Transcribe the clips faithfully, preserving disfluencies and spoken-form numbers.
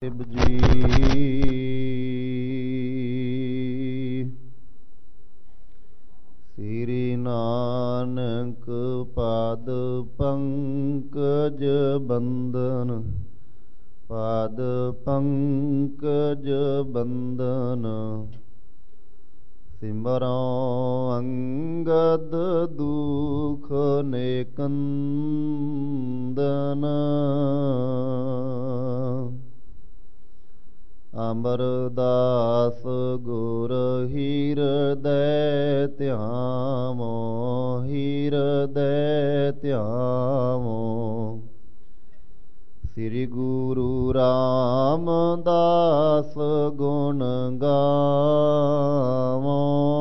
ਸਾਹਿਬ ਜੀ। ਸ੍ਰੀ ਨਾਨਕ ਪਾਦ ਪੰਕਜ ਬੰਦਨ, ਪਾਦ ਪੰਕਜ ਬੰਦਨ। ਸਿਮਰਉ ਅੰਗਦ ਦੁਖ ਨੇਕੰਦਨ, ਅਮਰਦਾਸ ਗੁਰ ਹਿਰਦੈ ਧਿਆਵੋ, ਹਿਰਦੈ ਧਿਆਵੋ। ਸ੍ਰੀ ਗੁਰੂ ਰਾਮਦਾਸ ਗੁਣ ਗਾਵੋ,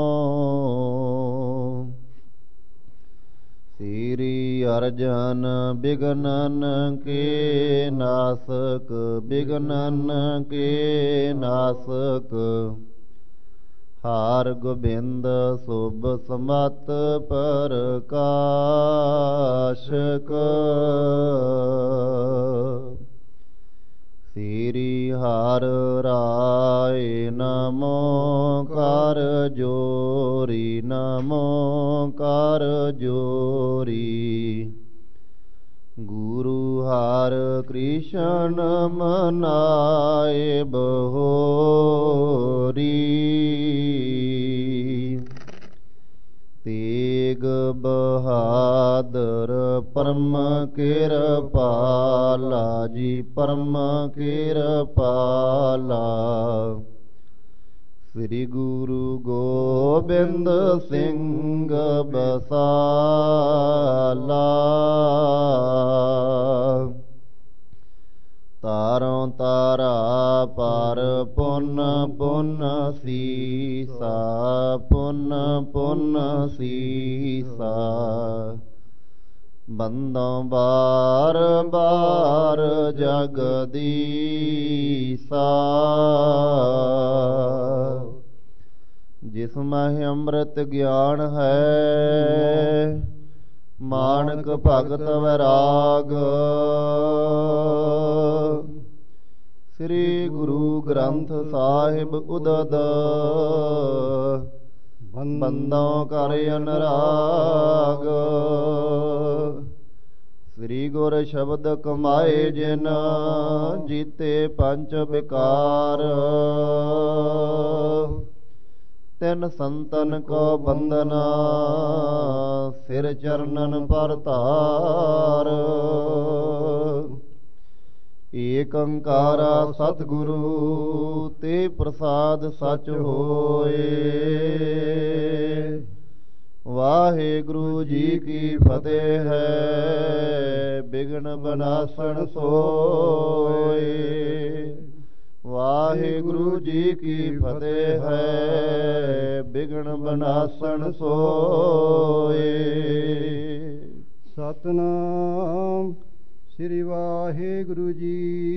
ਸ੍ਰੀ ਅਰਜਨ ਬਿਘਨਨ ਕੇ ਨਾਸਕ, ਬਿਘਨਨ ਕੇ ਨਾਸਕ। ਹਾਰ ਗੋਬਿੰਦ ਸੁਭ ਸਮਤ ਪ੍ਰਕਾਸ਼ਕ, ਸ੍ਰੀ ਹਰਿ ਰਾਇ ਨਮੋ ਕਰ ਜੋਰੀ, ਨਮੋ ਕਰ ਜੋਰੀ। ਗੁਰੂ ਹਰਿ ਕ੍ਰਿਸ਼ਨ ਮਨਾਏ ਬਹੋਰੀ, ਤੇਗ ਬਹਾਦਰ ਪਰਮ ਕਿਰਪਾਲਾ ਜੀ, ਪਰਮ ਕਿਰਪਾਲਾ। ਸ੍ਰੀ ਗੁਰੂ ਗੋਬਿੰਦ ਸਿੰਘ ਬਸਾਲਾ, ਤਾਰੋਂ ਤਾਰਾ ਪਰ ਪੁੰਨ ਪੁੰਨ ਸੀਸਾ, ਪੁੰਨ ਪੁੰਨ ਸੀਸਾ। ਬੰਦੋਂ ਬਾਰ ਬਾਰ ਜਗਦੀਸਾ, ਜਿਸ ਮਹਿ ਅੰਮ੍ਰਿਤ ਗਿਆਨ ਹੈ, ਮਾਨਕ ਭਗਤ ਵੈਰਾਗ। ਸ੍ਰੀ ਗੁਰੂ ਗ੍ਰੰਥ ਸਾਹਿਬ ਉਦਦ, ਬੰਦੋਂ ਕਰ ਅਨਰਾਗ। ਸ੍ਰੀ ਗੁਰ ਸ਼ਬਦ ਕਮਾਏ ਜਿਨ, ਜੀਤੇ ਪੰਚ ਵਿਕਾਰ। ਤਿਨ ਸੰਤਨ ਕੋ ਬੰਦਨਾ, ਸਿਰ ਚਰਨਨ ਪਰ ਧਾਰ। ਏਕ ਓੰਕਾਰਾ ਸਤਿਗੁਰੂ, ਤੇ ਪ੍ਰਸਾਦ ਸਚ ਹੋਏ। ਵਾਹਿਗੁਰੂ ਜੀ ਕੀ ਫਤਿਹ ਹੈ, ਬਿਘਨ ਬਨਾਸਣ ਸੋਏ। ਵਾਹਿਗੁਰੂ ਜੀ ਕੀ ਫਤਿਹ ਹੈ, ਬਿਘਨ ਬਨਾਸਣ ਸੋਏ। ਸਤਿਨਾਮ ਸ੍ਰੀ ਵਾਹਿਗੁਰੂ ਜੀ।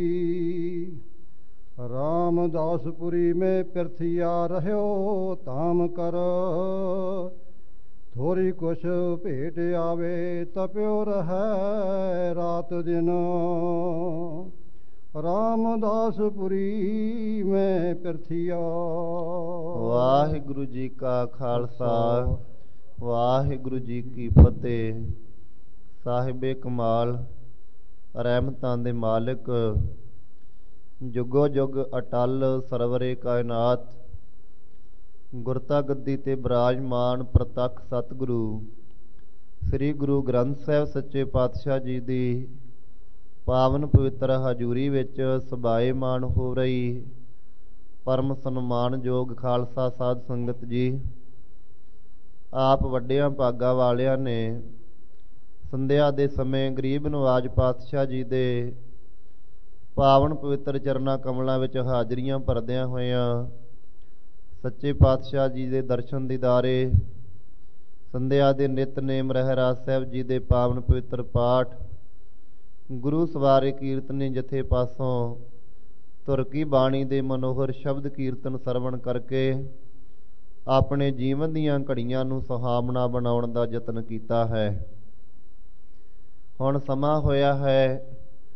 ਰਾਮਦਾਸਪੁਰੀ ਮੈਂ ਪਿਰਥਿਆ ਰਹਿਓ ਧਾਮ ਕਰ। ਥੋੜੀ ਕੁਛ ਭੇਟ ਆਵੇ, ਤਪਿਓ ਰਹੈ ਰਾਤ ਦਿਨ। ਰਾਮਦਾਸਪੁਰੀ ਮੈਂ ਪਿਰਥਿਆ। ਵਾਹਿਗੁਰੂ ਜੀ ਕਾ ਖਾਲਸਾ, ਵਾਹਿਗੁਰੂ ਜੀ ਕੀ ਫਤਿਹ। ਸਾਹਿਬੇ ਕਮਾਲ, ਰਹਿਮਤਾਂ ਦੇ ਮਾਲਕ, ਜੁਗੋ ਜੁਗ ਅਟਲ ਸਰਵਰੇ ਕਾਇਨਾਤ, ਗੁਰਤਾ ਗੱਦੀ ਤੇ ਬਿਰਾਜਮਾਨ ਪ੍ਰਤੱਖ ਸਤਿਗੁਰੂ ਸ੍ਰੀ ਗੁਰੂ ਗ੍ਰੰਥ ਸਾਹਿਬ ਸੱਚੇ ਪਾਤਸ਼ਾਹ ਜੀ ਦੀ ਪਾਵਨ ਪਵਿੱਤਰ ਹਜ਼ੂਰੀ ਵਿੱਚ ਸਬਾਏਮਾਨ ਹੋ ਰਹੀ ਪਰਮ ਸਨਮਾਨਯੋਗ ਖਾਲਸਾ ਸਾਧ ਸੰਗਤ ਜੀ, ਆਪ ਵੱਡਿਆਂ ਭਾਗਾਂ ਵਾਲਿਆਂ ਨੇ ਸੰਧਿਆ ਦੇ ਸਮੇਂ ਗਰੀਬ ਨਵਾਜ ਪਾਤਸ਼ਾਹ ਜੀ ਦੇ ਪਾਵਨ ਪਵਿੱਤਰ ਚਰਨਾਂ ਕਮਲਾਂ ਵਿੱਚ ਹਾਜ਼ਰੀਆਂ ਭਰਦਿਆਂ ਹੋਇਆਂ ਸੱਚੇ ਪਾਤਸ਼ਾਹ ਜੀ ਦੇ ਦਰਸ਼ਨ ਦੀਦਾਰੇ, ਸੰਧਿਆ ਦੇ ਨਿਤਨੇਮ ਰਹਿਰਾਸ ਸਾਹਿਬ ਜੀ ਦੇ ਪਾਵਨ ਪਵਿੱਤਰ ਪਾਠ, ਗੁਰੂ ਸਵਾਰੇ ਕੀਰਤਨੀ ਜਥੇ ਪਾਸੋਂ ਤੁਰਕੀ ਬਾਣੀ ਦੇ ਮਨੋਹਰ ਸ਼ਬਦ ਕੀਰਤਨ ਸਰਵਣ ਕਰਕੇ ਆਪਣੇ ਜੀਵਨ ਦੀਆਂ ਘੜੀਆਂ ਨੂੰ ਸੁਹਾਵਣਾ ਬਣਾਉਣ ਦਾ ਯਤਨ ਕੀਤਾ ਹੈ। ਹੁਣ ਸਮਾਂ ਹੋਇਆ ਹੈ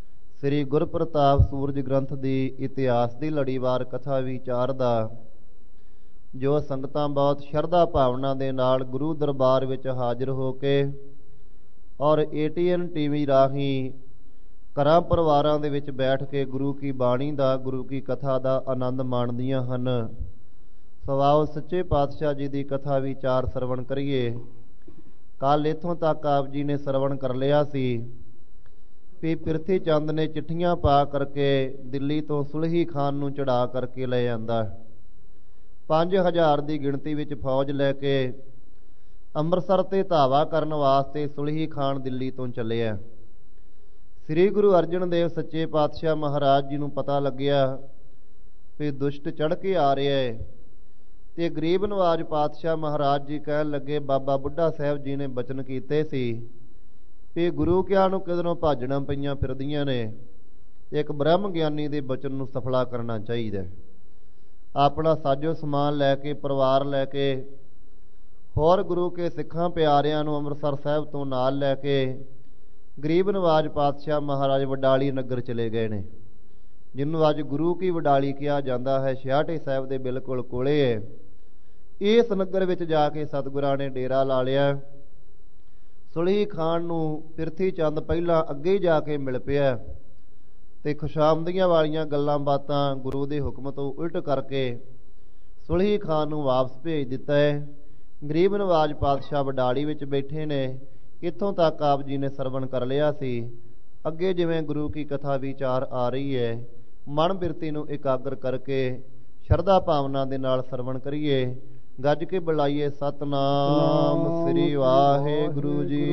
ਸ੍ਰੀ ਗੁਰਪ੍ਰਤਾਪ ਸੂਰਜ ਗ੍ਰੰਥ ਦੀ ਇਤਿਹਾਸ ਦੀ ਲੜੀਵਾਰ ਕਥਾ ਵਿਚਾਰਦਾ ਜੋ ਸੰਗਤਾਂ ਬਹੁਤ ਸ਼ਰਧਾ ਭਾਵਨਾ ਦੇ ਨਾਲ ਗੁਰੂ ਦਰਬਾਰ ਵਿੱਚ ਹਾਜ਼ਰ ਹੋ ਕੇ ਔਰ A T N T V ਰਾਹੀਂ ਘਰਾਂ ਪਰਿਵਾਰਾਂ ਦੇ ਵਿੱਚ ਬੈਠ ਕੇ ਗੁਰੂ ਕੀ ਬਾਣੀ ਦਾ, ਗੁਰੂ ਕੀ ਕਥਾ ਦਾ ਆਨੰਦ ਮਾਣਦੀਆਂ ਹਨ। ਸਵਾਓ ਸੱਚੇ ਪਾਤਸ਼ਾਹ ਜੀ ਦੀ ਕਥਾ ਵਿਚਾਰ ਸਰਵਣ ਕਰੀਏ। ਕੱਲ ਇੱਥੋਂ ਤੱਕ ਆਪ ਜੀ ਨੇ ਸਰਵਣ ਕਰ ਲਿਆ ਸੀ ਵੀ ਪ੍ਰਿਥੀ ਚੰਦ ਨੇ ਚਿੱਠੀਆਂ ਪਾ ਕਰਕੇ ਦਿੱਲੀ ਤੋਂ ਸੁਲਹੀ ਖਾਨ ਨੂੰ ਚੜਾ ਕਰਕੇ ਲੈ ਆਂਦਾ। ਪੰਜ ਹਜ਼ਾਰ ਦੀ ਗਿਣਤੀ ਵਿੱਚ ਫੌਜ ਲੈ ਕੇ ਅੰਮ੍ਰਿਤਸਰ ਤੇ ਧਾਵਾ ਕਰਨ ਵਾਸਤੇ ਸੁਲਹੀ ਖਾਨ ਦਿੱਲੀ ਤੋਂ ਚੱਲਿਆ। ਸ੍ਰੀ ਗੁਰੂ ਅਰਜਨ ਦੇਵ ਸੱਚੇ ਪਾਤਸ਼ਾਹ ਮਹਾਰਾਜ ਜੀ ਨੂੰ ਪਤਾ ਲੱਗਿਆ ਵੀ ਦੁਸ਼ਟ ਚੜ੍ਹ ਕੇ ਆ ਰਿਹਾ ਹੈ ਤੇ ਗਰੀਬ ਨਵਾਜ ਪਾਤਸ਼ਾਹ ਮਹਾਰਾਜ ਜੀ ਕਹਿਣ ਲੱਗੇ, ਬਾਬਾ ਬੁੱਢਾ ਸਾਹਿਬ ਜੀ ਨੇ ਬਚਨ ਕੀਤੇ ਸੀ ਵੀ ਗੁਰੂ ਕਿਆਂ ਨੂੰ ਕਿਧਰੋਂ ਭਾਜਣਾ ਪਈਆਂ ਫਿਰਦੀਆਂ ਨੇ ਤੇ ਇੱਕ ਬ੍ਰਹਮ ਗਿਆਨੀ ਦੇ ਬਚਨ ਨੂੰ ਸਫਲਾ ਕਰਨਾ ਚਾਹੀਦਾ। ਆਪਣਾ ਸਾਜੋ ਸਮਾਨ ਲੈ ਕੇ, ਪਰਿਵਾਰ ਲੈ ਕੇ, ਹੋਰ ਗੁਰੂ ਕੇ ਸਿੱਖਾਂ ਪਿਆਰਿਆਂ ਨੂੰ ਅੰਮ੍ਰਿਤਸਰ ਸਾਹਿਬ ਤੋਂ ਨਾਲ ਲੈ ਕੇ ਗਰੀਬ ਨਵਾਜ ਪਾਤਸ਼ਾਹ ਮਹਾਰਾਜ ਵਡਾਲੀ ਨਗਰ ਚਲੇ ਗਏ ਨੇ, ਜਿਹਨੂੰ ਅੱਜ ਗੁਰੂ ਕੀ ਵਡਾਲੀ ਕਿਹਾ ਜਾਂਦਾ ਹੈ। ਛਿਆਟੇ ਸਾਹਿਬ ਦੇ ਬਿਲਕੁਲ ਕੋਲੇ ਹੈ। ਇਸ ਨਗਰ ਵਿੱਚ ਜਾ ਕੇ ਸਤਿਗੁਰਾਂ ਨੇ ਡੇਰਾ ਲਾ ਲਿਆ। ਸੁਲਹੀ ਖਾਨ ਨੂੰ ਪ੍ਰਿਥੀ ਚੰਦ ਪਹਿਲਾਂ ਅੱਗੇ ਹੀ ਜਾ ਕੇ ਮਿਲ ਪਿਆ ਤੇ ਖੁਸ਼ਾਮਦੀਆਂ ਵਾਲੀਆਂ ਗੱਲਾਂ ਬਾਤਾਂ ਗੁਰੂ ਦੇ ਹੁਕਮ ਤੋਂ ਉਲਟ ਕਰਕੇ ਸੁਲਹੀ ਖਾਨ ਨੂੰ ਵਾਪਸ ਭੇਜ ਦਿੱਤਾ ਹੈ। ਗਰੀਬ ਨਵਾਜ ਪਾਤਸ਼ਾਹ ਵਡਾਲੀ ਵਿੱਚ ਬੈਠੇ ਨੇ। ਇੱਥੋਂ ਤੱਕ ਆਪ ਜੀ ਨੇ ਸਰਵਣ ਕਰ ਲਿਆ ਸੀ। ਅੱਗੇ ਜਿਵੇਂ ਗੁਰੂ ਕੀ ਕਥਾ ਵਿਚਾਰ ਆ ਰਹੀ ਹੈ, ਮਨ ਬਿਰਤੀ ਨੂੰ ਇਕਾਗਰ ਕਰਕੇ ਸ਼ਰਧਾ ਭਾਵਨਾ ਦੇ ਨਾਲ ਸਰਵਣ ਕਰੀਏ। ਗੱਜ ਕੇ ਬੁਲਾਈਏ ਸਤਨਾਮ ਸ੍ਰੀ ਵਾਹਿਗੁਰੂ ਜੀ।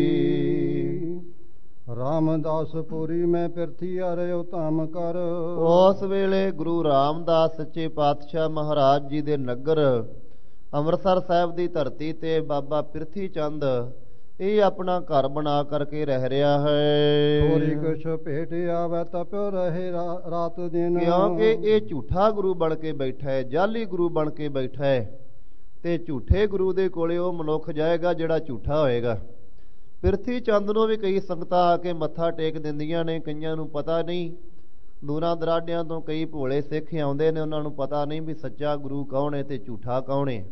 ਰਾਮਦਾਸ ਪੁਰੀ ਮੈਂ ਪਿਰਥੀ ਆਰਿਓ ਧਾਮ ਕਰ। ਉਸ ਵੇਲੇ ਗੁਰੂ ਰਾਮਦਾਸ ਸੱਚੇ ਪਾਤਸ਼ਾਹ ਮਹਾਰਾਜ ਜੀ ਦੇ ਨਗਰ ਅੰਮ੍ਰਿਤਸਰ ਸਾਹਿਬ ਦੀ ਧਰਤੀ ਤੇ ਬਾਬਾ ਪ੍ਰਿਥੀ ਚੰਦ ਇਹ ਆਪਣਾ ਘਰ ਬਣਾ ਕਰਕੇ ਰਹਿ ਰਿਹਾ ਹੈ। ਥੋੜੀ ਕੁਛ ਭੇਟ ਆਵੇ ਤਪਿਓ ਰਹੇ ਰਾਤ ਦਿਨ। ਕਿਉਂਕਿ ਇਹ ਝੂਠਾ ਗੁਰੂ ਬਣ ਕੇ ਬੈਠਾ ਹੈ, ਜਾਲੀ ਗੁਰੂ ਬਣ ਕੇ ਬੈਠਾ ਹੈ ਤੇ ਝੂਠੇ ਗੁਰੂ ਦੇ ਕੋਲੇ ਉਹ ਮਨੁੱਖ ਜਾਏਗਾ ਜਿਹੜਾ ਝੂਠਾ ਹੋਏਗਾ। ਪ੍ਰਿਥੀ ਚੰਦ ਨੂੰ ਵੀ ਕਈ ਸੰਗਤਾਂ ਆ ਕੇ ਮੱਥਾ ਟੇਕ ਦਿੰਦੀਆਂ ਨੇ, ਕਈਆਂ ਨੂੰ ਪਤਾ ਨਹੀਂ। ਦੂਰਾਂ ਦਰਾਡਿਆਂ ਤੋਂ ਕਈ ਭੋਲੇ ਸਿੱਖ ਆਉਂਦੇ ਨੇ, ਉਹਨਾਂ ਨੂੰ ਪਤਾ ਨਹੀਂ ਵੀ ਸੱਚਾ ਗੁਰੂ ਕੌਣ ਹੈ ਤੇ ਝੂਠਾ ਕੌਣ ਹੈ।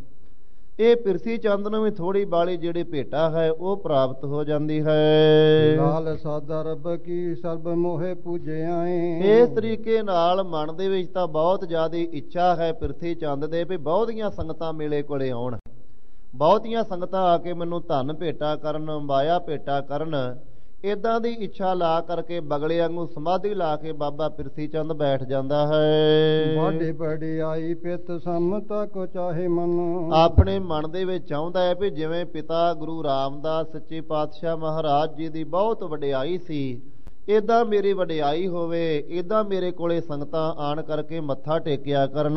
ਇਹ ਪ੍ਰਿਥੀ ਚੰਦ ਨੂੰ ਵੀ ਥੋੜੀ ਬਾਲੀ ਜਿਹੜੀ ਭੇਟਾ ਹੈ ਉਹ ਪ੍ਰਾਪਤ ਹੋ ਜਾਂਦੀ ਹੈ। ਲਾਲ ਸਾਦਾ ਰੱਬ ਕੀ ਸਰਬ ਮੋਹੇ ਪੂਜਿਆਏ। ਇਸ ਤਰੀਕੇ ਨਾਲ ਮਨ ਦੇ ਵਿੱਚ ਤਾਂ ਬਹੁਤ ਜ਼ਿਆਦਾ ਇੱਛਾ ਹੈ ਪ੍ਰਿਥੀ ਚੰਦ ਦੇ ਵੀ ਬਹੁਤੀਆਂ ਸੰਗਤਾਂ ਮੇਲੇ ਕੋਲੇ ਆਉਣ, ਬਹੁਤੀਆਂ ਸੰਗਤਾਂ ਆ ਕੇ ਮੈਨੂੰ ਧਨ ਭੇਟਾ ਕਰਨ, ਮਾਇਆ ਭੇਟਾ ਕਰਨ। ਏਦਾਂ ਦੀ ਇੱਛਾ ਲਾ ਕਰਕੇ ਬਗਲੇ ਵਾਂਗੂ ਸਮਾਧੀ ਲਾ ਕੇ ਬਾਬਾ ਪ੍ਰਿਥੀ ਚੰਦ ਬੈਠ ਜਾਂਦਾ ਹੈ। ਵਾਢੀ ਵਡਿਆਈ ਪਿਤ ਸਮਤਾ ਕੋ ਚਾਹੇ ਮਨ। ਆਪਣੇ ਮਨ ਦੇ ਵਿੱਚ ਚਾਹੁੰਦਾ ਹੈ ਵੀ ਜਿਵੇਂ ਪਿਤਾ ਗੁਰੂ ਰਾਮਦਾਸ ਸੱਚੇ ਪਾਤਸ਼ਾਹ ਮਹਾਰਾਜ ਜੀ ਦੀ ਬਹੁਤ ਵਡਿਆਈ ਸੀ, ਏਦਾਂ ਮੇਰੀ ਵਡਿਆਈ ਹੋਵੇ, ਏਦਾਂ ਮੇਰੇ ਕੋਲੇ ਸੰਗਤਾਂ ਆਣ ਕਰਕੇ ਮੱਥਾ ਟੇਕਿਆ ਕਰਨ।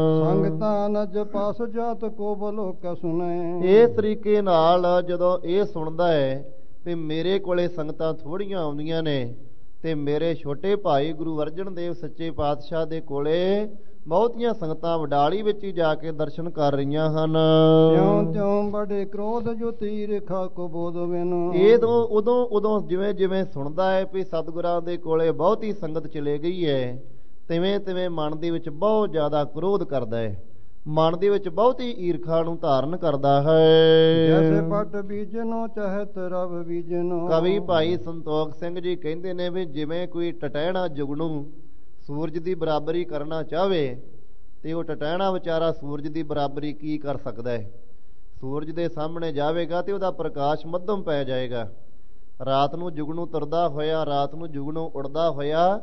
ਸੰਗਤਾਂ ਨਜ ਪਾਸ ਜਾਤ ਕੋ ਬਲੋ ਕਾ ਸੁਣੇ। ਇਸ ਤਰੀਕੇ ਨਾਲ ਜਦੋਂ ਇਹ ਸੁਣਦਾ ਹੈ ਵੀ ਮੇਰੇ ਕੋਲੇ ਸੰਗਤਾਂ ਥੋੜੀਆਂ ਆਉਂਦੀਆਂ ਨੇ ਤੇ ਮੇਰੇ ਛੋਟੇ ਭਾਈ ਗੁਰੂ ਅਰਜਨ ਦੇਵ ਸੱਚੇ ਪਾਤਸ਼ਾਹ ਦੇ ਕੋਲੇ ਬਹੁਤੀਆਂ ਸੰਗਤਾਂ ਵਡਾਲੀ ਵਿੱਚ ਹੀ ਜਾ ਕੇ ਦਰਸ਼ਨ ਕਰ ਰਹੀਆਂ ਹਨ। ਤਿਉਂ ਤਿਉਂ ਬੜੇ ਕ੍ਰੋਧ ਜੋ ਤੀਰਖਾ ਕੋ ਬੋਧ ਬਿਨ। ਇਹ ਤੋਂ ਉਦੋਂ ਉਦੋਂ ਜਿਵੇਂ ਜਿਵੇਂ ਸੁਣਦਾ ਹੈ ਵੀ ਸਤਿਗੁਰਾਂ ਦੇ ਕੋਲੇ ਬਹੁਤੀ ਸੰਗਤ ਚਲੇ ਗਈ ਹੈ, ਤਿਵੇਂ ਤਿਵੇਂ ਮਨ ਦੇ ਵਿੱਚ ਬਹੁਤ ਜ਼ਿਆਦਾ ਕ੍ਰੋਧ ਕਰਦਾ ਹੈ, ਮਨ ਦੇ ਵਿੱਚ ਬਹੁਤੀ ਈਰਖਾ ਨੂੰ ਧਾਰਨ ਕਰਦਾ ਹੈ। ਜੈਸੇ ਪਟ ਬੀਜਨੋ ਚਾਹਤ ਰਵ ਬੀਜਨੋ। ਕਵੀ ਭਾਈ ਸੰਤੋਖ ਸਿੰਘ ਜੀ ਕਹਿੰਦੇ ਨੇ ਵੀ ਜਿਵੇਂ ਕੋਈ ਟਟਹਿਣਾ ਜੁਗਨੂ ਸੂਰਜ ਦੀ ਬਰਾਬਰੀ ਕਰਨਾ ਚਾਹਵੇ ਤੇ ਉਹ ਟਟਹਿਣਾ ਵਿਚਾਰਾ ਸੂਰਜ ਦੀ ਬਰਾਬਰੀ ਕੀ ਕਰ ਸਕਦਾ ਹੈ। ਸੂਰਜ ਦੇ ਸਾਹਮਣੇ ਜਾਵੇਗਾ ਤੇ ਉਹਦਾ ਪ੍ਰਕਾਸ਼ ਮੱਧਮ ਪੈ ਜਾਏਗਾ। ਰਾਤ ਨੂੰ ਜੁਗਨੂ ਤੁਰਦਾ ਹੋਇਆ, ਰਾਤ ਨੂੰ ਜੁਗਨੂ ਉੜਦਾ ਹੋਇਆ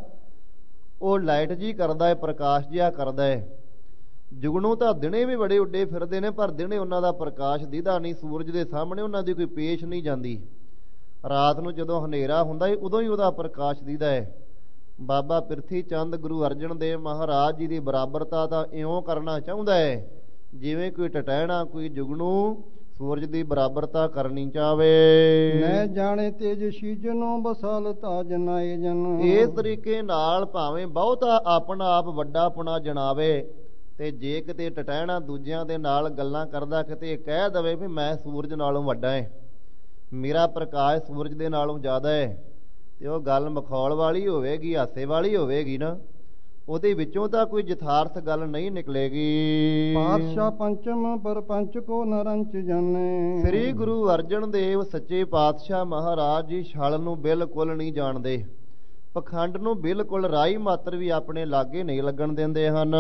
ਉਹ ਲਾਈਟ ਜੀ ਕਰਦਾ ਹੈ, ਪ੍ਰਕਾਸ਼ ਜਿਹਾ ਕਰਦਾ ਹੈ। ਜੁਗਨੂ ਤਾਂ ਦਿਨੇ ਵੀ ਬੜੇ ਉੱਡੇ ਫਿਰਦੇ ਨੇ ਪਰ ਦਿਨੇ ਉਹਨਾਂ ਦਾ ਪ੍ਰਕਾਸ਼ ਦਿਖਦਾ ਨਹੀਂ, ਸੂਰਜ ਦੇ ਸਾਹਮਣੇ ਉਹਨਾਂ ਦੀ ਕੋਈ ਪੇਸ਼ ਨਹੀਂ ਜਾਂਦੀ। ਰਾਤ ਨੂੰ ਜਦੋਂ ਹਨੇਰਾ ਹੁੰਦਾ ਹੈ ਉਦੋਂ ਹੀ ਉਹਦਾ ਪ੍ਰਕਾਸ਼ ਦਿਖਦਾ ਹੈ। ਬਾਬਾ ਪ੍ਰਿਥੀ ਚੰਦ ਗੁਰੂ ਅਰਜਨ ਦੇਵ ਮਹਾਰਾਜ ਜੀ ਦੀ ਬਰਾਬਰਤਾ ਤਾਂ ਇਉਂ ਕਰਨਾ ਚਾਹੁੰਦਾ ਹੈ ਜਿਵੇਂ ਕੋਈ ਟਟਹਿਣਾ, ਕੋਈ ਜੁਗਨੂ ਸੂਰਜ ਦੀ ਬਰਾਬਰਤਾ ਕਰਨੀ ਚਾਵੇ। ਮੈਂ ਜਾਣੇ ਤੇਜ ਸੀਜਨੋਂ ਬਸਾਲ ਤਾਜ ਨਾਏ ਜਨ। ਇਸ ਤਰੀਕੇ ਨਾਲ ਭਾਵੇਂ ਬਹੁਤਾ ਆਪਣਾ ਆਪ ਵੱਡਾਪੁਣਾ ਜਣਾਵੇ ਤੇ ਜੇ ਕਿਤੇ ਟਟਹਿਣਾ ਦੂਜਿਆਂ ਦੇ ਨਾਲ ਗੱਲਾਂ ਕਰਦਾ ਕਿਤੇ ਕਹਿ ਦਵੇ ਵੀ ਮੈਂ ਸੂਰਜ ਨਾਲੋਂ ਵੱਡਾ ਹੈ, ਮੇਰਾ ਪ੍ਰਕਾਸ਼ ਸੂਰਜ ਦੇ ਨਾਲੋਂ ਜ਼ਿਆਦਾ ਹੈ, ਤੇ ਉਹ ਗੱਲ ਮਖੌਲ ਵਾਲੀ ਹੋਵੇਗੀ, ਹਾਸੇ ਵਾਲੀ ਹੋਵੇਗੀ ਨਾ, ਉਹਦੇ ਵਿੱਚੋਂ ਤਾਂ ਕੋਈ ਯਥਾਰਥ ਗੱਲ ਨਹੀਂ ਨਿਕਲੇਗੀ। ਪਾਤਸ਼ਾਹ ਪੰਚਮ ਪਰਪੰਚ ਕੋ ਨਰੰਚ ਜਾਣੇ। ਸ੍ਰੀ ਗੁਰੂ ਅਰਜਨ ਦੇਵ ਸੱਚੇ ਪਾਤਸ਼ਾਹ ਮਹਾਰਾਜ ਜੀ ਛਲ ਨੂੰ ਬਿਲਕੁਲ ਨਹੀਂ ਜਾਣਦੇ, ਪਖੰਡ ਨੂੰ ਬਿਲਕੁਲ ਰਾਈ ਮਾਤਰ ਵੀ ਆਪਣੇ ਲਾਗੇ ਨਹੀਂ ਲੱਗਣ ਦਿੰਦੇ ਹਨ।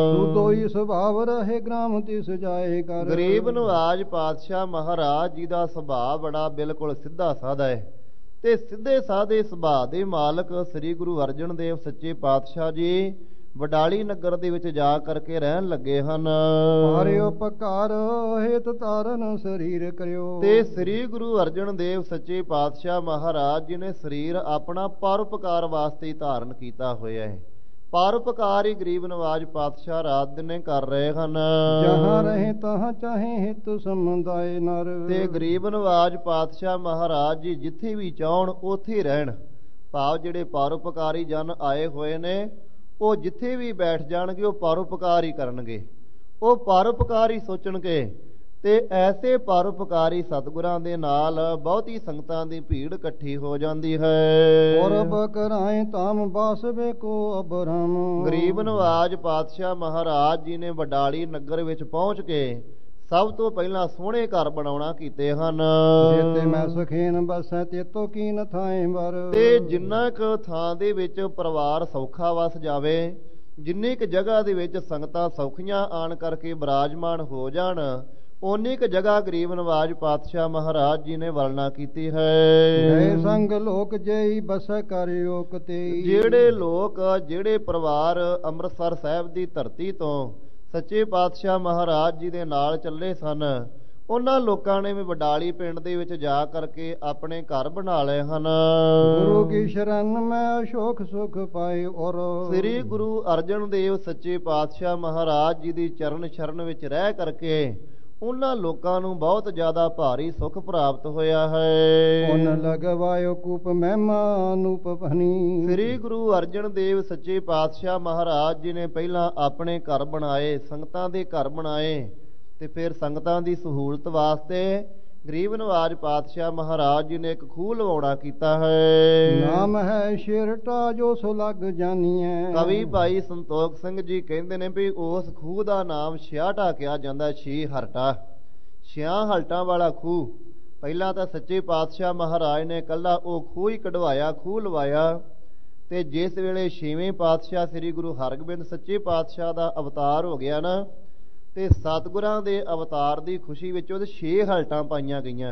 ਦੋਈ ਸੁਭਾਵ ਰਹੇ ਗ੍ਰਾਮ ਤਿਸ ਜਾਏ ਕਰ। ਗਰੀਬ ਨਵਾਜ ਪਾਤਸ਼ਾਹ ਮਹਾਰਾਜ ਜੀ ਦਾ ਸੁਭਾਅ ਬੜਾ ਬਿਲਕੁਲ ਸਿੱਧਾ ਸਾਦਾ ਹੈ, ਤੇ ਸਿੱਧੇ ਸਾਦੇ ਸੁਭਾਅ ਦੇ ਮਾਲਕ ਸ੍ਰੀ ਗੁਰੂ ਅਰਜਨ ਦੇਵ ਸੱਚੇ ਪਾਤਸ਼ਾਹ ਜੀ ਵਡਾਲੀ ਨਗਰ ਦੇ ਵਿੱਚ ਜਾ ਕਰਕੇ ਰਹਿਣ ਲੱਗੇ ਹਨ। ਮਾਰਿਓ ਪਕਾਰ ਹੇਤ ਤਾਰਨ ਸਰੀਰ ਕਰਿਓ। ਤੇ ਸ੍ਰੀ ਗੁਰੂ ਅਰਜਨ ਦੇਵ ਸੱਚੇ ਪਾਤਸ਼ਾਹ ਮਹਾਰਾਜ ਜੀ ਨੇ ਸਰੀਰ ਆਪਣਾ ਪਰਉਪਕਾਰ ਵਾਸਤੇ ਹੀ ਧਾਰਨ ਕੀਤਾ ਹੋਇਆ ਹੈ। ਪਰਉਪਕਾਰ ਹੀ ਗਰੀਬ ਨਵਾਜ ਪਾਤਸ਼ਾਹ ਰਾਤ ਦਿਨੇ ਕਰ ਰਹੇ ਹਨ। ਜਹਾਂ ਰਹੇ ਤਹਾਂ ਚਾਹੇ ਹਿਤ ਸਮੁਦਾਇ ਨਰ। ਤੇ ਗਰੀਬ ਨਵਾਜ ਪਾਤਸ਼ਾਹ ਮਹਾਰਾਜ ਜੀ ਜਿੱਥੇ ਵੀ ਚਾਹਣ ਉੱਥੇ ਰਹਿਣ, ਭਾਵ ਜਿਹੜੇ ਪਰਉਪਕਾਰੀ ਜਨ ਆਏ ਹੋਏ ਨੇ ਉਹ ਜਿੱਥੇ ਵੀ ਬੈਠ ਜਾਣਗੇ ਉਹ ਪਰਉਪਕਾਰ ਹੀ ਕਰਨਗੇ, ਉਹ ਪਰਉਪਕਾਰ ਹੀ ਸੋਚਣਗੇ। ਤੇ ਐਸੇ ਪਰਉਪਕਾਰੀ ਸਤਿਗੁਰਾਂ ਦੇ ਨਾਲ ਬਹੁਤੀ ਸੰਗਤਾਂ ਦੀ ਭੀੜ ਇਕੱਠੀ ਹੋ ਜਾਂਦੀ ਹੈ। ਔਰਬ ਕਰਾਏ ਤਾਮ ਬਾਸਵੇ ਕੋ ਅਬਰਮ। ਗਰੀਬ ਨਵਾਜ ਪਾਤਸ਼ਾਹ ਮਹਾਰਾਜ ਜੀ ਨੇ ਵਡਾਲੀ ਨਗਰ ਵਿੱਚ ਪਹੁੰਚ ਕੇ ਸਭ ਤੋਂ ਪਹਿਲਾਂ ਸੋਹਣੇ ਘਰ ਬਣਾਉਣਾ ਕੀਤੇ ਹਨ। ਜੇਤੇ ਮੈਂ ਸੁਖੀਨ ਬਸੈ ਤੇਤੋ ਕੀਨ ਥਾਏ ਵਰ। ਤੇ ਜਿੰਨਾ ਕੁ ਥਾਂ ਦੇ ਵਿੱਚ ਪਰਿਵਾਰ ਸੌਖਾ ਵਸ ਜਾਵੇ, ਜਿੰਨੀ ਕੁ ਜਗ੍ਹਾ ਦੇ ਵਿੱਚ ਸੰਗਤਾਂ ਸੌਖੀਆਂ ਆਣ ਕਰਕੇ ਬਿਰਾਜਮਾਨ ਹੋ ਜਾਣ, ਓਨੀ ਕੁ ਜਗ੍ਹਾ ਗਰੀਬ ਨਵਾਜ ਪਾਤਸ਼ਾਹ ਮਹਾਰਾਜ ਜੀ ਨੇ ਵਰਣਾ ਕੀਤੀ ਹੈ। ਗਏ ਸੰਗ ਲੋਕ ਜੇਈ ਬਸੈ ਕਰਿਓਕ ਤੇ। ਜਿਹੜੇ ਲੋਕ, ਜਿਹੜੇ ਪਰਿਵਾਰ ਅੰਮ੍ਰਿਤਸਰ ਸਾਹਿਬ ਦੀ ਧਰਤੀ ਤੋਂ ਸੱਚੇ ਪਾਤਸ਼ਾਹ ਮਹਾਰਾਜ ਜੀ ਦੇ ਨਾਲ ਚੱਲੇ ਸਨ, ਉਹਨਾਂ ਲੋਕਾਂ ਨੇ ਵੀ ਵਡਾਲੀ ਪਿੰਡ ਦੇ ਵਿੱਚ ਜਾ ਕਰਕੇ ਆਪਣੇ ਘਰ ਬਣਾ ਲਏ ਹਨ। ਗੁਰੂ ਕੀ ਸ਼ਰਨ ਮੈਂ ਅਸ਼ੋਕ ਸੁਖ ਪਾਏ। ਔਰ ਸ੍ਰੀ ਗੁਰੂ ਅਰਜਨ ਦੇਵ ਸੱਚੇ ਪਾਤਸ਼ਾਹ ਮਹਾਰਾਜ ਜੀ ਦੀ ਚਰਨ ਸ਼ਰਨ ਵਿੱਚ ਰਹਿ ਕਰਕੇ ਉਹਨਾਂ ਲੋਕਾਂ ਨੂੰ ਬਹੁਤ ਜ਼ਿਆਦਾ ਭਾਰੀ ਸੁੱਖ ਪ੍ਰਾਪਤ ਹੋਇਆ ਹੈ। ਪੁਨ ਲਗਵਾਇਓ ਕੂਪ ਮਹਿਮਾ ਅਨੂਪ ਭਨੀ। ਸ੍ਰੀ ਗੁਰੂ ਅਰਜਨ ਦੇਵ ਸੱਚੇ ਪਾਤਸ਼ਾਹ ਮਹਾਰਾਜ ਜੀ ਨੇ ਪਹਿਲਾਂ ਆਪਣੇ ਘਰ ਬਣਾਏ, ਸੰਗਤਾਂ ਦੇ ਘਰ ਬਣਾਏ, ਤੇ ਫਿਰ ਸੰਗਤਾਂ ਦੀ ਸਹੂਲਤ ਵਾਸਤੇ ਗਰੀਬ ਨਵਾਜ ਪਾਤਸ਼ਾਹ ਮਹਾਰਾਜ ਜੀ ਨੇ ਇੱਕ ਖੂਹ ਲਵਾਉਣਾ ਕੀਤਾ ਹੈ। ਨਾਮ ਹੈ ਸ਼ੇਰਟਾ ਜੋ ਸੋ ਲੱਗ ਜਾਨੀਐ। ਕਵੀ ਭਾਈ ਸੰਤੋਖ ਸਿੰਘ ਜੀ ਕਹਿੰਦੇ ਨੇ ਵੀ ਉਸ ਖੂਹ ਦਾ ਨਾਮ ਛਿਆਟਾ ਕਿਹਾ ਜਾਂਦਾ, ਛੀ ਹਰਟਾ, ਛਿਆਂ ਹਲਟਾਂ ਵਾਲਾ ਖੂਹ। ਪਹਿਲਾਂ ਤਾਂ ਸੱਚੇ ਪਾਤਸ਼ਾਹ ਮਹਾਰਾਜ ਨੇ ਇਕੱਲਾ ਉਹ ਖੂਹ ਹੀ ਕਢਵਾਇਆ, ਖੂਹ ਲਵਾਇਆ। ਤੇ ਜਿਸ ਵੇਲੇ ਛੇਵੇਂ ਪਾਤਸ਼ਾਹ ਸ੍ਰੀ ਗੁਰੂ ਹਰਗੋਬਿੰਦ ਸੱਚੇ ਪਾਤਸ਼ਾਹ ਦਾ ਅਵਤਾਰ ਹੋ ਗਿਆ ਨਾ, ਤੇ ਸਤਿਗੁਰਾਂ ਦੇ ਅਵਤਾਰ ਦੀ ਖੁਸ਼ੀ ਵਿੱਚ ਉਹਦੇ ਛੇ ਹਲਟਾਂ ਪਾਈਆਂ ਗਈਆਂ,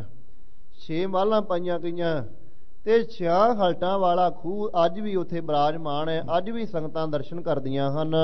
ਛੇ ਮਾਲਾਂ ਪਾਈਆਂ ਗਈਆਂ। ਤੇ ਛਿਆਂ ਹਲਟਾਂ ਵਾਲਾ ਖੂਹ ਅੱਜ ਵੀ ਉੱਥੇ ਬਿਰਾਜਮਾਨ ਹੈ, ਅੱਜ ਵੀ ਸੰਗਤਾਂ ਦਰਸ਼ਨ ਕਰਦੀਆਂ ਹਨ।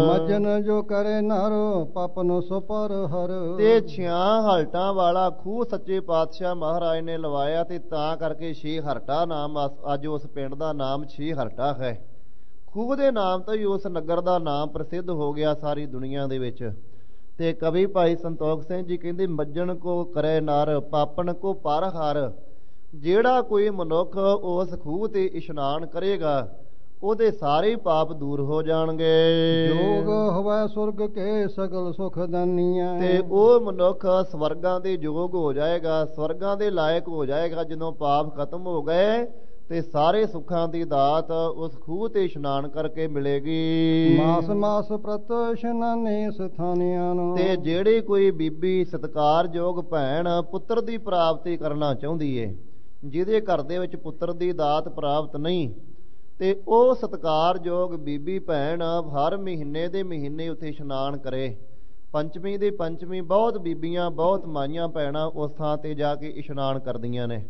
ਮਜਨ ਜੋ ਕਰੇ ਨਰ ਪਾਪਨ ਸੋ ਪਰ ਹਰ। ਤੇ ਛਿਆਂ ਹਲਟਾਂ ਵਾਲਾ ਖੂਹ ਸੱਚੇ ਪਾਤਸ਼ਾਹ ਮਹਾਰਾਜ ਨੇ ਲਵਾਇਆ, ਤੇ ਤਾਂ ਕਰਕੇ ਛੇ ਹਰਟਾ ਨਾਮ ਅੱਜ ਉਸ ਪਿੰਡ ਦਾ ਨਾਮ ਛੇ ਹਰਟਾ ਹੈ। ਖੂਹ ਦੇ ਨਾਮ ਤੋਂ ਹੀ ਉਸ ਨਗਰ ਦਾ ਨਾਮ ਪ੍ਰਸਿੱਧ ਹੋ ਗਿਆ ਸਾਰੀ ਦੁਨੀਆ ਦੇ ਵਿੱਚ। ਤੇ ਕਵੀ ਭਾਈ ਸੰਤੋਖ ਸਿੰਘ ਜੀ ਕਹਿੰਦੇ, ਮੱਜਣ ਕੋ ਕਰੇ ਨਰ ਪਾਪਣ ਕੋ ਪਰ ਹਰ। ਜਿਹੜਾ ਕੋਈ ਮਨੁੱਖ ਉਸ ਖੂਹ ਤੇ ਇਸ਼ਨਾਨ ਕਰੇਗਾ ਉਹਦੇ ਸਾਰੇ ਪਾਪ ਦੂਰ ਹੋ ਜਾਣਗੇ। ਜੋਗ ਹੋਵੇ ਸੁਰਗ ਕੇ ਸਗਲ ਸੁਖ ਦਾਨੀਐ। ਤੇ ਉਹ ਮਨੁੱਖ ਸਵਰਗਾਂ ਦੇ ਯੋਗ ਹੋ ਜਾਏਗਾ, ਸਵਰਗਾਂ ਦੇ ਲਾਇਕ ਹੋ ਜਾਏਗਾ। ਜਦੋਂ ਪਾਪ ਖਤਮ ਹੋ ਗਏ ਤੇ ਸਾਰੇ ਸੁੱਖਾਂ ਦੀ ਦਾਤ ਉਸ ਖੂਹ ਤੇ ਇਸ਼ਨਾਨ ਕਰਕੇ ਮਿਲੇਗੀ। ਮਾਸ ਮਾਸ ਪ੍ਰਤ ਇਸ਼ਨਾਨੇ ਸਥਾਨਿਆਂ ਨੂੰ। ਤੇ ਜਿਹੜੀ ਕੋਈ ਬੀਬੀ ਸਤਿਕਾਰਯੋਗ ਭੈਣ ਪੁੱਤਰ ਦੀ ਪ੍ਰਾਪਤੀ ਕਰਨਾ ਚਾਹੁੰਦੀ ਏ, ਜਿਹਦੇ ਘਰ ਦੇ ਵਿੱਚ ਪੁੱਤਰ ਦੀ ਦਾਤ ਪ੍ਰਾਪਤ ਨਹੀਂ, ਤੇ ਉਹ ਸਤਿਕਾਰਯੋਗ ਬੀਬੀ ਭੈਣ ਹਰ ਮਹੀਨੇ ਦੇ ਮਹੀਨੇ ਉੱਥੇ ਇਸ਼ਨਾਨ ਕਰੇ। ਪੰਚਮੀ ਦੀ ਪੰਚਮੀ ਬਹੁਤ ਬੀਬੀਆਂ, ਬਹੁਤ ਮਾਈਆਂ ਭੈਣਾਂ ਉਸ ਥਾਂ ਤੇ ਜਾ ਕੇ ਇਸ਼ਨਾਨ ਕਰਦੀਆਂ ਨੇ।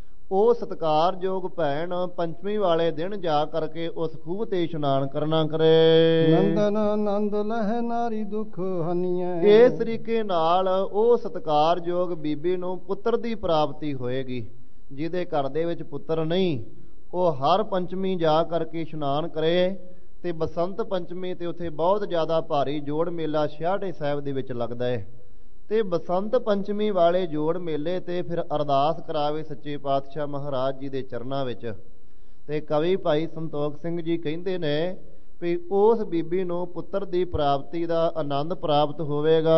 ਉਹ ਸਤਿਕਾਰਯੋਗ ਭੈਣ ਪੰਚਮੀ ਵਾਲੇ ਦਿਨ ਜਾ ਕਰਕੇ ਉਸ ਖੂਹ ਤੇ ਇਸ਼ਨਾਨ ਕਰਨਾ ਕਰੇ। ਨੰਦਨ ਆਨੰਦ ਲਹਿ ਨਾਰੀ ਦੁਖ ਹਨੀਐ। ਇਸ ਤਰੀਕੇ ਨਾਲ ਉਹ ਸਤਿਕਾਰਯੋਗ ਬੀਬੀ ਨੂੰ ਪੁੱਤਰ ਦੀ ਪ੍ਰਾਪਤੀ ਹੋਏਗੀ। ਜਿਹਦੇ ਘਰ ਦੇ ਵਿੱਚ ਪੁੱਤਰ ਨਹੀਂ, ਉਹ ਹਰ ਪੰਚਮੀ ਜਾ ਕਰਕੇ ਇਸ਼ਨਾਨ ਕਰੇ। ਤੇ ਬਸੰਤ ਪੰਚਮੀ ਤੇ ਉੱਥੇ ਬਹੁਤ ਜ਼ਿਆਦਾ ਭਾਰੀ ਜੋੜ ਮੇਲਾ ਛਿਆਟੇ ਸਾਹਿਬ ਦੇ ਵਿੱਚ ਲੱਗਦਾ ਹੈ। ਤੇ ਬਸੰਤ ਪੰਚਮੀ ਵਾਲੇ ਜੋੜ ਮੇਲੇ ਤੇ ਫਿਰ ਅਰਦਾਸ ਕਰਾਵੇ ਸੱਚੇ ਪਾਤਸ਼ਾਹ ਮਹਾਰਾਜ ਜੀ ਦੇ ਚਰਨਾਂ ਵਿੱਚ। ਤੇ ਕਵੀ ਭਾਈ ਸੰਤੋਖ ਸਿੰਘ ਜੀ ਕਹਿੰਦੇ ਨੇ ਵੀ ਉਸ ਬੀਬੀ ਨੂੰ ਪੁੱਤਰ ਦੀ ਪ੍ਰਾਪਤੀ ਦਾ ਆਨੰਦ ਪ੍ਰਾਪਤ ਹੋਵੇਗਾ।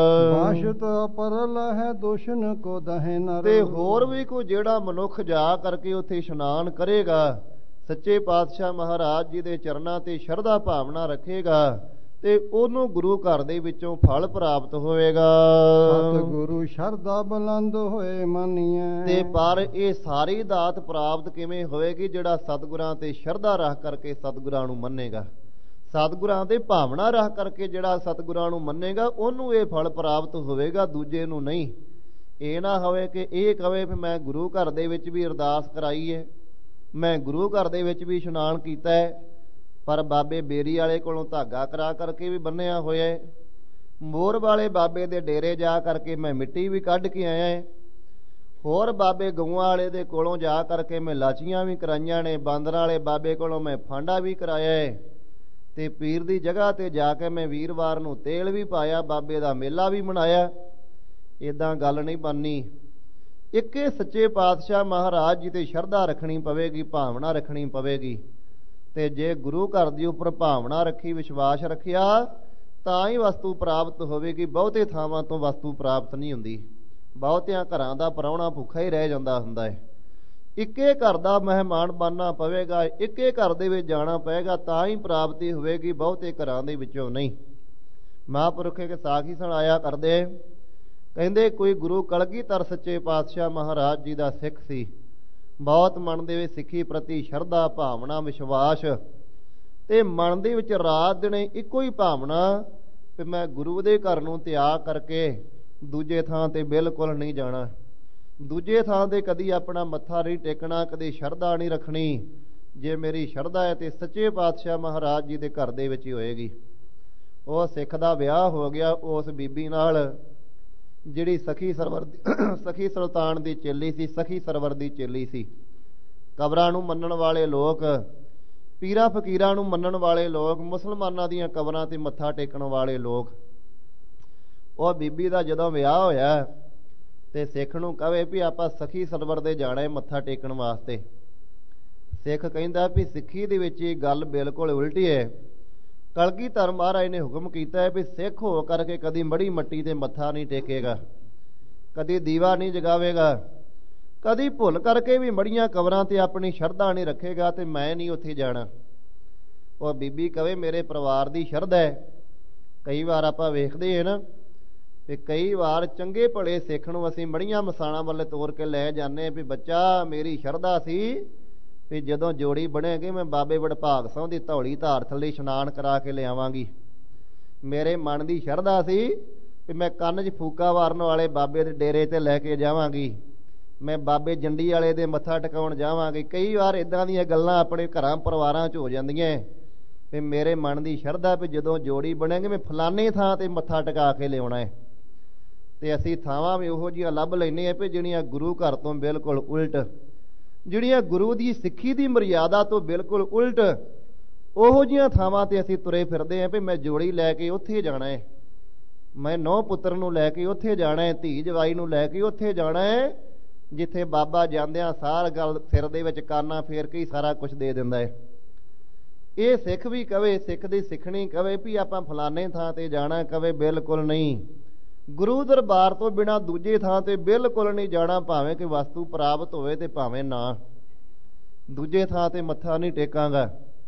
ਬਾਸ਼ਤ ਪਰਲ ਹੈ ਦੋਸ਼ਨ ਕੋ ਦਹਿ ਨਰ। ਤੇ ਹੋਰ ਵੀ ਕੋਈ ਜਿਹੜਾ ਮਨੁੱਖ ਜਾ ਕਰਕੇ ਉੱਥੇ ਇਸ਼ਨਾਨ ਕਰੇਗਾ ਸੱਚੇ ਪਾਤਸ਼ਾਹ ਮਹਾਰਾਜ ਜੀ ਦੇ ਚਰਨਾਂ ਤੇ ਸ਼ਰਧਾ ਭਾਵਨਾ ਰੱਖੇਗਾ ਤੇ ਉਹਨੂੰ ਗੁਰੂ ਘਰ ਦੇ ਵਿੱਚੋਂ ਫਲ ਪ੍ਰਾਪਤ ਹੋਵੇਗਾ। ਸਤਿਗੁਰੂ ਸ਼ਰਧਾ ਬੁਲੰਦ ਹੋਏ ਮੰਨੀਐ। ਤੇ ਪਰ ਇਹ ਸਾਰੀ ਦਾਤ ਪ੍ਰਾਪਤ ਕਿਵੇਂ ਹੋਵੇਗੀ? ਜਿਹੜਾ ਸਤਿਗੁਰਾਂ ਤੇ ਸ਼ਰਧਾ ਰੱਖ ਕਰਕੇ ਸਤਿਗੁਰਾਂ ਨੂੰ ਮੰਨੇਗਾ, ਸਤਿਗੁਰਾਂ ਤੇ ਭਾਵਨਾ ਰੱਖ ਕਰਕੇ ਜਿਹੜਾ ਸਤਿਗੁਰਾਂ ਨੂੰ ਮੰਨੇਗਾ ਉਹਨੂੰ ਇਹ ਫਲ ਪ੍ਰਾਪਤ ਹੋਵੇਗਾ, ਦੂਜੇ ਨੂੰ ਨਹੀਂ। ਇਹ ਨਾ ਹੋਵੇ ਕਿ ਇਹ ਕਵੇ ਵੀ ਮੈਂ ਗੁਰੂ ਘਰ ਦੇ ਵਿੱਚ ਵੀ ਅਰਦਾਸ ਕਰਾਈ ਹੈ, ਮੈਂ ਗੁਰੂ ਘਰ ਦੇ ਵਿੱਚ ਵੀ ਇਸ਼ਨਾਨ ਕੀਤਾ ਹੈ, ਪਰ ਬਾਬੇ ਬੇਰੀ ਵਾਲੇ ਕੋਲੋਂ ਧਾਗਾ ਕਰਾ ਕਰਕੇ ਵੀ ਬੰਨਿਆ ਹੋਇਆ ਹੈ, ਮੋਰ ਵਾਲੇ ਬਾਬੇ ਦੇ ਡੇਰੇ ਜਾ ਕਰਕੇ ਮੈਂ ਮਿੱਟੀ ਵੀ ਕੱਢ ਕੇ ਆਇਆ ਹੈ, ਹੋਰ ਬਾਬੇ ਗਊਆਂ ਵਾਲੇ ਦੇ ਕੋਲੋਂ ਜਾ ਕਰਕੇ ਮੈਂ ਲਾਚੀਆਂ ਵੀ ਕਰਾਈਆਂ ਨੇ, ਬਾਂਦਰਾਂ ਵਾਲੇ ਬਾਬੇ ਕੋਲੋਂ ਮੈਂ ਫਾਂਡਾ ਵੀ ਕਰਾਇਆ ਹੈ, ਤੇ ਪੀਰ ਦੀ ਜਗ੍ਹਾ ਤੇ ਜਾ ਕੇ ਮੈਂ ਵੀਰਵਾਰ ਨੂੰ ਤੇਲ ਵੀ ਪਾਇਆ, ਬਾਬੇ ਦਾ ਮੇਲਾ ਵੀ ਮਨਾਇਆ। ਇੱਦਾਂ ਗੱਲ ਨਹੀਂ ਬਣਨੀ। ਇੱਕੇ ਸੱਚੇ ਪਾਤਸ਼ਾਹ ਮਹਾਰਾਜ ਜੀ ਤੇ ਸ਼ਰਧਾ ਰੱਖਣੀ ਪਵੇਗੀ, ਭਾਵਨਾ ਰੱਖਣੀ ਪਵੇਗੀ। ਤੇ ਜੇ ਗੁਰੂ ਘਰ ਦੀ ਉੱਪਰ ਭਾਵਨਾ ਰੱਖੀ, ਵਿਸ਼ਵਾਸ ਰੱਖਿਆ, ਤਾਂ ਹੀ ਵਸਤੂ ਪ੍ਰਾਪਤ ਹੋਵੇਗੀ। ਬਹੁਤੇ ਥਾਵਾਂ ਤੋਂ ਵਸਤੂ ਪ੍ਰਾਪਤ ਨਹੀਂ ਹੁੰਦੀ। ਬਹੁਤਿਆਂ ਘਰਾਂ ਦਾ ਪ੍ਰਾਹੁਣਾ ਭੁੱਖਾ ਹੀ ਰਹਿ ਜਾਂਦਾ ਹੁੰਦਾ ਹੈ। ਇੱਕੇ ਘਰ ਦਾ ਮਹਿਮਾਨ ਬਣਨਾ ਪਵੇਗਾ, ਇੱਕੇ ਘਰ ਦੇ ਵਿੱਚ ਜਾਣਾ ਪਵੇਗਾ, ਤਾਂ ਹੀ ਪ੍ਰਾਪਤੀ ਹੋਵੇਗੀ, ਬਹੁਤੇ ਘਰਾਂ ਦੇ ਵਿੱਚੋਂ ਨਹੀਂ। ਮਹਾਂਪੁਰਖ ਕੇ ਸਾਖੀ ਸੁਣਾਇਆ ਕਰਦੇ, ਕਹਿੰਦੇ ਕੋਈ ਗੁਰੂ ਕਲਗੀਧਰ ਸੱਚੇ ਪਾਤਸ਼ਾਹ ਮਹਾਰਾਜ ਜੀ ਦਾ ਸਿੱਖ ਸੀ। ਬਹੁਤ ਮਨ ਦੇ ਵਿੱਚ ਸਿੱਖੀ ਪ੍ਰਤੀ ਸ਼ਰਧਾ ਭਾਵਨਾ ਵਿਸ਼ਵਾਸ, ਤੇ ਮਨ ਦੇ ਵਿੱਚ ਰਾਤ ਦਿਨੇ ਇੱਕੋ ਹੀ ਭਾਵਨਾ ਕਿ ਮੈਂ ਗੁਰੂ ਦੇ ਘਰ ਨੂੰ ਤਿਆਗ ਕਰਕੇ ਦੂਜੇ ਥਾਂ ਤੇ ਬਿਲਕੁਲ ਨਹੀਂ ਜਾਣਾ, ਦੂਜੇ ਥਾਂ ਤੇ ਕਦੀ ਆਪਣਾ ਮੱਥਾ ਨਹੀਂ ਟੇਕਣਾ, ਕਦੀ ਸ਼ਰਧਾ ਨਹੀਂ ਰੱਖਣੀ। ਜੇ ਮੇਰੀ ਸ਼ਰਧਾ ਹੈ ਤੇ ਸੱਚੇ ਪਾਤਸ਼ਾਹ ਮਹਾਰਾਜ ਜੀ ਦੇ ਘਰ ਦੇ ਵਿੱਚ ਹੀ ਹੋਏਗੀ। ਉਹ ਸਿੱਖ ਦਾ ਵਿਆਹ ਹੋ ਗਿਆ ਉਸ ਬੀਬੀ ਨਾਲ ਜਿਹੜੀ ਸਖੀ ਸਰਵਰ ਸਖੀ ਸੁਲਤਾਨ ਦੀ ਚੇਲੀ ਸੀ, ਸਖੀ ਸਰਵਰ ਦੀ ਚੇਲੀ ਸੀ। ਕਬਰਾਂ ਨੂੰ ਮੰਨਣ ਵਾਲੇ ਲੋਕ, ਪੀਰਾਂ ਫਕੀਰਾਂ ਨੂੰ ਮੰਨਣ ਵਾਲੇ ਲੋਕ, ਮੁਸਲਮਾਨਾਂ ਦੀਆਂ ਕਬਰਾਂ ਤੇ ਮੱਥਾ ਟੇਕਣ ਵਾਲੇ ਲੋਕ। ਉਹ ਬੀਬੀ ਦਾ ਜਦੋਂ ਵਿਆਹ ਹੋਇਆ ਤੇ ਸਿੱਖ ਨੂੰ ਕਹੇ ਵੀ ਆਪਾਂ ਸਖੀ ਸਰਵਰ ਦੇ ਜਾਣਾ ਮੱਥਾ ਟੇਕਣ ਵਾਸਤੇ। ਸਿੱਖ ਕਹਿੰਦਾ ਵੀ ਸਿੱਖੀ ਦੇ ਵਿੱਚ ਇਹ ਗੱਲ ਬਿਲਕੁਲ ਉਲਟੀ ਹੈ। ਕਲਗੀਧਰ ਮਹਾਰਾਜ ਨੇ ਹੁਕਮ ਕੀਤਾ ਹੈ ਵੀ ਸਿੱਖ ਹੋ ਕਰਕੇ ਕਦੀ ਮੜੀ ਮੱਟੀ ਤੇ ਮੱਥਾ ਨਹੀਂ ਟੇਕੇਗਾ, ਕਦੀ ਦੀਵਾ ਨਹੀਂ ਜਗਾਵੇਗਾ, ਕਦੀ ਭੁੱਲ ਕਰਕੇ ਵੀ ਮੜੀਆਂ ਕਬਰਾਂ ਤੇ ਆਪਣੀ ਸ਼ਰਧਾ ਨਹੀਂ ਰੱਖੇਗਾ, ਤੇ ਮੈਂ ਨਹੀਂ ਉੱਥੇ ਜਾਣਾ। ਉਹ ਬੀਬੀ ਕਵੇ ਮੇਰੇ ਪਰਿਵਾਰ ਦੀ ਸ਼ਰਧਾ ਹੈ। ਕਈ ਵਾਰ ਆਪਾਂ ਵੇਖਦੇ ਹਾਂ ਨਾ ਤੇ ਕਈ ਵਾਰ ਚੰਗੇ ਭਲੇ ਸਿੱਖ ਨੂੰ ਅਸੀਂ ਮੜੀਆਂ ਮਸਾਣਾਂ ਵੱਲ ਤੋਰ ਕੇ ਲੈ ਜਾਂਦੇ ਵੀ ਬੱਚਾ ਮੇਰੀ ਸ਼ਰਧਾ ਸੀ ਵੀ ਜਦੋਂ ਜੋੜੀ ਬਣੇਗੀ ਮੈਂ ਬਾਬੇ ਵਡਭਾਗ ਸਿੰਘ ਦੀ ਧੌਲੀ ਧਾਰ ਥੱਲੇ ਇਸ਼ਨਾਨ ਕਰਾ ਕੇ ਲਿਆਵਾਂਗੀ। ਮੇਰੇ ਮਨ ਦੀ ਸ਼ਰਧਾ ਸੀ ਵੀ ਮੈਂ ਕੰਨ 'ਚ ਫੂਕਾ ਵਾਰਨ ਵਾਲੇ ਬਾਬੇ ਦੇ ਡੇਰੇ ਤੇ ਲੈ ਕੇ ਜਾਵਾਂਗੀ, ਮੈਂ ਬਾਬੇ ਜੰਡੀ ਵਾਲੇ ਦੇ ਮੱਥਾ ਟਿਕਾਉਣ ਜਾਵਾਂਗੀ। ਕਈ ਵਾਰ ਇੱਦਾਂ ਦੀਆਂ ਗੱਲਾਂ ਆਪਣੇ ਘਰਾਂ ਪਰਿਵਾਰਾਂ 'ਚ ਹੋ ਜਾਂਦੀਆਂ ਵੀ ਮੇਰੇ ਮਨ ਦੀ ਸ਼ਰਧਾ ਵੀ ਜਦੋਂ ਜੋੜੀ ਬਣੇਗੀ ਮੈਂ ਫਲਾਨੀ ਥਾਂ ਤੇ ਮੱਥਾ ਟਿਕਾ ਕੇ ਲਿਆਉਣਾ ਹੈ। ਤੇ ਅਸੀਂ ਥਾਵਾਂ ਵੀ ਉਹੋ ਜਿਹੀਆਂ ਲੱਭ ਲੈਂਦੇ ਹਾਂ ਵੀ ਜਿਹੜੀਆਂ ਗੁਰੂ ਘਰ ਤੋਂ ਬਿਲਕੁਲ ਉਲਟ, ਜਿਹੜੀਆਂ ਗੁਰੂ ਦੀ ਸਿੱਖੀ ਦੀ ਮਰਿਆਦਾ ਤੋਂ ਬਿਲਕੁਲ ਉਲਟ, ਉਹੋ ਜਿਹੀਆਂ ਥਾਵਾਂ ਤੇ ਅਸੀਂ ਤੁਰੇ ਫਿਰਦੇ ਹਾਂ ਵੀ ਮੈਂ ਜੋੜੀ ਲੈ ਕੇ ਉੱਥੇ ਜਾਣਾ ਹੈ, ਮੈਂ ਨੌ ਪੁੱਤਰ ਨੂੰ ਲੈ ਕੇ ਉੱਥੇ ਜਾਣਾ ਹੈ, ਧੀ ਜਵਾਈ ਨੂੰ ਲੈ ਕੇ ਉੱਥੇ ਜਾਣਾ ਹੈ, ਜਿੱਥੇ ਬਾਬਾ ਜਾਂਦਿਆਂ ਸਾਰ ਗੱਲ ਸਿਰ ਦੇ ਵਿੱਚ ਕਾਨਾ ਫੇਰ ਕੇ ਹੀ ਸਾਰਾ ਕੁਝ ਦੇ ਦਿੰਦਾ ਹੈ। ਇਹ ਸਿੱਖ ਵੀ ਕਵੇ, ਸਿੱਖ ਦੀ ਸਿੱਖਣੀ ਕਵੇ ਵੀ ਆਪਾਂ ਫਲਾਣੇ ਥਾਂ ਤੇ ਜਾਣਾ, ਕਵੇ ਬਿਲਕੁਲ ਨਹੀਂ। ਗੁਰੂ ਦਰਬਾਰ ਤੋਂ ਬਿਨਾਂ ਦੂਜੇ ਥਾਂ ਤੇ ਬਿਲਕੁਲ ਨਹੀਂ ਜਾਣਾ, ਭਾਵੇਂ ਕਿ ਵਸਤੂ ਪ੍ਰਾਪਤ ਹੋਵੇ ਤੇ ਭਾਵੇਂ ਨਾ। ਦੂਜੇ ਥਾਂ ਤੇ ਮੱਥਾ ਨਹੀਂ ਟੇਕਾਂਗਾ।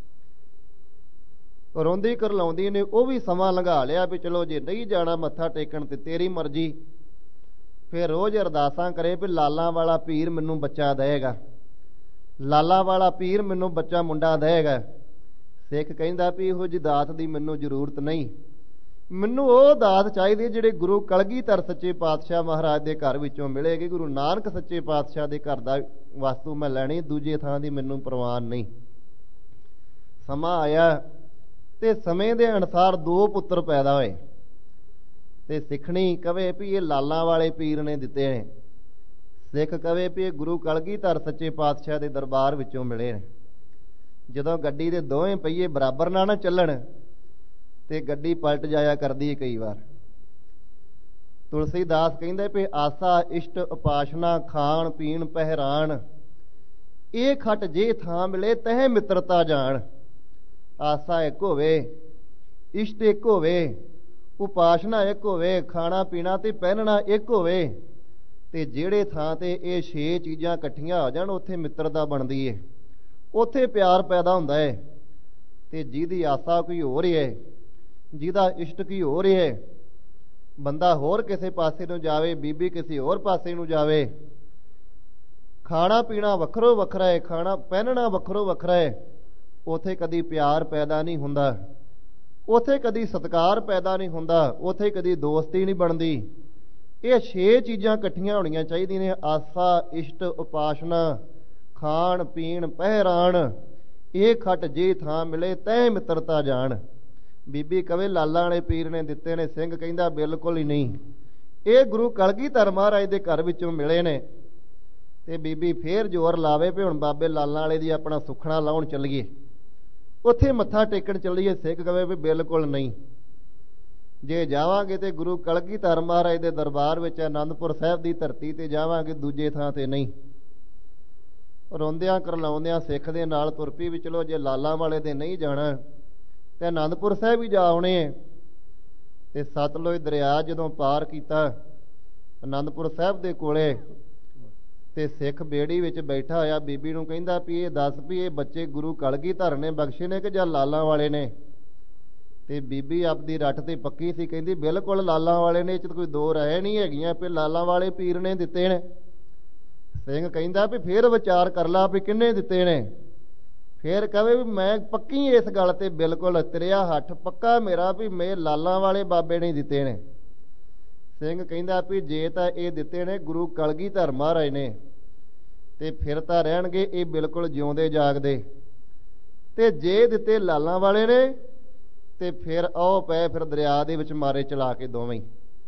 ਰੋਂਦੀ ਕਰਲਾਉਂਦੀ ਨੇ ਉਹ ਵੀ ਸਮਾਂ ਲੰਘਾ ਲਿਆ ਵੀ ਚਲੋ ਜੇ ਨਹੀਂ ਜਾਣਾ ਮੱਥਾ ਟੇਕਣ ਤੇ ਤੇਰੀ ਮਰਜ਼ੀ। ਫਿਰ ਰੋਜ਼ ਅਰਦਾਸਾਂ ਕਰੇ ਵੀ ਲਾਲਾਂ ਵਾਲਾ ਪੀਰ ਮੈਨੂੰ ਬੱਚਾ ਦੇਵੇਗਾ, ਲਾਲਾਂ ਵਾਲਾ ਪੀਰ ਮੈਨੂੰ ਬੱਚਾ ਮੁੰਡਾ ਦੇਵੇਗਾ। ਸਿੱਖ ਕਹਿੰਦਾ ਵੀ ਇਹੋ ਜਿਹੀ ਦਾਤ ਦੀ ਮੈਨੂੰ ਜ਼ਰੂਰਤ ਨਹੀਂ, ਮੈਨੂੰ ਉਹ ਦਾਤ ਚਾਹੀਦੀ ਜਿਹੜੇ ਗੁਰੂ ਕਲਗੀਧਰ ਸੱਚੇ ਪਾਤਸ਼ਾਹ ਮਹਾਰਾਜ ਦੇ ਘਰ ਵਿੱਚੋਂ ਮਿਲੇਗੀ। ਗੁਰੂ ਨਾਨਕ ਸੱਚੇ ਪਾਤਸ਼ਾਹ ਦੇ ਘਰ ਦਾ ਵਸਤੂ ਮੈਂ ਲੈਣੀ, ਦੂਜੇ ਥਾਂ ਦੀ ਮੈਨੂੰ ਪ੍ਰਵਾਨ ਨਹੀਂ। ਸਮਾਂ ਆਇਆ ਤੇ ਸਮੇਂ ਦੇ ਅਨੁਸਾਰ ਦੋ ਪੁੱਤਰ ਪੈਦਾ ਹੋਏ ਤੇ ਸਿੱਖਣੀ ਕਵੇ ਵੀ ਇਹ ਲਾਲਾਂ ਵਾਲੇ ਪੀਰ ਨੇ ਦਿੱਤੇ ਨੇ, ਸਿੱਖ ਕਵੇ ਵੀ ਇਹ ਗੁਰੂ ਕਲਗੀਧਰ ਸੱਚੇ ਪਾਤਸ਼ਾਹ ਦੇ ਦਰਬਾਰ ਵਿੱਚੋਂ ਮਿਲੇ ਨੇ। ਜਦੋਂ ਗੱਡੀ ਦੇ ਦੋਵੇਂ ਪਹੀਏ ਬਰਾਬਰ ਨਾ ਨਾ ਚੱਲਣ ਤੇ ਗੱਡੀ ਪਲਟ ਜਾਇਆ ਕਰਦੀ ਹੈ ਕਈ ਵਾਰ। ਤੁਲਸੀਦਾਸ ਕਹਿੰਦੇ ਵੀ ਆਸਾ ਇਸ਼ਟ ਉਪਾਸ਼ਨਾ ਖਾਣ ਪੀਣ ਪਹਿਰਾਨ, ਇਹ ਖਟ ਜੇ ਥਾਂ ਮਿਲੇ ਤਹਿ ਮਿੱਤਰਤਾ ਜਾਣ। ਆਸਾ ਇੱਕ ਹੋਵੇ, ਇਸ਼ਟ ਇੱਕ ਹੋਵੇ, ਉਪਾਸ਼ਨਾ ਇੱਕ ਹੋਵੇ, ਖਾਣਾ ਪੀਣਾ ਤੇ ਪਹਿਨਣਾ ਇੱਕ ਹੋਵੇ, ਤੇ ਜਿਹੜੇ ਥਾਂ ਤੇ ਇਹ ਛੇ ਚੀਜ਼ਾਂ ਇਕੱਠੀਆਂ ਹੋ ਜਾਣ ਉੱਥੇ ਮਿੱਤਰਤਾ ਬਣਦੀ ਹੈ। ਉੱਥੇ ਪਿਆਰ ਪੈਦਾ ਹੁੰਦਾ ਹੈ। ਤੇ ਜਿਹਦੀ ਆਸਾ ਕੋਈ ਹੋ ਰਹੀ ਹੈ, ਜਿਹਦਾ ਇਸ਼ਟ ਕੀ ਹੋ ਰਿਹਾ ਹੈ, ਬੰਦਾ ਹੋਰ ਕਿਸੇ ਪਾਸੇ ਨੂੰ ਜਾਵੇ, ਬੀਬੀ ਕਿਸੇ ਹੋਰ ਪਾਸੇ ਨੂੰ ਜਾਵੇ, ਖਾਣਾ ਪੀਣਾ ਵੱਖਰੋ ਵੱਖਰਾ ਹੈ, ਖਾਣਾ ਪਹਿਨਣਾ ਵੱਖਰੋ ਵੱਖਰਾ ਹੈ, ਉੱਥੇ ਕਦੀ ਪਿਆਰ ਪੈਦਾ ਨਹੀਂ ਹੁੰਦਾ, ਉੱਥੇ ਕਦੀ ਸਤਿਕਾਰ ਪੈਦਾ ਨਹੀਂ ਹੁੰਦਾ, ਉੱਥੇ ਕਦੀ ਦੋਸਤੀ ਨਹੀਂ ਬਣਦੀ। ਇਹ ਛੇ ਚੀਜ਼ਾਂ ਇਕੱਠੀਆਂ ਹੋਣੀਆਂ ਚਾਹੀਦੀਆਂ ਨੇ, ਆਸਾ, ਇਸ਼ਟ, ਉਪਾਸਨਾ, ਖਾਣ ਪੀਣ, ਪਹਿਰਾਣ। ਇਹ ਖੱਟ ਜੇ ਥਾਂ ਮਿਲੇ ਤੈ ਮਿੱਤਰਤਾ ਜਾਣ। ਬੀਬੀ ਕਵੇ ਲਾਲਾਂ ਵਾਲੇ ਪੀਰ ਨੇ ਦਿੱਤੇ ਨੇ, ਸਿੰਘ ਕਹਿੰਦਾ ਬਿਲਕੁਲ ਹੀ ਨਹੀਂ, ਇਹ ਗੁਰੂ ਕਲਗੀਧਰ ਮਹਾਰਾਜ ਦੇ ਘਰ ਵਿੱਚੋਂ ਮਿਲੇ ਨੇ। ਤੇ ਬੀਬੀ ਫੇਰ ਜ਼ੋਰ ਲਾਵੇ ਵੀ ਹੁਣ ਬਾਬੇ ਲਾਲਾਂ ਵਾਲੇ ਦੀ ਆਪਣਾ ਸੁਖਣਾ ਲਾਉਣ ਚੱਲੀਏ, ਉੱਥੇ ਮੱਥਾ ਟੇਕਣ ਚੱਲੀਏ। ਸਿੱਖ ਕਵੇ ਵੀ ਬਿਲਕੁਲ ਨਹੀਂ, ਜੇ ਜਾਵਾਂਗੇ ਤੇ ਗੁਰੂ ਕਲਗੀਧਰ ਮਹਾਰਾਜ ਦੇ ਦਰਬਾਰ ਵਿੱਚ ਆਨੰਦਪੁਰ ਸਾਹਿਬ ਦੀ ਧਰਤੀ ਤੇ ਜਾਵਾਂਗੇ, ਦੂਜੇ ਥਾਂ ਤੇ ਨਹੀਂ। ਰੋਂਦਿਆਂ ਕਰਲਾਉਂਦਿਆਂ ਸਿੱਖ ਦੇ ਨਾਲ ਤੁਰ ਪਈ ਵੀ ਚਲੋ ਜੇ ਲਾਲਾਂ ਵਾਲੇ ਦੇ ਨਹੀਂ ਜਾਣਾ ਤੇ ਆਨੰਦਪੁਰ ਸਾਹਿਬ ਹੀ ਜਾ ਆਉਣੇ। ਤੇ ਸਤਲੁਜ ਦਰਿਆ ਜਦੋਂ ਪਾਰ ਕੀਤਾ ਆਨੰਦਪੁਰ ਸਾਹਿਬ ਦੇ ਕੋਲੇ, ਤੇ ਸਿੱਖ ਬੇੜੀ ਵਿੱਚ ਬੈਠਾ ਹੋਇਆ ਬੀਬੀ ਨੂੰ ਕਹਿੰਦਾ ਵੀ ਇਹ ਦੱਸ ਵੀ ਇਹ ਬੱਚੇ ਗੁਰੂ ਕਲਗੀਧਰ ਨੇ ਬਖਸ਼ੇ ਨੇ ਕਿ ਜਾਂ ਲਾਲਾਂ ਵਾਲੇ ਨੇ? ਤੇ ਬੀਬੀ ਆਪਦੀ ਰੱਟ ਤੇ ਪੱਕੀ ਸੀ, ਕਹਿੰਦੀ ਬਿਲਕੁਲ ਲਾਲਾਂ ਵਾਲੇ ਨੇ, ਇਹ 'ਚ ਕੋਈ ਦੋ ਰਾਏ ਨਹੀਂ ਹੈਗੀਆਂ ਵੀ ਲਾਲਾਂ ਵਾਲੇ ਪੀਰ ਨੇ ਦਿੱਤੇ ਨੇ। ਸਿੰਘ ਕਹਿੰਦਾ ਵੀ ਫੇਰ ਵਿਚਾਰ ਕਰ ਲਾ ਵੀ ਕਿੰਨੇ ਦਿੱਤੇ ਨੇ। ਫੇਰ ਕਹੇ ਵੀ ਮੈਂ ਪੱਕੀ ਇਸ ਗੱਲ ਤੇ ਬਿਲਕੁਲ ਤੇਰਿਆ ਹੱਥ ਪੱਕਾ ਮੇਰਾ ਵੀ ਮੈਂ ਲਾਲਾਂ ਵਾਲੇ ਬਾਬੇ ਨੇ ਦਿੱਤੇ ਨੇ। ਸਿੰਘ ਕਹਿੰਦਾ ਵੀ ਜੇ ਤਾਂ ਇਹ ਦਿੱਤੇ ਨੇ ਗੁਰੂ ਕਲਗੀਧਰ ਮਹਾਰਾਜ ਨੇ ਤੇ ਫਿਰ ਤਾਂ ਰਹਿਣਗੇ ਇਹ ਬਿਲਕੁਲ ਜਿਉਂਦੇ ਜਾਗਦੇ, ਤੇ ਜੇ ਦਿੱਤੇ ਲਾਲਾਂ ਵਾਲੇ ਨੇ ਤੇ ਫਿਰ ਆਓ ਪਏ ਫਿਰ ਦਰਿਆ ਦੇ ਵਿੱਚ ਮਾਰੇ ਚਲਾ ਕੇ ਦੋਵੇਂ।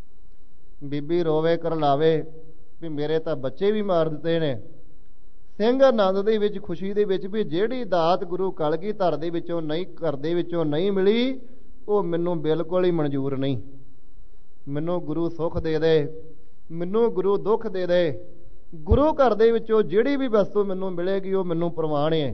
ਬੀਬੀ ਰੋਵੇ ਕਰਲਾਵੇ ਵੀ ਮੇਰੇ ਤਾਂ ਬੱਚੇ ਵੀ ਮਾਰ ਦਿੱਤੇ ਨੇ। ਸਿੰਘ ਆਨੰਦ ਦੇ ਵਿੱਚ, ਖੁਸ਼ੀ ਦੇ ਵਿੱਚ ਵੀ ਜਿਹੜੀ ਦਾਤ ਗੁਰੂ ਕਲਗੀਧਰ ਦੇ ਵਿੱਚੋਂ ਨਹੀਂ, ਘਰ ਦੇ ਵਿੱਚੋਂ ਨਹੀਂ ਮਿਲੀ, ਉਹ ਮੈਨੂੰ ਬਿਲਕੁਲ ਹੀ ਮਨਜ਼ੂਰ ਨਹੀਂ। ਮੈਨੂੰ ਗੁਰੂ ਸੁੱਖ ਦੇ ਦੇ, ਮੈਨੂੰ ਗੁਰੂ ਦੁੱਖ ਦੇ ਦੇ। ਗੁਰੂ ਘਰ ਦੇ ਵਿੱਚੋਂ ਜਿਹੜੀ ਵੀ ਵਸਤੂ ਮੈਨੂੰ ਮਿਲੇਗੀ ਉਹ ਮੈਨੂੰ ਪ੍ਰਵਾਨ ਹੈ।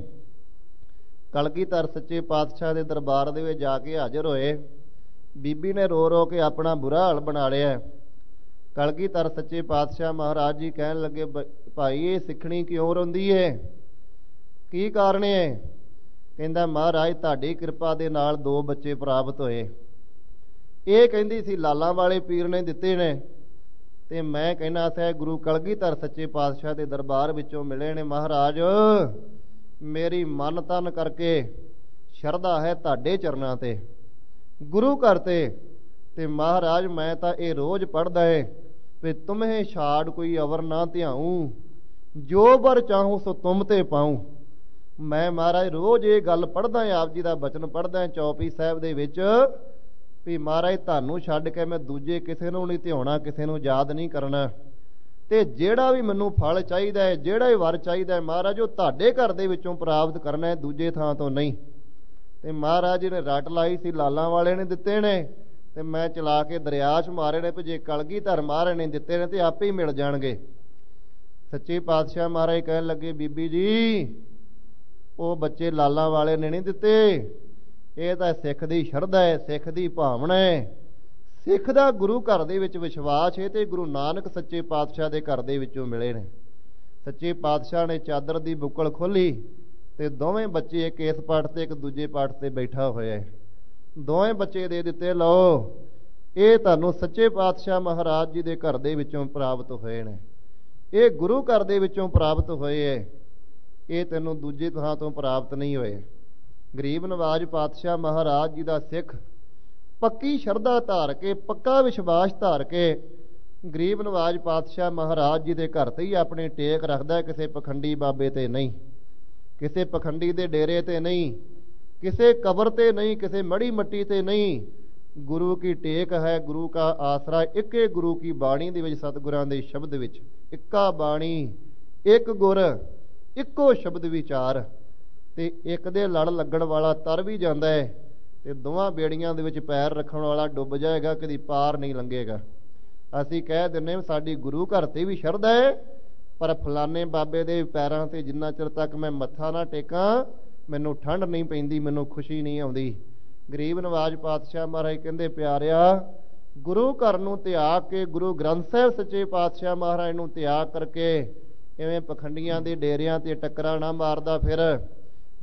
ਕਲਗੀਧਰ ਸੱਚੇ ਪਾਤਸ਼ਾਹ ਦੇ ਦਰਬਾਰ ਦੇ ਵਿੱਚ ਜਾ ਕੇ ਹਾਜ਼ਰ ਹੋਏ। ਬੀਬੀ ਨੇ ਰੋ ਰੋ ਕੇ ਆਪਣਾ ਬੁਰਾ ਹਾਲ ਬਣਾ ਲਿਆ। ਕਲਗੀਧਰ ਸੱਚੇ ਪਾਤਸ਼ਾਹ ਮਹਾਰਾਜ ਜੀ ਕਹਿਣ ਲੱਗੇ ਭਾਈ ਇਹ ਸਿੱਖਣੀ ਕਿਉਂ ਰੋਂਦੀ ਏ, ਕੀ ਕਾਰਨ ਹੈ? ਕਹਿੰਦਾ ਮਹਾਰਾਜ ਤੁਹਾਡੀ ਕਿਰਪਾ ਦੇ ਨਾਲ ਦੋ ਬੱਚੇ ਪ੍ਰਾਪਤ ਹੋਏ। ਇਹ ਕਹਿੰਦੀ ਸੀ ਲਾਲਾਂ ਵਾਲੇ ਪੀਰ ਨੇ ਦਿੱਤੇ ਨੇ, ਤੇ ਮੈਂ ਕਹਿੰਦਾ ਸੀ ਗੁਰੂ ਕਲਗੀਧਰ ਸੱਚੇ ਪਾਤਸ਼ਾਹ ਦੇ ਦਰਬਾਰ ਵਿੱਚੋਂ ਮਿਲੇ ਨੇ। ਮਹਾਰਾਜ ਮੇਰੀ ਮਨ ਤਨ ਕਰਕੇ ਸ਼ਰਧਾ ਹੈ ਤੁਹਾਡੇ ਚਰਨਾਂ ਤੇ, ਗੁਰੂ ਘਰ ਤੇ, ਤੇ ਮਹਾਰਾਜ ਮੈਂ ਤਾਂ ਇਹ ਰੋਜ਼ ਪੜ੍ਹਦਾ ਹੈ ਵੀ ਤੁਮਹੇ ਛਾੜ ਕੋਈ ਅਵਰ ਨਾ ਧਿਆਊਂ, ਜੋ ਬਰ ਚਾਹੂੰ ਸੋ ਤੁਮ ਤੇ ਪਾਊਂ। ਮੈਂ ਮਹਾਰਾਜ ਰੋਜ਼ ਇਹ ਗੱਲ ਪੜ੍ਹਦਾ, ਆਪ ਜੀ ਦਾ ਬਚਨ ਪੜ੍ਹਦਾ ਚੌਪਈ ਸਾਹਿਬ ਦੇ ਵਿੱਚ ਵੀ ਮਹਾਰਾਜ ਤੁਹਾਨੂੰ ਛੱਡ ਕੇ ਮੈਂ ਦੂਜੇ ਕਿਸੇ ਨੂੰ ਨਹੀਂ ਧਿਆਉਣਾ, ਕਿਸੇ ਨੂੰ ਯਾਦ ਨਹੀਂ ਕਰਨਾ, ਤੇ ਜਿਹੜਾ ਵੀ ਮੈਨੂੰ ਫਲ ਚਾਹੀਦਾ ਹੈ, ਜਿਹੜਾ ਵੀ ਵਰ ਚਾਹੀਦਾ ਹੈ ਮਹਾਰਾਜ ਉਹ ਤੁਹਾਡੇ ਘਰ ਦੇ ਵਿੱਚੋਂ ਪ੍ਰਾਪਤ ਕਰਨਾ ਹੈ, ਦੂਜੇ ਥਾਂ ਤੋਂ ਨਹੀਂ। ਤੇ ਮਹਾਰਾਜ ਜੀ ਨੇ ਰੱਟ ਲਾਈ ਸੀ ਲਾਲਾਂ ਵਾਲੇ ਨੇ ਦਿੱਤੇ ਨੇ ਤੇ ਮੈਂ ਚਲਾ ਕੇ ਦਰਿਆ 'ਚ ਮਾਰੇ ਨੇ, ਵੀ ਜੇ ਕਲਗੀਧਰ ਮਹਾਰਾਜ ਨੇ ਦਿੱਤੇ ਨੇ ਤੇ ਆਪੇ ਹੀ ਮਿਲ ਜਾਣਗੇ। ਸੱਚੇ ਪਾਤਸ਼ਾਹ ਮਹਾਰਾਜ ਕਹਿਣ ਲੱਗੇ ਬੀਬੀ ਜੀ ਉਹ ਬੱਚੇ ਲਾਲਾਂ ਵਾਲੇ ਨੇ ਨਹੀਂ ਦਿੱਤੇ, ਇਹ ਤਾਂ ਸਿੱਖ ਦੀ ਸ਼ਰਧਾ ਹੈ, ਸਿੱਖ ਦੀ ਭਾਵਨਾ ਹੈ, ਸਿੱਖ ਦਾ ਗੁਰੂ ਘਰ ਦੇ ਵਿੱਚ ਵਿਸ਼ਵਾਸ ਹੈ, ਤੇ ਗੁਰੂ ਨਾਨਕ ਸੱਚੇ ਪਾਤਸ਼ਾਹ ਦੇ ਘਰ ਦੇ ਵਿੱਚੋਂ ਮਿਲੇ ਨੇ। ਸੱਚੇ ਪਾਤਸ਼ਾਹ ਨੇ ਚਾਦਰ ਦੀ ਬੁੱਕਲ ਖੋਲੀ ਤੇ ਦੋਵੇਂ ਬੱਚੇ ਇੱਕ ਇਸ ਪਾਠ ਤੇ ਇੱਕ ਦੂਜੇ ਪਾਠ ਤੇ ਬੈਠਾ ਹੋਇਆ, ਦੋਵੇਂ ਬੱਚੇ ਦੇ ਦਿੱਤੇ, ਲਓ ਇਹ ਤੁਹਾਨੂੰ ਸੱਚੇ ਪਾਤਸ਼ਾਹ ਮਹਾਰਾਜ ਜੀ ਦੇ ਘਰ ਦੇ ਵਿੱਚੋਂ ਪ੍ਰਾਪਤ ਹੋਏ ਨੇ, ਇਹ ਗੁਰੂ ਘਰ ਦੇ ਵਿੱਚੋਂ ਪ੍ਰਾਪਤ ਹੋਏ ਹੈ, ਇਹ ਤੈਨੂੰ ਦੂਜੇ ਥਾਂ ਤੋਂ ਪ੍ਰਾਪਤ ਨਹੀਂ ਹੋਏ। ਗਰੀਬ ਨਵਾਜ ਪਾਤਸ਼ਾਹ ਮਹਾਰਾਜ ਜੀ ਦਾ ਸਿੱਖ ਪੱਕੀ ਸ਼ਰਧਾ ਧਾਰ ਕੇ, ਪੱਕਾ ਵਿਸ਼ਵਾਸ ਧਾਰ ਕੇ ਗਰੀਬ ਨਵਾਜ ਪਾਤਸ਼ਾਹ ਮਹਾਰਾਜ ਜੀ ਦੇ ਘਰ ਤੇ ਹੀ ਆਪਣੀ ਟੇਕ ਰੱਖਦਾ, ਕਿਸੇ ਪਖੰਡੀ ਬਾਬੇ ਤੇ ਨਹੀਂ, ਕਿਸੇ ਪਖੰਡੀ ਦੇ ਡੇਰੇ ਤੇ ਨਹੀਂ, ਕਿਸੇ ਕਬਰ ਤੇ ਨਹੀਂ, ਕਿਸੇ ਮੜੀ ਮੱਟੀ ਤੇ ਨਹੀਂ। ਗੁਰੂ ਕੀ ਟੇਕ ਹੈ, ਗੁਰੂ ਕਾ ਆਸਰਾ, ਇੱਕੇ ਗੁਰੂ ਕੀ ਬਾਣੀ ਦੇ ਵਿੱਚ, ਸਤਿਗੁਰਾਂ ਦੇ ਸ਼ਬਦ ਵਿੱਚ, ਇੱਕਾ ਬਾਣੀ ਇੱਕ ਗੁਰ ਇੱਕੋ ਸ਼ਬਦ ਵਿਚਾਰ, ਤੇ ਇੱਕ ਦੇ ਲੜ ਲੱਗਣ ਵਾਲਾ ਤਰ ਵੀ ਜਾਂਦਾ ਹੈ ਤੇ ਦੋਵਾਂ ਬੇੜੀਆਂ ਦੇ ਵਿੱਚ ਪੈਰ ਰੱਖਣ ਵਾਲਾ ਡੁੱਬ ਜਾਏਗਾ, ਕਦੀ ਪਾਰ ਨਹੀਂ ਲੰਘੇਗਾ। ਅਸੀਂ ਕਹਿ ਦਿੰਦੇ ਸਾਡੀ ਗੁਰੂ ਘਰ ਤੇ ਵੀ ਸ਼ਰਧਾ ਹੈ, ਪਰ ਫਲਾਣੇ ਬਾਬੇ ਦੇ ਪੈਰਾਂ ਤੇ ਜਿੰਨਾ ਚਿਰ ਤੱਕ ਮੈਂ ਮੱਥਾ ਨਾ ਟੇਕਾਂ ਮੈਨੂੰ ਠੰਡ ਨਹੀਂ ਪੈਂਦੀ, ਮੈਨੂੰ ਖੁਸ਼ੀ ਨਹੀਂ ਆਉਂਦੀ। ਗਰੀਬ ਨਵਾਜ ਪਾਤਸ਼ਾਹ ਮਹਾਰਾਜ ਕਹਿੰਦੇ ਪਿਆਰਿਆ, ਗੁਰੂ ਘਰ ਨੂੰ ਤਿਆਗ ਕੇ, ਗੁਰੂ ਗ੍ਰੰਥ ਸਾਹਿਬ ਸੱਚੇ ਪਾਤਸ਼ਾਹ ਮਹਾਰਾਜ ਨੂੰ ਤਿਆਗ ਕਰਕੇ ਇਵੇਂ ਪਖੰਡੀਆਂ ਦੇ ਡੇਰਿਆਂ ਤੇ ਟੱਕਰਾਂ ਨਾ ਮਾਰਦਾ ਫਿਰ,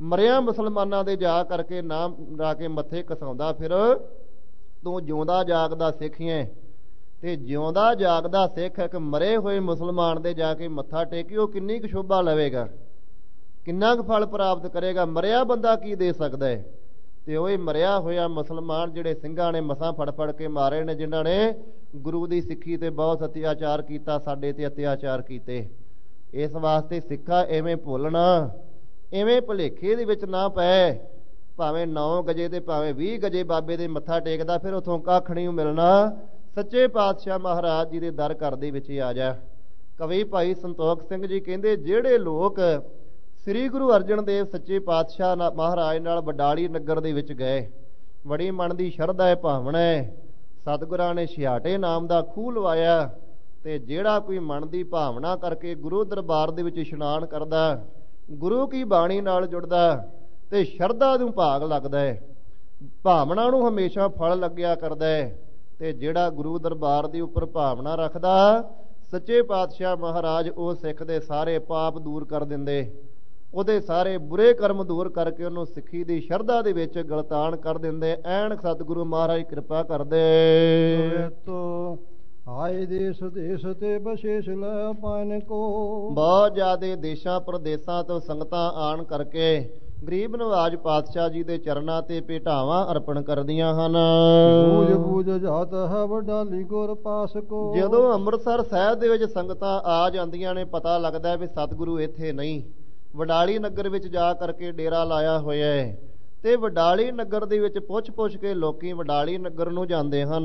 ਮਰਿਆ ਮੁਸਲਮਾਨਾਂ ਦੇ ਜਾ ਕਰਕੇ ਨਾਮ ਲਾ ਕੇ ਮੱਥੇ ਘਸਾਉਂਦਾ ਫਿਰ ਤੂੰ ਜਿਉਂਦਾ ਜਾਗਦਾ ਸਿੱਖ ਐ। ਤੇ ਜਿਉਂਦਾ ਜਾਗਦਾ ਸਿੱਖ ਇੱਕ ਮਰੇ ਹੋਏ ਮੁਸਲਮਾਨ ਦੇ ਜਾ ਕੇ ਮੱਥਾ ਟੇਕੀ, ਉਹ ਕਿੰਨੀ ਕੁ ਸ਼ੋਭਾ ਲਵੇਗਾ, ਕਿੰਨਾ ਕੁ ਫਲ ਪ੍ਰਾਪਤ ਕਰੇਗਾ। ਮਰਿਆ ਬੰਦਾ ਕੀ ਦੇ ਸਕਦਾ ਹੈ। ਤੇ ਉਹ ਮਰਿਆ ਹੋਇਆ ਮੁਸਲਮਾਨ ਜਿਹੜੇ ਸਿੰਘਾਂ ਨੇ ਮਸਾਂ ਫੜ ਫੜ ਕੇ ਮਾਰੇ ਨੇ, ਜਿਨ੍ਹਾਂ ਨੇ ਗੁਰੂ ਦੀ ਸਿੱਖੀ ਤੇ ਬਹੁਤ ਅਤਿਆਚਾਰ ਕੀਤਾ, ਸਾਡੇ ਤੇ ਅਤਿਆਚਾਰ ਕੀਤੇ। ਇਸ ਵਾਸਤੇ ਸਿੱਖਾ ਐਵੇਂ ਭੁੱਲਣਾ, ਐਵੇਂ ਭੁਲੇਖੇ ਦੇ ਵਿੱਚ ਨਾ ਪੈ। ਭਾਵੇਂ ਨੌ ਗਜੇ ਦੇ ਭਾਵੇਂ ਵੀਹ ਗਜੇ ਬਾਬੇ ਦੇ ਮੱਥਾ ਟੇਕਦਾ, ਫਿਰ ਉੱਥੋਂ ਕੱਖ ਨਹੀਂ ਮਿਲਣਾ। ਸੱਚੇ ਪਾਤਸ਼ਾਹ ਮਹਾਰਾਜ ਜੀ ਦੇ ਦਰ ਘਰ ਦੇ ਵਿੱਚ ਆ ਜਾ। ਕਵੀ ਭਾਈ ਸੰਤੋਖ ਸਿੰਘ ਜੀ ਕਹਿੰਦੇ, ਜਿਹੜੇ ਲੋਕ ਸ੍ਰੀ ਗੁਰੂ ਅਰਜਨ ਦੇਵ ਸੱਚੇ ਪਾਤਸ਼ਾਹ ਮਹਾਰਾਜ ਨਾਲ ਵਡਾਲੀ ਨਗਰ ਦੇ ਵਿੱਚ ਗਏ, ਬੜੀ ਮਨ ਦੀ ਸ਼ਰਧਾ ਹੈ, ਭਾਵਨਾ ਹੈ। ਸਤਿਗੁਰਾਂ ਨੇ ਛਿਆਟੇ ਨਾਮ ਦਾ ਖੂਹ ਲਵਾਇਆ, ਤੇ ਜਿਹੜਾ ਕੋਈ ਮਨ ਦੀ ਭਾਵਨਾ ਕਰਕੇ ਗੁਰੂ ਦਰਬਾਰ ਦੇ ਵਿੱਚ ਇਸ਼ਨਾਨ ਕਰਦਾ, ਗੁਰੂ ਕੀ ਬਾਣੀ ਨਾਲ ਜੁੜਦਾ, ਤੇ ਸ਼ਰਧਾ ਨੂੰ ਭਾਗ ਲੱਗਦਾ ਹੈ, ਭਾਵਨਾ ਨੂੰ ਹਮੇਸ਼ਾ ਫਲ ਲੱਗਿਆ ਕਰਦਾ ਹੈ। ਤੇ ਜਿਹੜਾ ਗੁਰੂ ਦਰਬਾਰ ਦੇ ਉੱਪਰ ਭਾਵਨਾ ਰੱਖਦਾ, ਸੱਚੇ ਪਾਤਸ਼ਾਹ ਮਹਾਰਾਜ ਉਹ ਸਿੱਖ ਦੇ ਸਾਰੇ ਪਾਪ ਦੂਰ ਕਰ ਦਿੰਦੇ, ਉਹਦੇ ਸਾਰੇ ਬੁਰੇ ਕਰਮ ਦੂਰ ਕਰਕੇ ਉਹਨੂੰ ਸਿੱਖੀ ਦੀ ਸ਼ਰਧਾ ਦੇ ਵਿੱਚ ਗਲਤਾਨ ਕਰ ਦਿੰਦੇ। ਐਨ ਸਤਿਗੁਰੂ ਮਹਾਰਾਜ ਕਿਰਪਾ ਕਰਦੇ। ਆਏ ਦੇਸ ਦੇਸ ਤੇ ਬਸ਼ੇਸ਼ ਲੈ ਪਾਇਨ ਕੋ। ਬਹੁਤ ਜ਼ਿਆਦੇ ਦੇਸ਼ਾਂ ਪ੍ਰਦੇਸਾਂ ਤੋਂ ਸੰਗਤਾਂ ਆਣ ਕਰਕੇ ਗਰੀਬ ਨਵਾਜ ਪਾਤਸ਼ਾਹ ਜੀ ਦੇ ਚਰਨਾਂ ਤੇ ਭੇਟਾਵਾਂ ਅਰਪਣ ਕਰਦੀਆਂ ਹਨ। ਬੂਝ ਬੂਝ ਜਾਤ ਹੈ ਵਡਾਲੀ ਗੁਰ ਪਾਸ ਕੋ। ਜਦੋਂ ਅੰਮ੍ਰਿਤਸਰ ਸਾਹਿਬ ਦੇ ਵਿੱਚ ਸੰਗਤਾਂ ਆ ਜਾਂਦੀਆਂ ਨੇ, ਪਤਾ ਲੱਗਦਾ ਵੀ ਸਤਿਗੁਰੂ ਇੱਥੇ ਨਹੀਂ, ਵਡਾਲੀ ਨਗਰ ਵਿੱਚ ਜਾ ਕਰਕੇ ਡੇਰਾ ਲਾਇਆ ਹੋਇਆ ਹੈ। ਤੇ ਵਡਾਲੀ ਨਗਰ ਦੇ ਵਿੱਚ ਪੁੱਛ ਪੁੱਛ ਕੇ ਲੋਕੀ ਵਡਾਲੀ ਨਗਰ ਨੂੰ ਜਾਂਦੇ ਹਨ।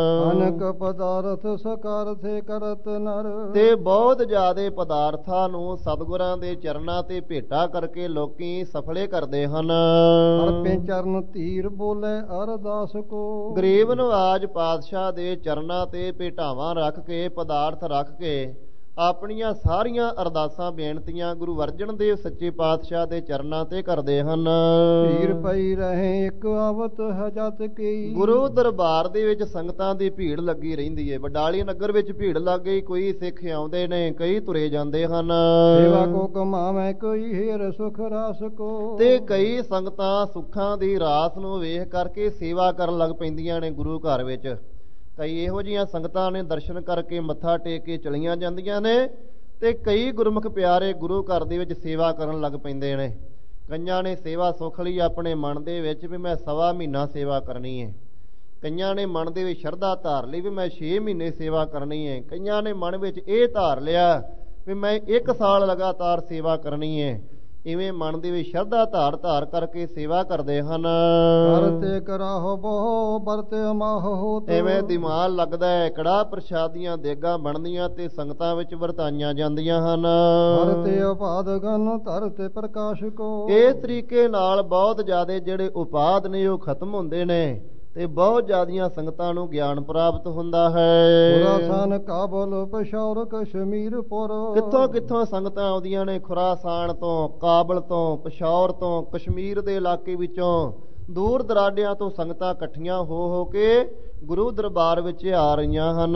ਅਨਕ ਪਦਾਰਥ ਸਕਾਰਥੇ ਕਰਤ ਨਰ। ਤੇ ਬਹੁਤ ਜ਼ਿਆਦੇ ਪਦਾਰਥਾਂ ਨੂੰ ਸਤਿਗੁਰਾਂ ਦੇ ਚਰਨਾਂ ਤੇ ਭੇਟਾ ਕਰਕੇ ਲੋਕੀ ਸਫਲੇ ਕਰਦੇ ਹਨ। ਅਰਪੇ ਚਰਨ ਧੀਰ ਬੋਲੇ ਅਰਦਾਸ ਕੋ। ਗਰੀਬ ਨਵਾਜ ਪਾਤਸ਼ਾਹ ਦੇ ਚਰਨਾਂ ਤੇ ਭੇਟਾਵਾਂ ਰੱਖ ਕੇ, ਪਦਾਰਥ ਰੱਖ ਕੇ ਆਪਣੀਆਂ ਸਾਰੀਆਂ ਅਰਦਾਸਾਂ ਬੇਨਤੀਆਂ ਗੁਰੂ ਅਰਜਨ ਦੇਵ ਸੱਚੇ ਪਾਤਸ਼ਾਹ ਦੇ ਚਰਨਾਂ ਤੇ ਕਰਦੇ ਹਨ। ਭੀੜ ਪਈ ਰਹੇ ਇੱਕ ਆਵਤ ਹੈ ਜਤ ਕੀ। ਗੁਰੂ ਦਰਬਾਰ ਦੇ ਵਿੱਚ ਸੰਗਤਾਂ ਦੀ ਭੀੜ ਲੱਗੀ ਰਹਿੰਦੀ ਹੈ। ਵਡਾਲੀ ਨਗਰ ਵਿੱਚ ਭੀੜ ਲੱਗ ਗਈ, ਕੋਈ ਸਿੱਖ ਆਉਂਦੇ ਨੇ, ਕਈ ਤੁਰੇ ਜਾਂਦੇ ਹਨ। ਸੇਵਾ ਕੋ ਕਮਾਵੇਂ ਕੋਈ ਹੀਰ ਸੁਖ ਰਾਸ ਕੋ। ਤੇ ਕਈ ਸੰਗਤਾਂ ਸੁੱਖਾਂ ਦੀ ਰਾਸ ਨੂੰ ਵੇਖ ਕਰਕੇ ਸੇਵਾ ਕਰਨ ਲੱਗ ਪੈਂਦੀਆਂ ਨੇ ਗੁਰੂ ਘਰ ਵਿੱਚ। ਕਈ ਇਹੋ ਜਿਹੀਆਂ ਸੰਗਤਾਂ ਨੇ ਦਰਸ਼ਨ ਕਰਕੇ ਮੱਥਾ ਟੇਕ ਕੇ ਚਲੀਆਂ ਜਾਂਦੀਆਂ ਨੇ, ਤੇ ਕਈ ਗੁਰਮੁਖ ਪਿਆਰੇ ਗੁਰੂ ਘਰ ਦੇ ਵਿੱਚ ਸੇਵਾ ਕਰਨ ਲੱਗ ਪੈਂਦੇ ਨੇ। ਕਈਆਂ ਨੇ ਸੇਵਾ ਸੁੱਖ ਲਈ ਆਪਣੇ ਮਨ ਦੇ ਵਿੱਚ ਵੀ ਮੈਂ ਸਵਾ ਮਹੀਨਾ ਸੇਵਾ ਕਰਨੀ ਹੈ। ਕਈਆਂ ਨੇ ਮਨ ਦੇ ਵਿੱਚ ਸ਼ਰਧਾ ਧਾਰ ਲਈ ਵੀ ਮੈਂ ਛੇ ਮਹੀਨੇ ਸੇਵਾ ਕਰਨੀ ਹੈ। ਕਈਆਂ ਨੇ ਮਨ ਵਿੱਚ ਇਹ ਧਾਰ ਲਿਆ ਵੀ ਮੈਂ ਇੱਕ ਸਾਲ ਲਗਾਤਾਰ ਸੇਵਾ ਕਰਨੀ ਹੈ। ਇਵੇਂ ਮਨ ਦੇ ਵਿੱਚ ਸ਼ਰਧਾ ਧਾਰ ਧਾਰ ਕਰਕੇ ਸੇਵਾ ਕਰਦੇ ਹਨ। ਕਰਤੇ ਕਰਾਹੋ ਬਹੁ ਵਰਤੇ ਮਾਹੋ। ਇਵੇਂ ਦਿਮਾਗ ਲੱਗਦਾ ਹੈ, ਕੜਾਹ ਪ੍ਰਸ਼ਾਦੀਆਂ ਦੇਗਾਂ ਬਣਦੀਆਂ ਤੇ ਸੰਗਤਾਂ ਵਿੱਚ ਵਰਤਾਈਆਂ ਜਾਂਦੀਆਂ ਹਨ। ਵਰਤੇ ਉਪਾਦ ਗਨ ਧਰਤੇ ਪ੍ਰਕਾਸ਼ ਕੋ। ਇਸ ਤਰੀਕੇ ਨਾਲ ਬਹੁਤ ਜ਼ਿਆਦੇ ਜਿਹੜੇ ਉਪਾਦ ਨੇ ਉਹ ਖਤਮ ਹੁੰਦੇ ਨੇ, ਤੇ ਬਹੁਤ ਜ਼ਿਆਦੀਆਂ ਸੰਗਤਾਂ ਨੂੰ ਗਿਆਨ ਪ੍ਰਾਪਤ ਹੁੰਦਾ ਹੈ। ਖੁਰਾਸਾਨ ਕਾਬਲ ਪਸ਼ੌਰ ਕਸ਼ਮੀਰਪੁਰ। ਕਿੱਥੋਂ ਕਿੱਥੋਂ ਸੰਗਤਾਂ ਆਉਂਦੀਆਂ ਨੇ, ਖੁਰਾਸਾਨ ਤੋਂ, ਕਾਬਲ ਤੋਂ, ਪਸ਼ੌਰ ਤੋਂ, ਕਸ਼ਮੀਰ ਦੇ ਇਲਾਕੇ ਵਿੱਚੋਂ, ਦੂਰ ਦਰਾਡਿਆਂ ਤੋਂ ਸੰਗਤਾਂ ਇਕੱਠੀਆਂ ਹੋ ਹੋ ਕੇ ਗੁਰੂ ਦਰਬਾਰ ਵਿੱਚ ਆ ਰਹੀਆਂ ਹਨ।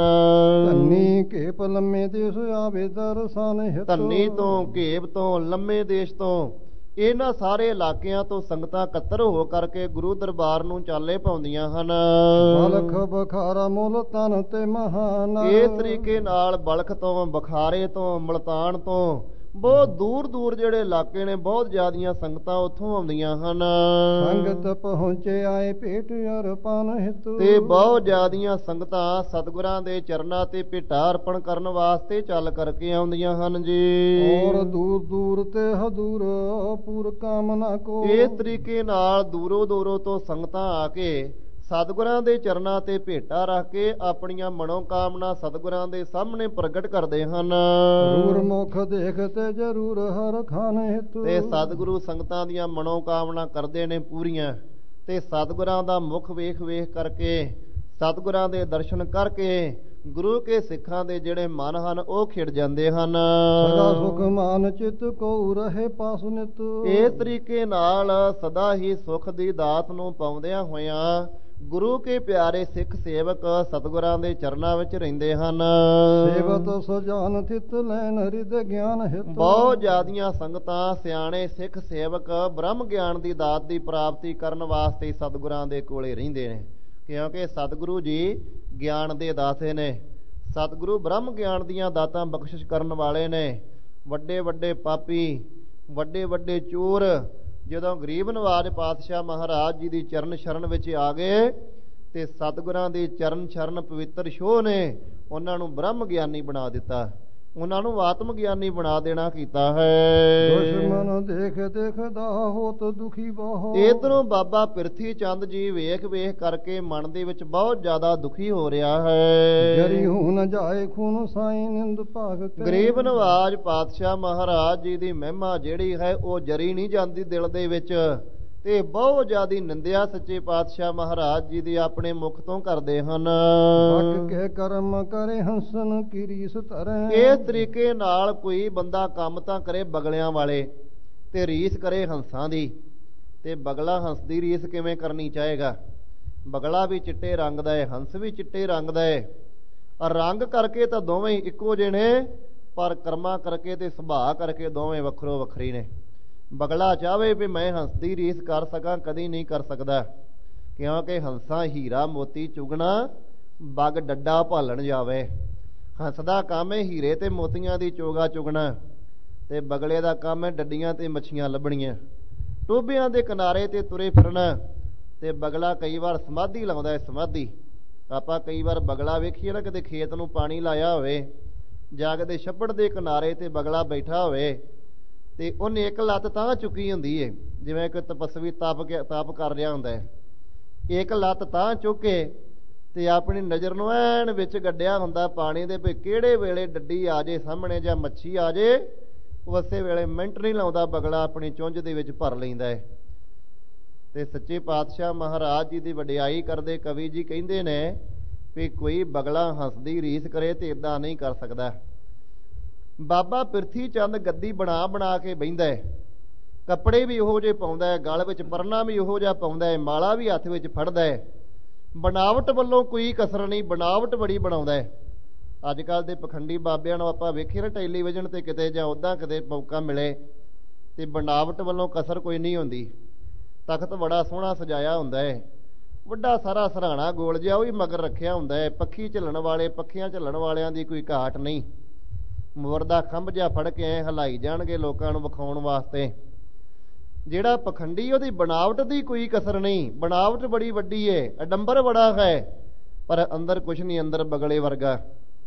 ਧੰਨੀ ਘੇਪ ਲੰਮੇ ਦੇਸ਼ ਆਵੇ ਦਰਸ਼ਨ ਹਿਤ। ਧੰਨੀ ਤੋਂ, ਘੇਪ ਤੋਂ, ਲੰਮੇ ਦੇਸ਼ ਤੋਂ, ਇਹਨਾਂ ਸਾਰੇ ਇਲਾਕਿਆਂ ਤੋਂ ਸੰਗਤਾਂ ਇਕੱਤਰ ਹੋ ਕਰਕੇ ਗੁਰੂ ਦਰਬਾਰ ਨੂੰ ਚਾਲੇ ਪਾਉਂਦੀਆਂ ਹਨ। ਬਲਖ ਬਖਾਰਾ ਮੁਲਤਾਨ ਤੇ ਮਹਾਨ। ਇਸ ਤਰੀਕੇ ਨਾਲ ਬਲਖ ਤੋਂ, ਬਖਾਰੇ ਤੋਂ, ਮੁਲਤਾਨ ਤੋਂ ਬਹੁਤ ਦੂਰ ਦੂਰ ਜਿਹੜੇ ਇਲਾਕੇ ਨੇ, ਬਹੁਤ ਜ਼ਿਆਦੀਆਂ ਸੰਗਤਾਂ ਉੱਥੋਂ ਆਉਂਦੀਆਂ ਹਨ। ਸੰਗਤ ਪਹੁੰਚੇ ਆਏ ਭੇਟ ਅਰਪਣ ਹਿਤ। ਤੇ ਬਹੁਤ ਜ਼ਿਆਦੀਆਂ ਸੰਗਤਾਂ ਸਤਿਗੁਰਾਂ ਦੇ ਚਰਨਾਂ ਤੇ ਭੇਟਾ ਅਰਪਣ ਕਰਨ ਵਾਸਤੇ ਚੱਲ ਕਰਕੇ ਆਉਂਦੀਆਂ ਹਨ ਜੀ। ਔਰ ਦੂਰ ਦੂਰ ਤੇ ਹਦੂਰ ਪੂਰ ਕਾਮਨਾ ਕੋ। ਇਸ ਤਰੀਕੇ ਨਾਲ ਦੂਰੋਂ ਦੂਰੋਂ ਤੋਂ ਸੰਗਤਾਂ ਆ ਕੇ ਸਤਿਗੁਰਾਂ ਦੇ ਚਰਨਾਂ ਤੇ ਭੇਟਾ ਰੱਖ ਕੇ ਆਪਣੀਆਂ ਮਨੋਕਾਮਨਾ ਸਤਿਗੁਰਾਂ ਦੇ ਸਾਹਮਣੇ ਪ੍ਰਗਟ ਕਰਦੇ ਹਨ। ਜ਼ਰੂਰ ਮੁਖ ਦੇਖ ਤੇ ਜ਼ਰੂਰ ਹਰ ਖਾਨ ਹਿਤ। ਤੇ ਸਤਿਗੁਰੂ ਸੰਗਤਾਂ ਦੀਆਂ ਮਨੋਕਾਮਨਾ ਕਰਦੇ ਨੇ ਪੂਰੀਆਂ, ਤੇ ਸਤਿਗੁਰਾਂ ਦਾ ਮੁਖ ਵੇਖ ਵੇਖ ਕਰਕੇ, ਸਤਿਗੁਰਾਂ ਦੇ ਦਰਸ਼ਨ ਕਰਕੇ ਗੁਰੂ ਕੇ ਸਿੱਖਾਂ ਦੇ ਜਿਹੜੇ ਮਨ ਹਨ ਉਹ ਖਿੜ ਜਾਂਦੇ ਹਨ। ਸਦਾ ਸੁਖ ਮਾਨ ਚਿਤ ਕੋ ਰਹੇ ਪਾਸ ਨਿਤ। ਇਸ ਤਰੀਕੇ ਨਾਲ ਸਦਾ ਹੀ ਸੁਖ ਦੀ ਦਾਤ ਨੂੰ ਪਾਉਂਦਿਆਂ ਹੋਇਆਂ ਗੁਰੂ ਕੇ ਪਿਆਰੇ ਸਿੱਖ ਸੇਵਕ ਸਤਿਗੁਰਾਂ ਦੇ ਚਰਨਾਂ ਵਿੱਚ ਰਹਿੰਦੇ ਹਨ। ਸੇਵਤ ਸੁਜਾਨ ਥਿਤ ਲੈਨ ਹਿਰਦ ਗਿਆਨ ਹਿਤ। ਬਹੁਤ ਜ਼ਿਆਦੀਆਂ ਸੰਗਤਾਂ ਸਿਆਣੇ ਸਿੱਖ ਸੇਵਕ ਬ੍ਰਹਮ ਗਿਆਨ ਦੀ ਦਾਤ ਦੀ ਪ੍ਰਾਪਤੀ ਕਰਨ ਵਾਸਤੇ ਸਤਿਗੁਰਾਂ ਦੇ ਕੋਲੇ ਰਹਿੰਦੇ ਨੇ, ਕਿਉਂਕਿ ਸਤਿਗੁਰੂ ਜੀ ਗਿਆਨ ਦੇ ਦਾਤੇ ਨੇ। ਸਤਿਗੁਰੂ ਬ੍ਰਹਮ ਗਿਆਨ ਦੀਆਂ ਦਾਤਾਂ ਬਖਸ਼ਿਸ਼ ਕਰਨ ਵਾਲੇ ਨੇ। ਵੱਡੇ ਵੱਡੇ ਪਾਪੀ, ਵੱਡੇ ਵੱਡੇ ਚੋਰ ਜਦੋਂ ਗਰੀਬ ਨਵਾਜ ਪਾਤਸ਼ਾਹ ਮਹਾਰਾਜ ਜੀ ਦੀ ਚਰਨ ਸ਼ਰਨ ਵਿੱਚ ਆ ਗਏ ਤੇ ਸਤਿਗੁਰਾਂ ਦੀ ਚਰਨ ਸ਼ਰਨ ਪਵਿੱਤਰ ਛੋਹ ਨੇ ਉਹਨਾਂ ਨੂੰ ਬ੍ਰਹਮ ਗਿਆਨੀ ਬਣਾ ਦਿੱਤਾ, ਉਹਨਾਂ ਨੂੰ ਆਤਮ ਗਿਆਨੀ ਬਣਾ ਦੇਣਾ ਕੀਤਾ ਹੈ। ਦੁਸ਼ਮਨ ਦੇਖ ਦੇਖਦਾ ਹੋਤ ਦੁਖੀ ਬਹੁਤ। ਇਧਰੋਂ ਬਾਬਾ ਪਿਰਥੀ ਚੰਦ ਜੀ ਵੇਖ ਵੇਖ ਕਰਕੇ ਮਨ ਦੇ ਵਿੱਚ ਬਹੁਤ ਜ਼ਿਆਦਾ ਦੁਖੀ ਹੋ ਰਿਹਾ ਹੈ। ਜਰੀ ਹੂ ਨ ਜਾਏ ਖੂਨ ਸਾਈ ਨਿੰਦ ਭਗਤ। ਗਰੀਬ ਨਵਾਜ ਪਾਤਸ਼ਾਹ ਮਹਾਰਾਜ ਜੀ ਦੀ ਮਹਿਮਾ ਜਿਹੜੀ ਹੈ ਉਹ ਜਰੀ ਨਹੀਂ ਜਾਂਦੀ ਦਿਲ ਦੇ ਵਿੱਚ, ਤੇ ਬਹੁਤ ਜ਼ਿਆਦੀ ਨਿੰਦਿਆ ਸੱਚੇ ਪਾਤਸ਼ਾਹ ਮਹਾਰਾਜ ਜੀ ਦੀ ਆਪਣੇ ਮੁਖ ਤੋਂ ਕਰਦੇ ਹਨ। ਬਕ ਕੇ ਕਰਮ ਕਰੇ ਹੰਸਨ ਕੀ ਰੀਸ ਧਰੈ। ਇਸ ਤਰੀਕੇ ਨਾਲ ਕੋਈ ਬੰਦਾ ਕੰਮ ਤਾਂ ਕਰੇ ਬਗਲਿਆਂ ਵਾਲੇ ਤੇ ਰੀਸ ਕਰੇ ਹੰਸਾਂ ਦੀ, ਤੇ ਬਗਲਾ ਹੰਸ ਦੀ ਰੀਸ ਕਿਵੇਂ ਕਰਨੀ ਚਾਹੇਗਾ? ਬਗਲਾ ਵੀ ਚਿੱਟੇ ਰੰਗ ਦਾ ਹੈ, ਹੰਸ ਵੀ ਚਿੱਟੇ ਰੰਗ ਦਾ ਹੈ। ਰੰਗ ਕਰਕੇ ਤਾਂ ਦੋਵੇਂ ਇੱਕੋ ਜਿਹੇ ਨੇ, ਪਰ ਕਰਮਾਂ ਕਰਕੇ ਤੇ ਸੁਭਾਅ ਕਰਕੇ ਦੋਵੇਂ ਵੱਖਰੋ ਵੱਖਰੀ ਨੇ। ਬਗਲਾ ਚਾਹਵੇ ਵੀ ਮੈਂ ਹੰਸ ਦੀ ਰੀਸ ਕਰ ਸਕਾਂ, ਕਦੀ ਨਹੀਂ ਕਰ ਸਕਦਾ, ਕਿਉਂਕਿ ਹੰਸਾਂ ਹੀਰਾ ਮੋਤੀ ਚੁਗਣਾ, ਬਗ ਡੱਡਾ ਭਾਲਣ ਜਾਵੇ। ਹੰਸ ਦਾ ਕੰਮ ਹੈ ਹੀਰੇ ਤੇ ਮੋਤੀਆਂ ਦੀ ਚੋਗਾ ਚੁਗਣਾ, ਤੇ ਬਗਲੇ ਦਾ ਕੰਮ ਹੈ ਡੱਡੀਆਂ ਤੇ ਮੱਛੀਆਂ ਲੱਭਣੀਆਂ, ਟੋਭਿਆਂ ਦੇ ਕਿਨਾਰੇ ਤੇ ਤੁਰੇ ਫਿਰਨਾ। ਤੇ ਬਗਲਾ ਕਈ ਵਾਰ ਸਮਾਧੀ ਲਾਉਂਦਾ ਹੈ। ਸਮਾਧੀ ਆਪਾਂ ਕਈ ਵਾਰ ਬਗਲਾ ਵੇਖੀਏ ਨਾ, ਕਿਤੇ ਖੇਤ ਨੂੰ ਪਾਣੀ ਲਾਇਆ ਹੋਵੇ, ਜਾ ਕੇ ਛੱਪੜ ਦੇ ਕਿਨਾਰੇ ਤੇ ਬਗਲਾ ਬੈਠਾ ਹੋਵੇ ਤੇ ਉਹਨੇ ਇੱਕ ਲੱਤ ਤਾਂ ਚੁੱਕੀ ਹੁੰਦੀ ਹੈ, ਜਿਵੇਂ ਕੋਈ ਤਪਸਵੀ ਤਪ ਕੇ ਤਪ ਕਰ ਰਿਹਾ ਹੁੰਦਾ ਹੈ। ਇੱਕ ਲੱਤ ਤਾਂ ਚੁੱਕ ਕੇ ਤੇ ਆਪਣੀ ਨਜ਼ਰ ਨੂੰ ਐਨ ਵਿੱਚ ਗੱਡਿਆ ਹੁੰਦਾ ਪਾਣੀ ਦੇ, ਵੀ ਕਿਹੜੇ ਵੇਲੇ ਡੱਡੀ ਆ ਜੇ ਸਾਹਮਣੇ ਜਾਂ ਮੱਛੀ ਆ ਜੇ, ਉਸੇ ਵੇਲੇ ਮਿੰਟ ਨਹੀਂ ਲਾਉਂਦਾ ਬਗਲਾ ਆਪਣੀ ਚੁੰਝ ਦੇ ਵਿੱਚ ਭਰ ਲੈਂਦਾ ਹੈ। ਤੇ ਸੱਚੇ ਪਾਤਸ਼ਾਹ ਮਹਾਰਾਜ ਜੀ ਦੀ ਵਡਿਆਈ ਕਰਦੇ ਕਵੀ ਜੀ ਕਹਿੰਦੇ ਨੇ ਵੀ ਕੋਈ ਬਗਲਾ ਹੰਸ ਦੀ ਰੀਸ ਕਰੇ ਤੇ ਇਦਾਂ ਨਹੀਂ ਕਰ ਸਕਦਾ। ਬਾਬਾ ਪਿਰਥੀ ਚੰਦ ਗੱਦੀ ਬਣਾ ਬਣਾ ਕੇ ਬਹਿੰਦਾ ਹੈ, ਕੱਪੜੇ ਵੀ ਉਹੋ ਜਿਹੇ ਪਾਉਂਦਾ ਹੈ, ਗਲ ਵਿੱਚ ਪਰਨਾ ਵੀ ਉਹੋ ਜਿਹਾ ਪਾਉਂਦਾ ਹੈ, ਮਾਲਾ ਵੀ ਹੱਥ ਵਿੱਚ ਫੜਦਾ ਹੈ। ਬਣਾਵਟ ਵੱਲੋਂ ਕੋਈ ਕਸਰ ਨਹੀਂ, ਬਣਾਵਟ ਬੜੀ ਬਣਾਉਂਦਾ ਹੈ। ਅੱਜ ਕੱਲ੍ਹ ਦੇ ਪਖੰਡੀ ਬਾਬਿਆਂ ਨੂੰ ਆਪਾਂ ਵੇਖੀਏ ਨਾ ਟੈਲੀਵਿਜ਼ਨ ਤੇ ਕਿਤੇ ਜਾਂ ਉੱਦਾਂ ਕਿਤੇ ਮੌਕਾ ਮਿਲੇ, ਤੇ ਬਣਾਵਟ ਵੱਲੋਂ ਕਸਰ ਕੋਈ ਨਹੀਂ ਹੁੰਦੀ। ਤਖਤ ਬੜਾ ਸੋਹਣਾ ਸਜਾਇਆ ਹੁੰਦਾ ਹੈ, ਵੱਡਾ ਸਾਰਾ ਸਰਾਣਾ ਗੋਲ ਜਿਹਾ ਉਹ ਵੀ ਮਗਰ ਰੱਖਿਆ ਹੁੰਦਾ ਹੈ। ਪੱਖੀ ਝੱਲਣ ਵਾਲੇ, ਪੱਖੀਆਂ ਝੱਲਣ ਵਾਲਿਆਂ ਦੀ ਕੋਈ ਘਾਟ ਨਹੀਂ। ਮੁਰਦਾ ਖੰਭ ਜਿਹਾ ਫੜ ਕੇ ਐ ਹਿਲਾਈ ਜਾਣਗੇ ਲੋਕਾਂ ਨੂੰ ਵਿਖਾਉਣ ਵਾਸਤੇ। ਜਿਹੜਾ ਪਖੰਡੀ ਉਹਦੀ ਬਣਾਵਟ ਦੀ ਕੋਈ ਕਸਰ ਨਹੀਂ, ਬਣਾਵਟ ਬੜੀ ਵੱਡੀ ਹੈ, ਅਡੰਬਰ ਬੜਾ ਹੈ, ਪਰ ਅੰਦਰ ਕੁਛ ਨਹੀਂ, ਅੰਦਰ ਬਗਲੇ ਵਰਗਾ।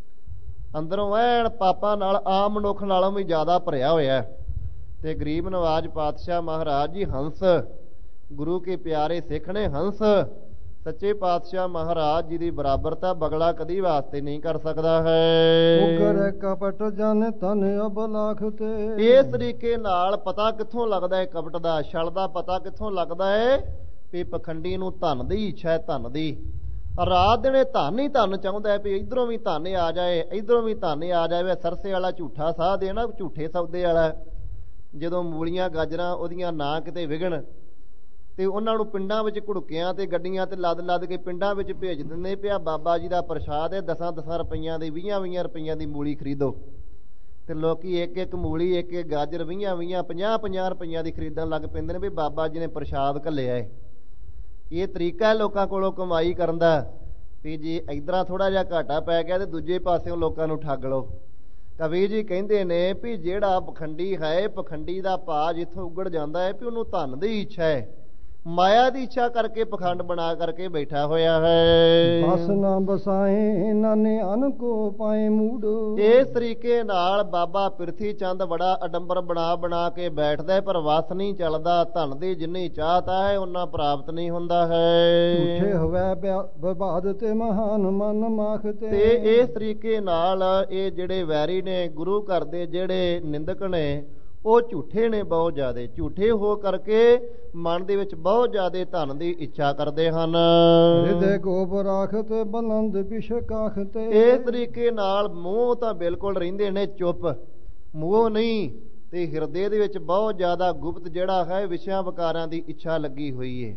ਅੰਦਰੋਂ ਐਨ ਪਾਪਾਂ ਨਾਲ ਆਮ ਮਨੁੱਖ ਨਾਲੋਂ ਵੀ ਜ਼ਿਆਦਾ ਭਰਿਆ ਹੋਇਆ। ਤੇ ਗਰੀਬ ਨਵਾਜ ਪਾਤਸ਼ਾਹ ਮਹਾਰਾਜ ਜੀ ਹੰਸ, ਗੁਰੂ ਕੇ ਪਿਆਰੇ ਸਿੱਖ ਨੇ ਹੰਸ। ਸੱਚੇ ਪਾਤਸ਼ਾਹ ਮਹਾਰਾਜ ਜੀ ਦੀ ਬਰਾਬਰਤਾ ਬਗਲਾ ਕਦੀ ਵਾਸਤੇ ਨਹੀਂ ਕਰ ਸਕਦਾ ਹੈ। ਉਗਰ ਕਪਟ ਜਨ ਤਨ ਅਬਲਾਖ ਤੇ। ਇਸ ਤਰੀਕੇ ਨਾਲ ਪਤਾ ਕਿੱਥੋਂ ਲੱਗਦਾ ਹੈ ਕਪਟ ਦਾ, ਛਲ ਦਾ ਪਤਾ ਕਿੱਥੋਂ ਲੱਗਦਾ ਹੈ ਵੀ ਪਖੰਡੀ ਨੂੰ ਧਨ ਦੀ ਇੱਛਾ ਹੈ, ਧਨ ਦੀ। ਰਾਤ ਦਿਨੇ ਧਨ ਹੀ ਧਨ ਚਾਹੁੰਦਾ ਹੈ ਵੀ ਇਧਰੋਂ ਵੀ ਧਨ ਆ ਜਾਏ, ਇਧਰੋਂ ਵੀ ਧਨ ਆ ਜਾਵੇ। ਸਰਸੇ ਵਾਲਾ ਝੂਠਾ ਸਾਹ ਦੇ ਨਾ, ਝੂਠੇ ਸੌਦੇ ਵਾਲਾ। ਜਦੋਂ ਮੂਲੀਆਂ ਗਾਜਰਾਂ ਉਹਦੀਆਂ ਨਾ ਕਿਤੇ ਵਿਗਣ ਤੇ ਉਹਨਾਂ ਨੂੰ ਪਿੰਡਾਂ ਵਿੱਚ ਘੁੜਕਿਆਂ ਤੇ ਗੱਡੀਆਂ ਤੇ ਲੱਦ ਲੱਦ ਕੇ ਪਿੰਡਾਂ ਵਿੱਚ ਭੇਜ ਦਿੰਦੇ ਪਿਆ ਬਾਬਾ ਜੀ ਦਾ ਪ੍ਰਸ਼ਾਦ ਹੈ, ਦਸਾਂ ਦਸਾਂ ਰੁਪਈਆਂ ਦੀ, ਵੀਹਾਂ ਵੀਹਾਂ ਰੁਪਈਆਂ ਦੀ ਮੂਲੀ ਖਰੀਦੋ। ਤੇ ਲੋਕੀ ਇੱਕ ਇੱਕ ਮੂਲੀ, ਇੱਕ ਇੱਕ ਗਾਜਰ ਵੀਹਾਂ ਵੀਹਾਂ ਪੰਜਾਹ ਪੰਜਾਹ ਰੁਪਈਆਂ ਦੀ ਖਰੀਦਣ ਲੱਗ ਪੈਂਦੇ ਨੇ ਵੀ ਬਾਬਾ ਜੀ ਨੇ ਪ੍ਰਸ਼ਾਦ ਘੱਲਿਆ ਹੈ। ਇਹ ਤਰੀਕਾ ਹੈ ਲੋਕਾਂ ਕੋਲੋਂ ਕਮਾਈ ਕਰਨ ਦਾ, ਵੀ ਜੇ ਇੱਧਰਾਂ ਥੋੜ੍ਹਾ ਜਿਹਾ ਘਾਟਾ ਪੈ ਗਿਆ ਤੇ ਦੂਜੇ ਪਾਸਿਓਂ ਲੋਕਾਂ ਨੂੰ ਠੱਗ ਲਓ। ਕਵੀ ਜੀ ਕਹਿੰਦੇ ਨੇ ਵੀ ਜਿਹੜਾ ਪਖੰਡੀ ਹੈ, ਪਖੰਡੀ ਦਾ ਭਾਅ ਜਿੱਥੋਂ ਉੱਗੜ ਜਾਂਦਾ ਹੈ ਵੀ ਉਹਨੂੰ ਧਨ ਦੀ ਇੱਛਾ ਹੈ, ਮਾਇਆ ਦੀ ਇੱਛਾ ਕਰਕੇ ਪਖੰਡ ਬਣਾ ਕਰਕੇ ਬੈਠਾ ਹੋਇਆ ਹੈ। ਬਸ ਨਾ ਬਸਾਏ ਨਾਨੇ ਅਨ ਕੋ ਪਾਏ ਮੂਡ। ਇਸ ਤਰੀਕੇ ਨਾਲ ਬਾਬਾ ਪਿਰਥੀ ਚੰਦ ਬੜਾ ਅਡੰਬਰ ਬਣਾ ਬਣਾ ਕੇ ਬੈਠਦਾ, ਪਰ ਵਸ ਨਹੀਂ ਚੱਲਦਾ। ਧਨ ਦੀ ਜਿੰਨੀ ਚਾਹਤ ਹੈ ਉਹਨਾਂ ਪ੍ਰਾਪਤ ਨਹੀਂ ਹੁੰਦਾ ਹੈ। ਝੂਠੇ ਹੋਵੇ ਵਿਵਾਦ ਤੇ ਮਹਾਨ ਮਨ ਮਾਖਤੇ। ਤੇ ਇਸ ਤਰੀਕੇ ਨਾਲ ਇਹ ਜਿਹੜੇ ਵੈਰੀ ਨੇ, ਗੁਰੂ ਘਰ ਦੇ ਜਿਹੜੇ ਨਿੰਦਕ ਨੇ, ਉਹ ਝੂਠੇ ਨੇ, ਬਹੁਤ ਜ਼ਿਆਦਾ ਝੂਠੇ ਹੋ ਕਰਕੇ ਮਨ ਦੇ ਵਿੱਚ ਬਹੁਤ ਜ਼ਿਆਦਾ ਧਨ ਦੀ ਇੱਛਾ ਕਰਦੇ ਹਨ। ਹਿਰਦੇ ਗੋਬ ਰਾਖਤ ਬਲੰਦ ਵਿਸ਼ਕਾਖ ਤੇ। ਇਸ ਤਰੀਕੇ ਨਾਲ ਮੂੰਹ ਤਾਂ ਬਿਲਕੁਲ ਰਹਿੰਦੇ ਨੇ ਚੁੱਪ, ਮੂੰਹ ਨਹੀਂ, ਤੇ ਹਿਰਦੇ ਦੇ ਵਿੱਚ ਬਹੁਤ ਜ਼ਿਆਦਾ ਗੁਪਤ ਜਿਹੜਾ ਹੈ ਵਿਸ਼ਿਆਂ ਵਿਕਾਰਾਂ ਦੀ ਇੱਛਾ ਲੱਗੀ ਹੋਈ ਹੈ।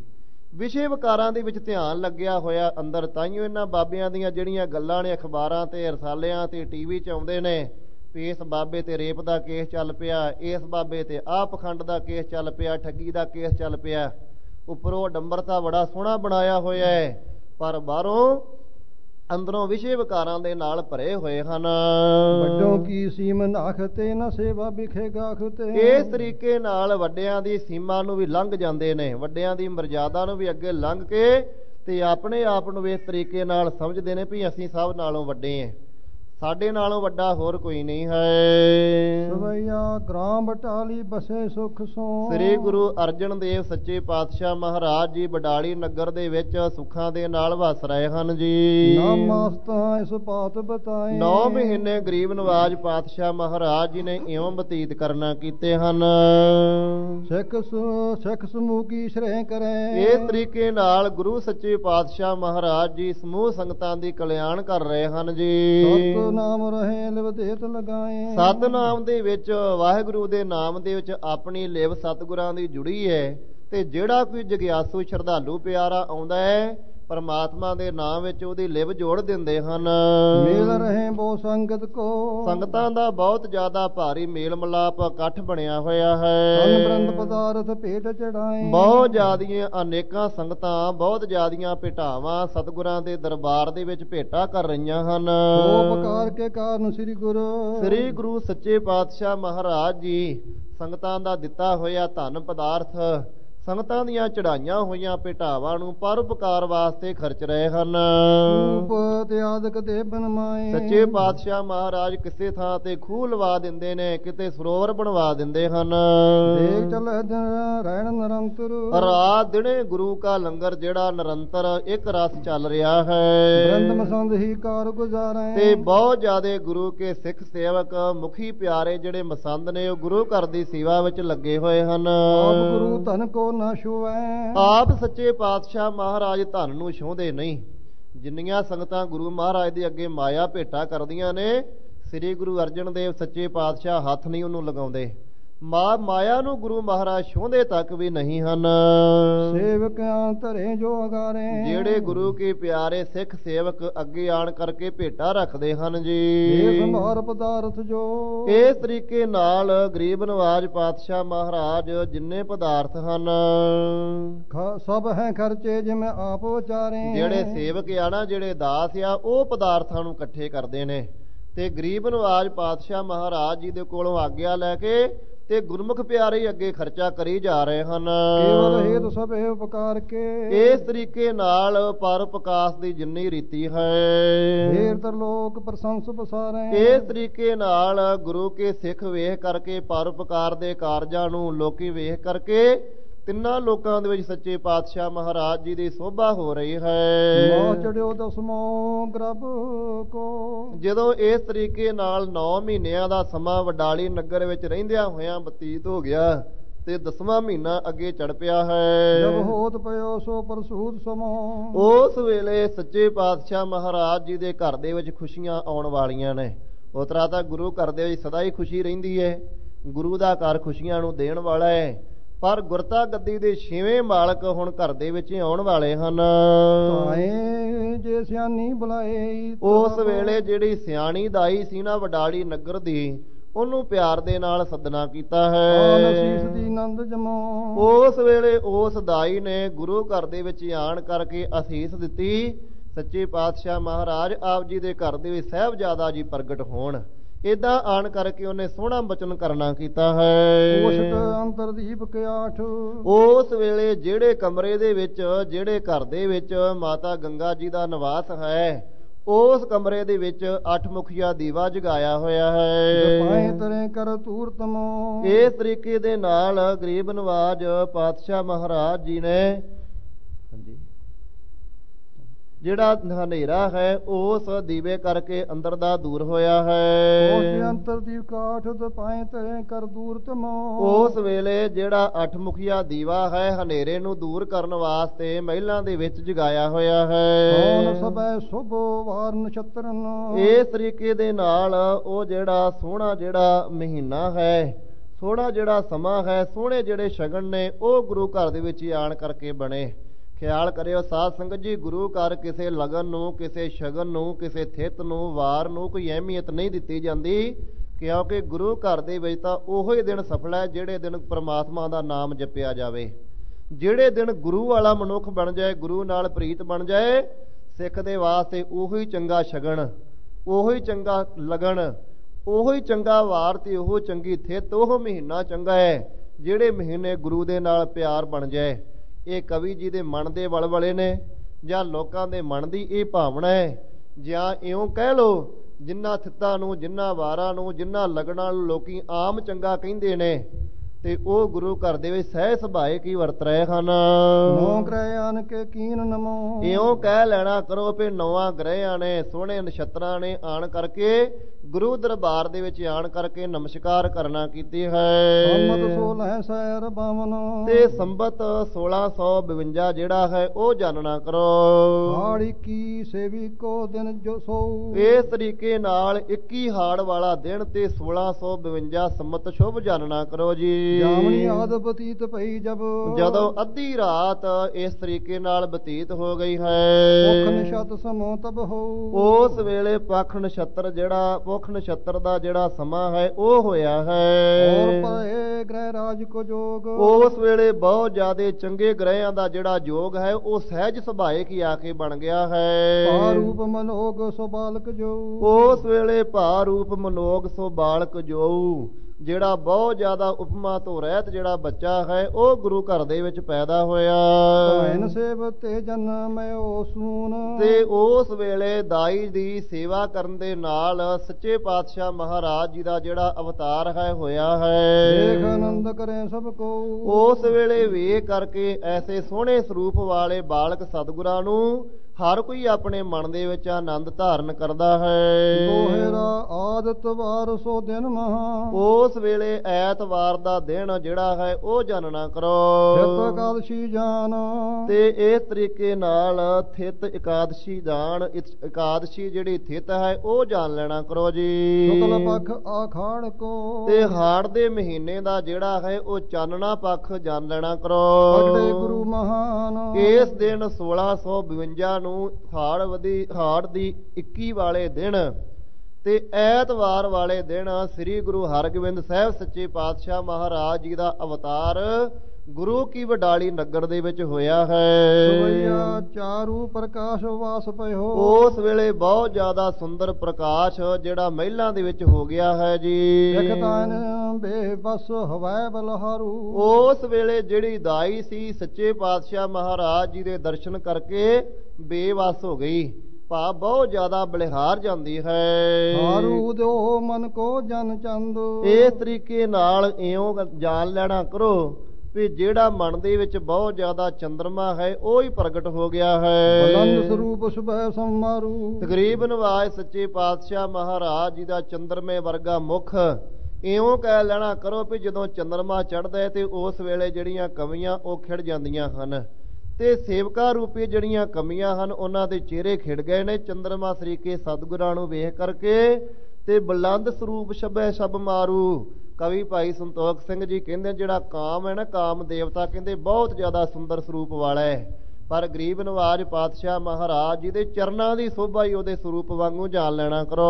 ਵਿਸ਼ੇ ਵਿਕਾਰਾਂ ਦੇ ਵਿੱਚ ਧਿਆਨ ਲੱਗਿਆ ਹੋਇਆ ਅੰਦਰ। ਤਾਈਓ ਇਹਨਾਂ ਬਾਬਿਆਂ ਦੀਆਂ ਜਿਹੜੀਆਂ ਗੱਲਾਂ ਨੇ ਅਖਬਾਰਾਂ ਤੇ ਰਸਾਲਿਆਂ ਤੇ ਟੀਵੀ 'ਚ ਆਉਂਦੇ ਨੇ ਵੀ ਇਸ ਬਾਬੇ ਤੇ ਰੇਪ ਦਾ ਕੇਸ ਚੱਲ ਪਿਆ, ਇਸ ਬਾਬੇ ਤੇ ਆਹ ਪਖੰਡ ਦਾ ਕੇਸ ਚੱਲ ਪਿਆ, ਠੱਗੀ ਦਾ ਕੇਸ ਚੱਲ ਪਿਆ। ਉੱਪਰੋਂ ਡੰਬਰਤਾ ਬੜਾ ਸੋਹਣਾ ਬਣਾਇਆ ਹੋਇਆ ਹੈ, ਪਰ ਬਾਹਰੋਂ ਅੰਦਰੋਂ ਵਿਸ਼ੇ ਵਿਕਾਰਾਂ ਦੇ ਨਾਲ ਭਰੇ ਹੋਏ ਹਨ। ਵੱਡੋਂ ਕੀ ਸੀਮ ਨਾਖਤੇ ਨਾ ਸੇਵਾ ਵਿਖੇ ਗਾਖਤੇ। ਇਸ ਤਰੀਕੇ ਨਾਲ ਵੱਡਿਆਂ ਦੀ ਸੀਮਾ ਨੂੰ ਵੀ ਲੰਘ ਜਾਂਦੇ ਨੇ, ਵੱਡਿਆਂ ਦੀ ਮਰਜ਼ਾਦਾ ਨੂੰ ਵੀ ਅੱਗੇ ਲੰਘ ਕੇ ਤੇ ਆਪਣੇ ਆਪ ਨੂੰ ਵੀ ਇਸ ਤਰੀਕੇ ਨਾਲ ਸਮਝਦੇ ਨੇ ਵੀ ਅਸੀਂ ਸਭ ਨਾਲੋਂ ਵੱਡੇ ਹਾਂ, ਸਾਡੇ ਨਾਲੋਂ ਵੱਡਾ ਹੋਰ ਕੋਈ ਨਹੀਂ ਹੈ। ਸਵਈਆ ਗ੍ਰਾਮ ਬਟਾਲੀ ਬਸੇ ਸੁਖ ਸੋ। ਸ੍ਰੀ ਗੁਰੂ ਅਰਜਨ ਦੇਵ ਸੱਚੇ ਪਾਤਸ਼ਾਹ ਮਹਾਰਾਜ ਜੀ ਬਡਾਲੀ ਨਗਰ ਦੇ ਵਿੱਚ ਸੁੱਖਾਂ ਦੇ ਨਾਲ ਵਸ ਰਹੇ ਹਨ ਜੀ। ਨਾ ਮਾਸਤਾ ਇਸ ਬਾਤ ਬਤਾਏ। ਨੌ ਮਹੀਨੇ ਗਰੀਬ ਨਵਾਜ ਪਾਤਸ਼ਾਹ ਮਹਾਰਾਜ ਜੀ ਨੇ ਇਉਂ ਬਤੀਤ ਕਰਨਾ ਕੀਤੇ ਹਨ। ਸਿੱਖ ਸਿੱਖ ਸਮੂਹ ਕੀ ਸ਼੍ਰੇ ਕਰੇ। ਇਸ ਤਰੀਕੇ ਨਾਲ ਗੁਰੂ ਸੱਚੇ ਪਾਤਸ਼ਾਹ ਮਹਾਰਾਜ ਜੀ ਸਮੂਹ ਸੰਗਤਾਂ ਦੀ ਕਲਿਆਣ ਕਰ ਰਹੇ ਹਨ ਜੀ। ਨਾਮ ਰਹੇ ਲਿਵ ਦੇਤ ਲਗਾਏ। ਸਤਨਾਮ ਦੇ ਵਿੱਚ ਵਾਹਿਗੁਰੂ ਦੇ ਨਾਮ ਦੇ ਵਿੱਚ ਆਪਣੀ ਲਿਵ ਸਤਿਗੁਰਾਂ ਦੀ ਜੁੜੀ ਹੈ। ਤੇ ਜਿਹੜਾ ਕੋਈ ਜਗਿਆਸੂ ਸ਼ਰਧਾਲੂ ਪਿਆਰਾ ਆਉਂਦਾ ਹੈ ਪਰਮਾਤਮਾ ਦੇ ਨਾਮ ਵਿੱਚ ਉਹਦੀ ਲਿਵ ਜੋੜ ਦਿੰਦੇ ਹਨ। ਮੇਲ ਰਹੇ ਬਹੁ ਸੰਗਤ ਕੋ। ਸੰਗਤਾਂ ਦਾ ਬਹੁਤ ਜ਼ਿਆਦਾ ਭਾਰੀ ਮੇਲ ਮਿਲਾਪ ਇਕੱਠ ਬਣਿਆ ਹੋਇਆ ਹੈ। ਧਨ ਬ੍ਰਹਮ ਪਦਾਰਥ ਭੇਟ ਚੜਾਏ। ਬਹੁਤ ਜ਼ਿਆਦੀਆਂ ਅਨੇਕਾਂ ਸੰਗਤਾਂ ਬਹੁਤ ਜ਼ਿਆਦੀਆਂ ਭੇਟਾਵਾਂ ਸਤਿਗੁਰਾਂ ਦੇ ਦਰਬਾਰ ਦੇ ਵਿੱਚ ਭੇਟਾ ਕਰ ਰਹੀਆਂ ਹਨ। ਉਪਕਾਰ ਕੇ ਕਾਰਨ ਸ੍ਰੀ ਗੁਰੂ ਸ੍ਰੀ ਗੁਰੂ ਸੱਚੇ ਪਾਤਸ਼ਾਹ ਮਹਾਰਾਜ ਜੀ ਸੰਗਤਾਂ ਦਾ ਦਿੱਤਾ ਹੋਇਆ ਧਨ ਪਦਾਰਥ ਸੰਗਤਾਂ ਦੀਆਂ ਚੜਾਈਆਂ ਹੋਈਆਂ ਭੇਟਾਵਾਂ ਨੂੰ ਪਰਉਪਕਾਰ ਵਾਸਤੇ ਖਰਚ ਰਹੇ ਹਨ। ਸੱਚੇ ਪਾਤਸ਼ਾਹ ਮਹਾਰਾਜ ਕਿਸੇ ਥਾਂ ਤੇ ਖੂਹ ਲਵਾ ਦਿੰਦੇ ਨੇ, ਕਿਤੇ ਸਰੋਵਰ ਬਣਵਾ ਦਿੰਦੇ ਹਨ। ਰਾਤ ਦਿਨੇ ਗੁਰੂ ਕਾ ਲੰਗਰ ਜਿਹੜਾ ਨਿਰੰਤਰ ਇੱਕ ਰਸ ਚੱਲ ਰਿਹਾ ਹੈ ਤੇ ਬਹੁਤ ਜ਼ਿਆਦੇ ਗੁਰੂ ਕੇ ਸਿੱਖ ਸੇਵਕ ਮੁਖੀ ਪਿਆਰੇ ਜਿਹੜੇ ਮਸੰਦ ਨੇ ਉਹ ਗੁਰੂ ਘਰ ਦੀ ਸੇਵਾ ਵਿੱਚ ਲੱਗੇ ਹੋਏ ਹਨ। ਗੁਰੂ ਧਨ ਕੋ ਨਾ ਛੂਐ। ਆਪ ਸੱਚੇ ਪਾਤਸ਼ਾਹ ਮਹਾਰਾਜ ਧਨ ਨੂੰ ਛੂੰਹਦੇ ਨਹੀਂ। ਜਿੰਨੀਆਂ ਸੰਗਤਾਂ ਗੁਰੂ ਮਹਾਰਾਜ ਦੇ ਅੱਗੇ ਮਾਇਆ ਭੇਟਾ ਕਰਦੀਆਂ ਨੇ ਸ੍ਰੀ ਗੁਰੂ ਅਰਜਨ ਦੇਵ ਸੱਚੇ ਪਾਤਸ਼ਾਹ ਹੱਥ ਨਹੀਂ ਉਹਨੂੰ ਲਗਾਉਂਦੇ। ਮਾ ਮਾਇਆ ਨੂੰ ਗੁਰੂ ਮਹਾਰਾਜ ਛੂੰਹਦੇ ਤੱਕ ਵੀ ਨਹੀਂ ਹਨ। ਸੇਵਕਾਂ ਧਰੇ ਜੋ ਅਗਾਰੇ। ਜਿਹੜੇ ਗੁਰੂ ਕੇ ਪਿਆਰੇ ਸਿੱਖ ਸੇਵਕ ਅੱਗੇ ਆਣ ਕਰਕੇ ਭੇਟਾ ਰੱਖਦੇ ਹਨ ਜੀ। ਇਹ ਸੰਭਾਰ ਪਦਾਰਥ ਜੋ। ਇਸ ਤਰੀਕੇ ਨਾਲ ਗਰੀਬ ਨਵਾਜ ਪਾਤਸ਼ਾਹ ਮਹਾਰਾਜ ਜਿੰਨੇ ਪਦਾਰਥ ਹਨ ਸਭ ਹੈ ਖਰਚੇ ਜਿਵੇਂ ਆਪ ਵਿਚਾਰੇ। ਜਿਹੜੇ ਸੇਵਕ ਆ ਨਾ ਜਿਹੜੇ ਦਾਸ ਆ ਉਹ ਪਦਾਰਥਾਂ ਨੂੰ ਇਕੱਠੇ ਕਰਦੇ ਨੇ ਤੇ ਗਰੀਬ ਨਵਾਜ ਪਾਤਸ਼ਾਹ ਮਹਾਰਾਜ ਜੀ ਦੇ ਕੋਲੋਂ ਆਗਿਆ ਲੈ ਕੇ ਤੇ ਗੁਰਮੁਖ ਪਿਆਰੇ ਅੱਗੇ ਖਰਚਾ ਕਰੀ ਜਾ ਰਹੇ ਹਨ। ਕੇਵਲ ਹੇਤ ਸਭੇ ਉਪਕਾਰ ਕੇ। ਇਸ ਤਰੀਕੇ ਨਾਲ ਪਰਉਪਕਾਸ਼ ਦੀ ਜਿੰਨੀ ਰੀਤੀ ਹੈ ਫੇਰ ਤਰਲੋਕ ਪ੍ਰਸ਼ੰਸ ਪਸਾਰੇ। ਇਸ ਤਰੀਕੇ ਨਾਲ ਗੁਰੂ ਕੇ ਸਿੱਖ ਵੇਖ ਕਰਕੇ ਪਰਉਪਕਾਰ ਦੇ ਕਾਰਜਾਂ ਨੂੰ ਲੋਕੀ ਵੇਖ ਕਰਕੇ ਤਿੰਨਾਂ ਲੋਕਾਂ ਦੇ ਵਿੱਚ ਸੱਚੇ ਪਾਤਸ਼ਾਹ ਮਹਾਰਾਜ ਜੀ ਦੀ ਸੋਭਾ ਹੋ ਰਹੀ ਹੈ। ਮਾ ਚੜਿਓ ਦਸਮੋ ਗ੍ਰਭ ਕੋ। ਜਦੋਂ ਇਸ ਤਰੀਕੇ ਨਾਲ ਨੌ ਮਹੀਨਿਆਂ ਦਾ ਸਮਾਂ ਵਡਾਲੀ ਨਗਰ ਵਿੱਚ ਰਹਿੰਦਿਆਂ ਹੋਇਆਂ ਬਤੀਤ ਹੋ ਗਿਆ ਤੇ ਦਸਵਾਂ ਮਹੀਨਾ ਅੱਗੇ ਚੜ ਪਿਆ ਹੈ। ਜਬ ਹੋਤ ਪਇਓ ਸੋ ਪ੍ਰਸੂਤ ਸਮੋ। ਉਸ ਵੇਲੇ ਸੱਚੇ ਪਾਤਸ਼ਾਹ ਮਹਾਰਾਜ ਜੀ ਦੇ ਘਰ ਦੇ ਵਿੱਚ ਖੁਸ਼ੀਆਂ ਆਉਣ ਵਾਲੀਆਂ ਨੇ। ਉਸ ਤਰ੍ਹਾਂ ਤਾਂ ਗੁਰੂ ਘਰ ਦੇ ਵਿੱਚ ਸਦਾ ਹੀ ਖੁਸ਼ੀ ਰਹਿੰਦੀ ਹੈ। ਗੁਰੂ ਦਾ ਘਰ ਖੁਸ਼ੀਆਂ ਨੂੰ ਦੇਣ ਵਾਲਾ ਹੈ। ਪਰ ਗੁਰਤਾ ਗੱਦੀ ਦੇ ਛੇਵੇਂ ਮਾਲਕ ਹੁਣ ਘਰ ਦੇ ਵਿੱਚ ਆਉਣ ਵਾਲੇ ਹਨ। ਜੇ ਸਿਆਣੀ ਬੁਲਾਏ। ਉਸ ਵੇਲੇ ਜਿਹੜੀ ਸਿਆਣੀ ਦਾਈ ਸੀ ਨਾ ਵਡਾਲੀ ਨਗਰ ਦੀ ਉਹਨੂੰ ਪਿਆਰ ਦੇ ਨਾਲ ਸੱਦਣਾ ਕੀਤਾ ਹੈ। ਉਸ ਵੇਲੇ ਉਸ ਦਾਈ ਨੇ ਗੁਰੂ ਘਰ ਦੇ ਵਿੱਚ ਆਣ ਕਰਕੇ ਅਸੀਸ ਦਿੱਤੀ ਸੱਚੇ ਪਾਤਸ਼ਾਹ ਮਹਾਰਾਜ ਆਪ ਜੀ ਦੇ ਘਰ ਦੇ ਵਿੱਚ ਸਾਹਿਬਜ਼ਾਦਾ ਜੀ ਪ੍ਰਗਟ ਹੋਣ। ਏਦਾਂ ਆਣ ਕਰਕੇ ਉਹਨੇ ਸੋਹਣਾ ਬਚਨ ਕਰਨਾ ਕੀਤਾ ਹੈ। ਅੰਤਰਦੀਪ ਕਿਆਠ। ਉਸ ਵੇਲੇ ਜਿਹੜੇ ਕਮਰੇ ਦੇ ਵਿੱਚ ਜਿਹੜੇ ਘਰ ਦੇ ਵਿੱਚ ਮਾਤਾ ਗੰਗਾ ਜੀ ਦਾ ਨਿਵਾਸ ਹੈ ਉਸ ਕਮਰੇ ਦੇ ਵਿੱਚ ਅੱਠ ਮੁਖੀਆ ਦੀਵਾ ਜਗਾਇਆ ਹੋਇਆ ਹੈ। ਇਸ ਤਰੀਕੇ ਦੇ ਨਾਲ ਗਰੀਬ ਨਵਾਜ ਪਾਤਸ਼ਾਹ ਮਹਾਰਾਜ ਜੀ ਨੇ ਹਾਂਜੀ ਜਿਹੜਾ ਹਨੇਰਾ ਹੈ ਉਸ ਦੀਵੇ ਕਰਕੇ ਅੰਦਰ ਦਾ ਦੂਰ ਹੋਇਆ ਹੈ। ਉਸ ਵੇਲੇ ਜਿਹੜਾ ਅੱਠ ਮੁਖੀਆ ਦੀਵਾ ਹੈ ਹਨੇਰੇ ਨੂੰ ਦੂਰ ਕਰਨ ਵਾਸਤੇ ਮਹਿਲਾਂ ਦੇ ਵਿੱਚ ਜਗਾਇਆ ਹੋਇਆ ਹੈ। ਇਸ ਤਰੀਕੇ ਦੇ ਨਾਲ ਉਹ ਜਿਹੜਾ ਸੋਹਣਾ ਜਿਹੜਾ ਮਹੀਨਾ ਹੈ ਸੋਹਣਾ ਜਿਹੜਾ ਸਮਾਂ ਹੈ ਸੋਹਣੇ ਜਿਹੜੇ ਸ਼ਗਨ ਨੇ ਉਹ ਗੁਰੂ ਘਰ ਦੇ ਵਿੱਚ ਆਣ ਕਰਕੇ ਬਣੇ। ਖਿਆਲ ਕਰਿਓ ਸਾਧ ਸੰਗਤ ਜੀ, ਗੁਰੂ ਘਰ ਕਿਸੇ ਲਗਨ ਨੂੰ, ਕਿਸੇ ਸ਼ਗਨ ਨੂੰ, ਕਿਸੇ ਥਿੱਤ ਨੂੰ, ਵਾਰ ਨੂੰ ਕੋਈ ਅਹਿਮੀਅਤ ਨਹੀਂ ਦਿੱਤੀ ਜਾਂਦੀ, ਕਿਉਂਕਿ ਗੁਰੂ ਘਰ ਦੇ ਵਿੱਚ ਤਾਂ ਉਹੋ ਹੀ ਦਿਨ ਸਫਲ ਹੈ ਜਿਹੜੇ ਦਿਨ ਪ੍ਰਮਾਤਮਾ ਦਾ ਨਾਮ ਜਪਿਆ ਜਾਵੇ। ਜਿਹੜੇ ਦਿਨ ਗੁਰੂ ਵਾਲਾ ਮਨੁੱਖ ਬਣ ਜਾਏ, ਗੁਰੂ ਨਾਲ ਪ੍ਰੀਤ ਬਣ ਜਾਏ, ਸਿੱਖ ਦੇ ਵਾਸਤੇ ਉਹੋ ਹੀ ਚੰਗਾ ਸ਼ਗਨ, ਉਹੋ ਹੀ ਚੰਗਾ ਲਗਨ, ਉਹੋ ਹੀ ਚੰਗਾ ਵਾਰ ਤੇ ਉਹ ਚੰਗੀ ਥਿੱਤ, ਉਹ ਮਹੀਨਾ ਚੰਗਾ ਹੈ ਜਿਹੜੇ ਮਹੀਨੇ ਗੁਰੂ ਦੇ ਨਾਲ ਪਿਆਰ ਬਣ ਜਾਏ। ਇਹ ਕਵੀ ਜੀ ਦੇ ਮਨ ਦੇ ਵਲਵਲੇ ਨੇ ਜਾਂ ਲੋਕਾਂ ਦੇ ਮਨ ਦੀ ਇਹ ਭਾਵਨਾ ਹੈ, ਜਾਂ ਇਉਂ ਕਹਿ ਲਓ ਜਿਨ੍ਹਾਂ ਥਿੱਤਾਂ ਨੂੰ, ਜਿਨ੍ਹਾਂ ਵਾਰਾਂ ਨੂੰ, ਜਿਨ੍ਹਾਂ ਲਗਨਾਂ ਨੂੰ ਲੋਕੀ ਆਮ ਚੰਗਾ ਕਹਿੰਦੇ ਨੇ, ਤੇ ਉਹ ਗੁਰੂ ਘਰ ਦੇ ਵਿੱਚ ਸਹਿ ਸੁਭਾਏ ਕੀ ਵਰਤ ਰਹੇ ਹਨ। ਨੌ ਗ੍ਰਹਿਆਂ ਕੇ ਕੀਨ ਨਮੋ, ਇਉਂ ਕਹਿ ਲੈਣਾ ਕਰੋ ਵੀ ਨੌਵਾਂ ਗ੍ਰਹਿਆਂ ਨੇ, ਸੋਹਣੇ ਨਛੱਤਰਾਂ ਨੇ ਆਣ ਕਰਕੇ ਗੁਰੂ ਦਰਬਾਰ ਦੇ ਵਿੱਚ ਆਣ ਕਰਕੇ ਨਮਸਕਾਰ ਕਰਨਾ ਕੀਤੀ ਹੈ। ਸੰਮਤ ਸੋਲਹ ਸੈਰ ਬਾਵਨ, ਤੇ ਸੰਬਤ ਸੋਲਾਂ ਸੌ ਬਵੰਜਾ ਜਿਹੜਾ ਹੈ ਉਹ ਜਾਣਨਾ ਕਰੋ। ਹਾੜ ਇੱਕੀ ਸੇਵੀ ਕੋ ਦਿਨ ਜੋ ਸੋ, ਇਸ ਤਰੀਕੇ ਨਾਲ ਇੱਕੀ ਹਾੜ ਵਾਲਾ ਦਿਨ ਤੇ ਸੋਲਾਂ ਸੌ ਬਵੰਜਾ ਸੰਮਤ ਸ਼ੁਭ ਜਾਣਨਾ ਕਰੋ ਜੀ। ਜਾਮਣੀ ਆਦ ਬਤੀਤ ਪਈ ਜਬ, ਜਦੋਂ ਅੱਧੀ ਰਾਤ ਇਸ ਤਰੀਕੇ ਨਾਲ ਬਤੀਤ ਹੋ ਗਈ ਹੈ, ਪੁੱਖ ਨਛੱਤ ਸਮੋ ਤਬ ਹੋ, ਉਸ ਵੇਲੇ ਪੱਖ ਨਛੱਤਰ ਜਿਹੜਾ ਪੁੱਖ ਨਛੱਤਰ ਦਾ ਜਿਹੜਾ ਸਮਾਂ ਹੈ ਉਹ ਹੋਇਆ ਹੈ। ਔਰ ਪਏ ਗ੍ਰਹਿ ਰਾਜ ਕੋ ਜੋਗ, ਉਸ ਵੇਲੇ ਬਹੁਤ ਜ਼ਿਆਦੇ ਚੰਗੇ ਗ੍ਰਹਿਆਂ ਦਾ ਜਿਹੜਾ ਯੋਗ ਹੈ ਉਹ ਸਹਿਜ ਸੁਭਾਏ ਕੀ ਆ ਕੇ ਬਣ ਗਿਆ ਹੈ। ਭਾ ਰੂਪ ਮਨੋਗ ਸੋ ਬਾਲਕ ਜੋ, ਉਸ ਵੇਲੇ ਭਾ ਰੂਪ ਮਨੋਗ ਸੋ ਬਾਲਕ ਜੋ, ਜਿਹੜਾ ਬਹੁਤ ਜ਼ਿਆਦਾ ਉਪਮਾ ਤੋਂ ਰਹਿਤ ਜਿਹੜਾ ਬੱਚਾ ਹੈ ਉਹ ਗੁਰੂ ਘਰ ਦੇ ਵਿੱਚ ਪੈਦਾ ਹੋਇਆ। ਭੈਣ ਸੇਵ ਤੇ ਜਨਮੈ ਓ ਸੂਨ, ਤੇ ਉਸ ਵੇਲੇ ਦਾਈ ਦੀ ਸੇਵਾ ਕਰਨ ਦੇ ਨਾਲ ਸੱਚੇ ਪਾਤਸ਼ਾਹ ਮਹਾਰਾਜ ਜੀ ਦਾ ਜਿਹੜਾ ਅਵਤਾਰ ਹੈ ਹੋਇਆ ਹੈ। ਦੇਖ ਆਨੰਦ ਕਰੇ ਸਭ ਕੋ, ਉਸ ਵੇਲੇ ਵੇਖ ਕਰਕੇ ਐਸੇ ਸੋਹਣੇ ਸਰੂਪ ਵਾਲੇ ਬਾਲਕ ਸਤਿਗੁਰਾਂ ਨੂੰ ਹਰ ਕੋਈ ਆਪਣੇ ਮਨ ਦੇ ਵਿੱਚ ਆਨੰਦ ਧਾਰਨ ਕਰਦਾ ਹੈ। ਦੋਹਰਾ ਆਦਤ ਵਾਰ ਸੋ ਦਿਨ ਮਹਾ, ਉਸ ਵੇਲੇ ਐਤਵਾਰ ਦਾ ਦਿਨ ਜਿਹੜਾ ਹੈ ਉਹ ਜਾਣਨਾ ਕਰੋ। ਥਿਤ ਇਕਾਦਸ਼ੀ ਜਾਨ, ਤੇ ਇਸ ਤਰੀਕੇ ਨਾਲ ਥਿਤ ਇਕਾਦਸ਼ੀ ਜਾਣ, ਇਕਾਦਸ਼ੀ ਜਿਹੜੀ ਥਿਤ ਹੈ ਉਹ ਜਾਣ ਲੈਣਾ ਕਰੋ ਜੀ। ਸ਼ੁਕਲ ਪੱਖ ਆਖਾੜ ਕੋ, ਤੇ ਹਾੜ ਦੇ ਮਹੀਨੇ ਦਾ ਜਿਹੜਾ ਹੈ ਉਹ ਚਾਨਣਾ ਪੱਖ ਜਾਣ ਲੈਣਾ ਕਰੋ। ਅਗੜੇ ਗੁਰੂ ਮਹਾਨ, ਇਸ ਦਿਨ ਸੋਲਾਂ ਸੌ ਬਵੰਜਾ ਨੂੰ ਹਾੜ ਵਧੀ ਹਾੜ ਦੀ ਇੱਕੀ ਵਾਲੇ ਦਿਨ ਤੇ ਐਤਵਾਰ ਵਾਲੇ ਦਿਨ ਸ੍ਰੀ ਗੁਰੂ ਹਰਗੋਬਿੰਦ ਸਾਹਿਬ ਸੱਚੇ ਪਾਤਸ਼ਾਹ ਮਹਾਰਾਜ ਜੀ ਦਾ ਅਵਤਾਰ ਗੁਰੂ ਕੀ ਵਡਾਲੀ ਨਗਰ ਦੇ ਵਿੱਚ ਹੋਇਆ ਹੈ। ਸੁਵਈਆ ਚਾਰੂ ਪ੍ਰਕਾਸ਼ ਵਾਸ ਪਇਓ, ਉਸ ਵੇਲੇ ਬਹੁਤ ਜ਼ਿਆਦਾ ਸੁੰਦਰ ਪ੍ਰਕਾਸ਼ ਜਿਹੜਾ ਮਹਿਲਾਂ ਦੇ ਵਿੱਚ ਹੋ ਗਿਆ ਹੈ ਜੀ। ਇਕਤਾਨ ਬੇਬਸ ਹਵੈ ਬਲਹਾਰੂ, ਉਸ ਵੇਲੇ ਜਿਹੜੀ ਦਾਈ ਸੀ ਸੱਚੇ ਪਾਤਸ਼ਾਹ ਮਹਾਰਾਜ ਜੀ ਦੇ ਦਰਸ਼ਨ ਕਰਕੇ ਬੇਵਸ ਹੋ ਗਈ, ਭਾ ਬਹੁਤ ਜ਼ਿਆਦਾ ਬਲਿਹਾਰ ਜਾਂਦੀ ਹੈ। ਹਾਰੂ ਦਿਓ ਮਨ ਕੋ ਜਨ ਚੰਦ, ਇਸ ਤਰੀਕੇ ਨਾਲ ਇਉਂ ਜਾਣ ਲੈਣਾ ਕਰੋ ਵੀ ਜਿਹੜਾ ਮਨ ਦੇ ਵਿੱਚ ਬਹੁਤ ਜ਼ਿਆਦਾ ਚੰਦਰਮਾ ਹੈ ਉਹ ਹੀ ਪ੍ਰਗਟ ਹੋ ਗਿਆ ਹੈ। ਬਲੰਦ ਸਰੂਪ ਸੁਭੈ ਸਮਾਰੂ, ਤਕਰੀਬ ਨਵਾਜ ਸੱਚੇ ਪਾਤਸ਼ਾਹ ਮਹਾਰਾਜ ਜੀ ਦਾ ਚੰਦਰਮੇ ਵਰਗਾ ਮੁਖ। ਇਉਂ ਕਹਿ ਲੈਣਾ ਕਰੋ ਵੀ ਜਦੋਂ ਚੰਦਰਮਾ ਚੜ੍ਹਦਾ ਤੇ ਉਸ ਵੇਲੇ ਜਿਹੜੀਆਂ ਕਮੀਆਂ ਉਹ ਖਿੜ ਜਾਂਦੀਆਂ ਹਨ, ਤੇ ਸੇਵਕਾ ਰੂਪੀ ਜਿਹੜੀਆਂ ਕਮੀਆਂ ਹਨ ਉਹਨਾਂ ਦੇ ਚਿਹਰੇ ਖਿੜ ਗਏ ਨੇ ਚੰਦਰਮਾ ਸਰੀਕੇ ਸਤਿਗੁਰਾਂ ਨੂੰ ਵੇਖ ਕਰਕੇ। ਤੇ ਬੁਲੰਦ ਸਰੂਪ ਸ਼ਬੈ ਸ਼ਬ ਮਾਰੂ, ਕਵੀ ਭਾਈ ਸੰਤੋਖ ਸਿੰਘ ਜੀ ਕਹਿੰਦੇ ਜਿਹੜਾ ਕਾਮ ਹੈ ਨਾ, ਕਾਮ ਦੇਵਤਾ ਕਹਿੰਦੇ ਬਹੁਤ ਜ਼ਿਆਦਾ ਸੁੰਦਰ ਸਰੂਪ ਵਾਲਾ ਹੈ, ਪਰ ਗਰੀਬ ਨਵਾਜ ਪਾਤਸ਼ਾਹ ਮਹਾਰਾਜ ਜੀ ਦੇ ਚਰਨਾਂ ਦੀ ਸੋਭਾ ਹੀ ਉਹਦੇ ਸਰੂਪ ਵਾਂਗੂ ਜਾਣ ਲੈਣਾ ਕਰੋ।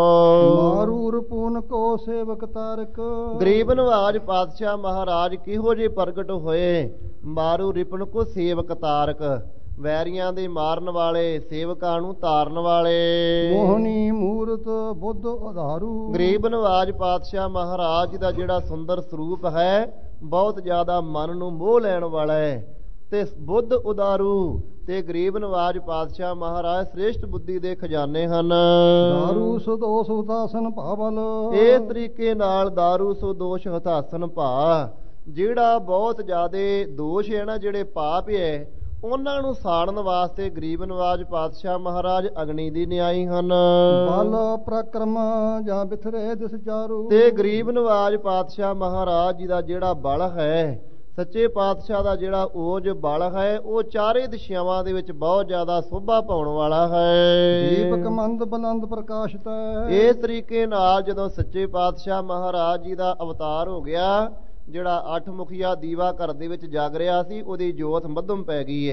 ਮਾਰੂ ਰਪੂਨ ਕੋ ਸੇਵਕ ਤਾਰਕ, ਗਰੀਬ ਨਵਾਜ ਪਾਤਸ਼ਾਹ ਮਹਾਰਾਜ ਕਿਹੋ ਜਿਹੇ ਪ੍ਰਗਟ ਹੋਏ। ਮਾਰੂ ਰਿਪਨ ਕੋ ਸੇਵਕ ਤਾਰਕ, ਵੈਰੀਆਂ ਦੇ ਮਾਰਨ ਵਾਲੇ, ਸੇਵਕਾਂ ਨੂੰ ਤਾਰਨ ਵਾਲੇ। ਮੋਹਣੀ ਮੂਰਤ ਬੁੱਧ ਉਧਾਰੂ, ਗਰੀਬ ਨਵਾਜ ਪਾਤਸ਼ਾਹ ਮਹਾਰਾਜ ਜੀ ਦਾ ਜਿਹੜਾ ਸੁੰਦਰ ਸਰੂਪ ਹੈ ਬਹੁਤ ਜ਼ਿਆਦਾ ਮਨ ਨੂੰ ਮੋਹ ਲੈਣ ਵਾਲਾ ਹੈ, ਤੇ ਬੁੱਧ ਉਦਾਰੂ। ਤੇ ਗਰੀਬ ਨਵਾਜ ਪਾਤਸ਼ਾਹ ਮਹਾਰਾਜ ਸ੍ਰੇਸ਼ਟ ਬੁੱਧੀ ਦੇ ਖਜ਼ਾਨੇ ਹਨ। ਦਾਰੂ ਸੁਦੋਸ਼ ਹਤਾਸਨ ਭਾਵਲ, ਇਸ ਤਰੀਕੇ ਨਾਲ ਦਾਰੂ ਸੁਦੋਸ਼ ਹਤਾਸਨ ਭਾ, ਜਿਹੜਾ ਬਹੁਤ ਜ਼ਿਆਦੇ ਦੋਸ਼ ਹੈ ਨਾ, ਜਿਹੜੇ ਪਾਪ ਹੈ ਉਹਨਾਂ ਨੂੰ ਸਾੜਨ ਵਾਸਤੇ ਗਰੀਬ ਨਵਾਜ ਪਾਤਸ਼ਾਹ ਮਹਾਰਾਜ ਅਗਨੀ ਦੀ ਨਿਆਈ ਹਨ। ਬਲ ਪ੍ਰਕਰਮ ਜਾਂ ਬਿਥਰੇ ਦਿਸ ਚਾਰੂ, ਤੇ ਗਰੀਬ ਨਵਾਜ ਪਾਤਸ਼ਾਹ ਮਹਾਰਾਜ ਜੀ ਦਾ ਜਿਹੜਾ ਬਲ ਹੈ, ਸੱਚੇ ਪਾਤਸ਼ਾਹ ਦਾ ਜਿਹੜਾ ਓਜ ਬਲ ਹੈ ਉਹ ਚਾਰੇ ਦਿਸ਼ਾਵਾਂ ਦੇ ਵਿੱਚ ਬਹੁਤ ਜ਼ਿਆਦਾ ਸੋਭਾ ਪਾਉਣ ਵਾਲਾ ਹੈ। ਦੀਪਕ ਮੰਦ ਬਲੰਦ ਪ੍ਰਕਾਸ਼ਤ, ਇਸ ਤਰੀਕੇ ਨਾਲ ਜਦੋਂ ਸੱਚੇ ਪਾਤਸ਼ਾਹ ਮਹਾਰਾਜ ਜੀ ਦਾ ਅਵਤਾਰ ਹੋ ਗਿਆ, ਜਿਹੜਾ ਅੱਠ ਮੁਖੀਆ ਦੀਵਾ ਘਰ ਦੇ ਵਿੱਚ ਜਗ ਰਿਹਾ ਸੀ ਉਹਦੀ ਜੋਤ ਮੱਧਮ ਪੈ ਗਈ ਹੈ।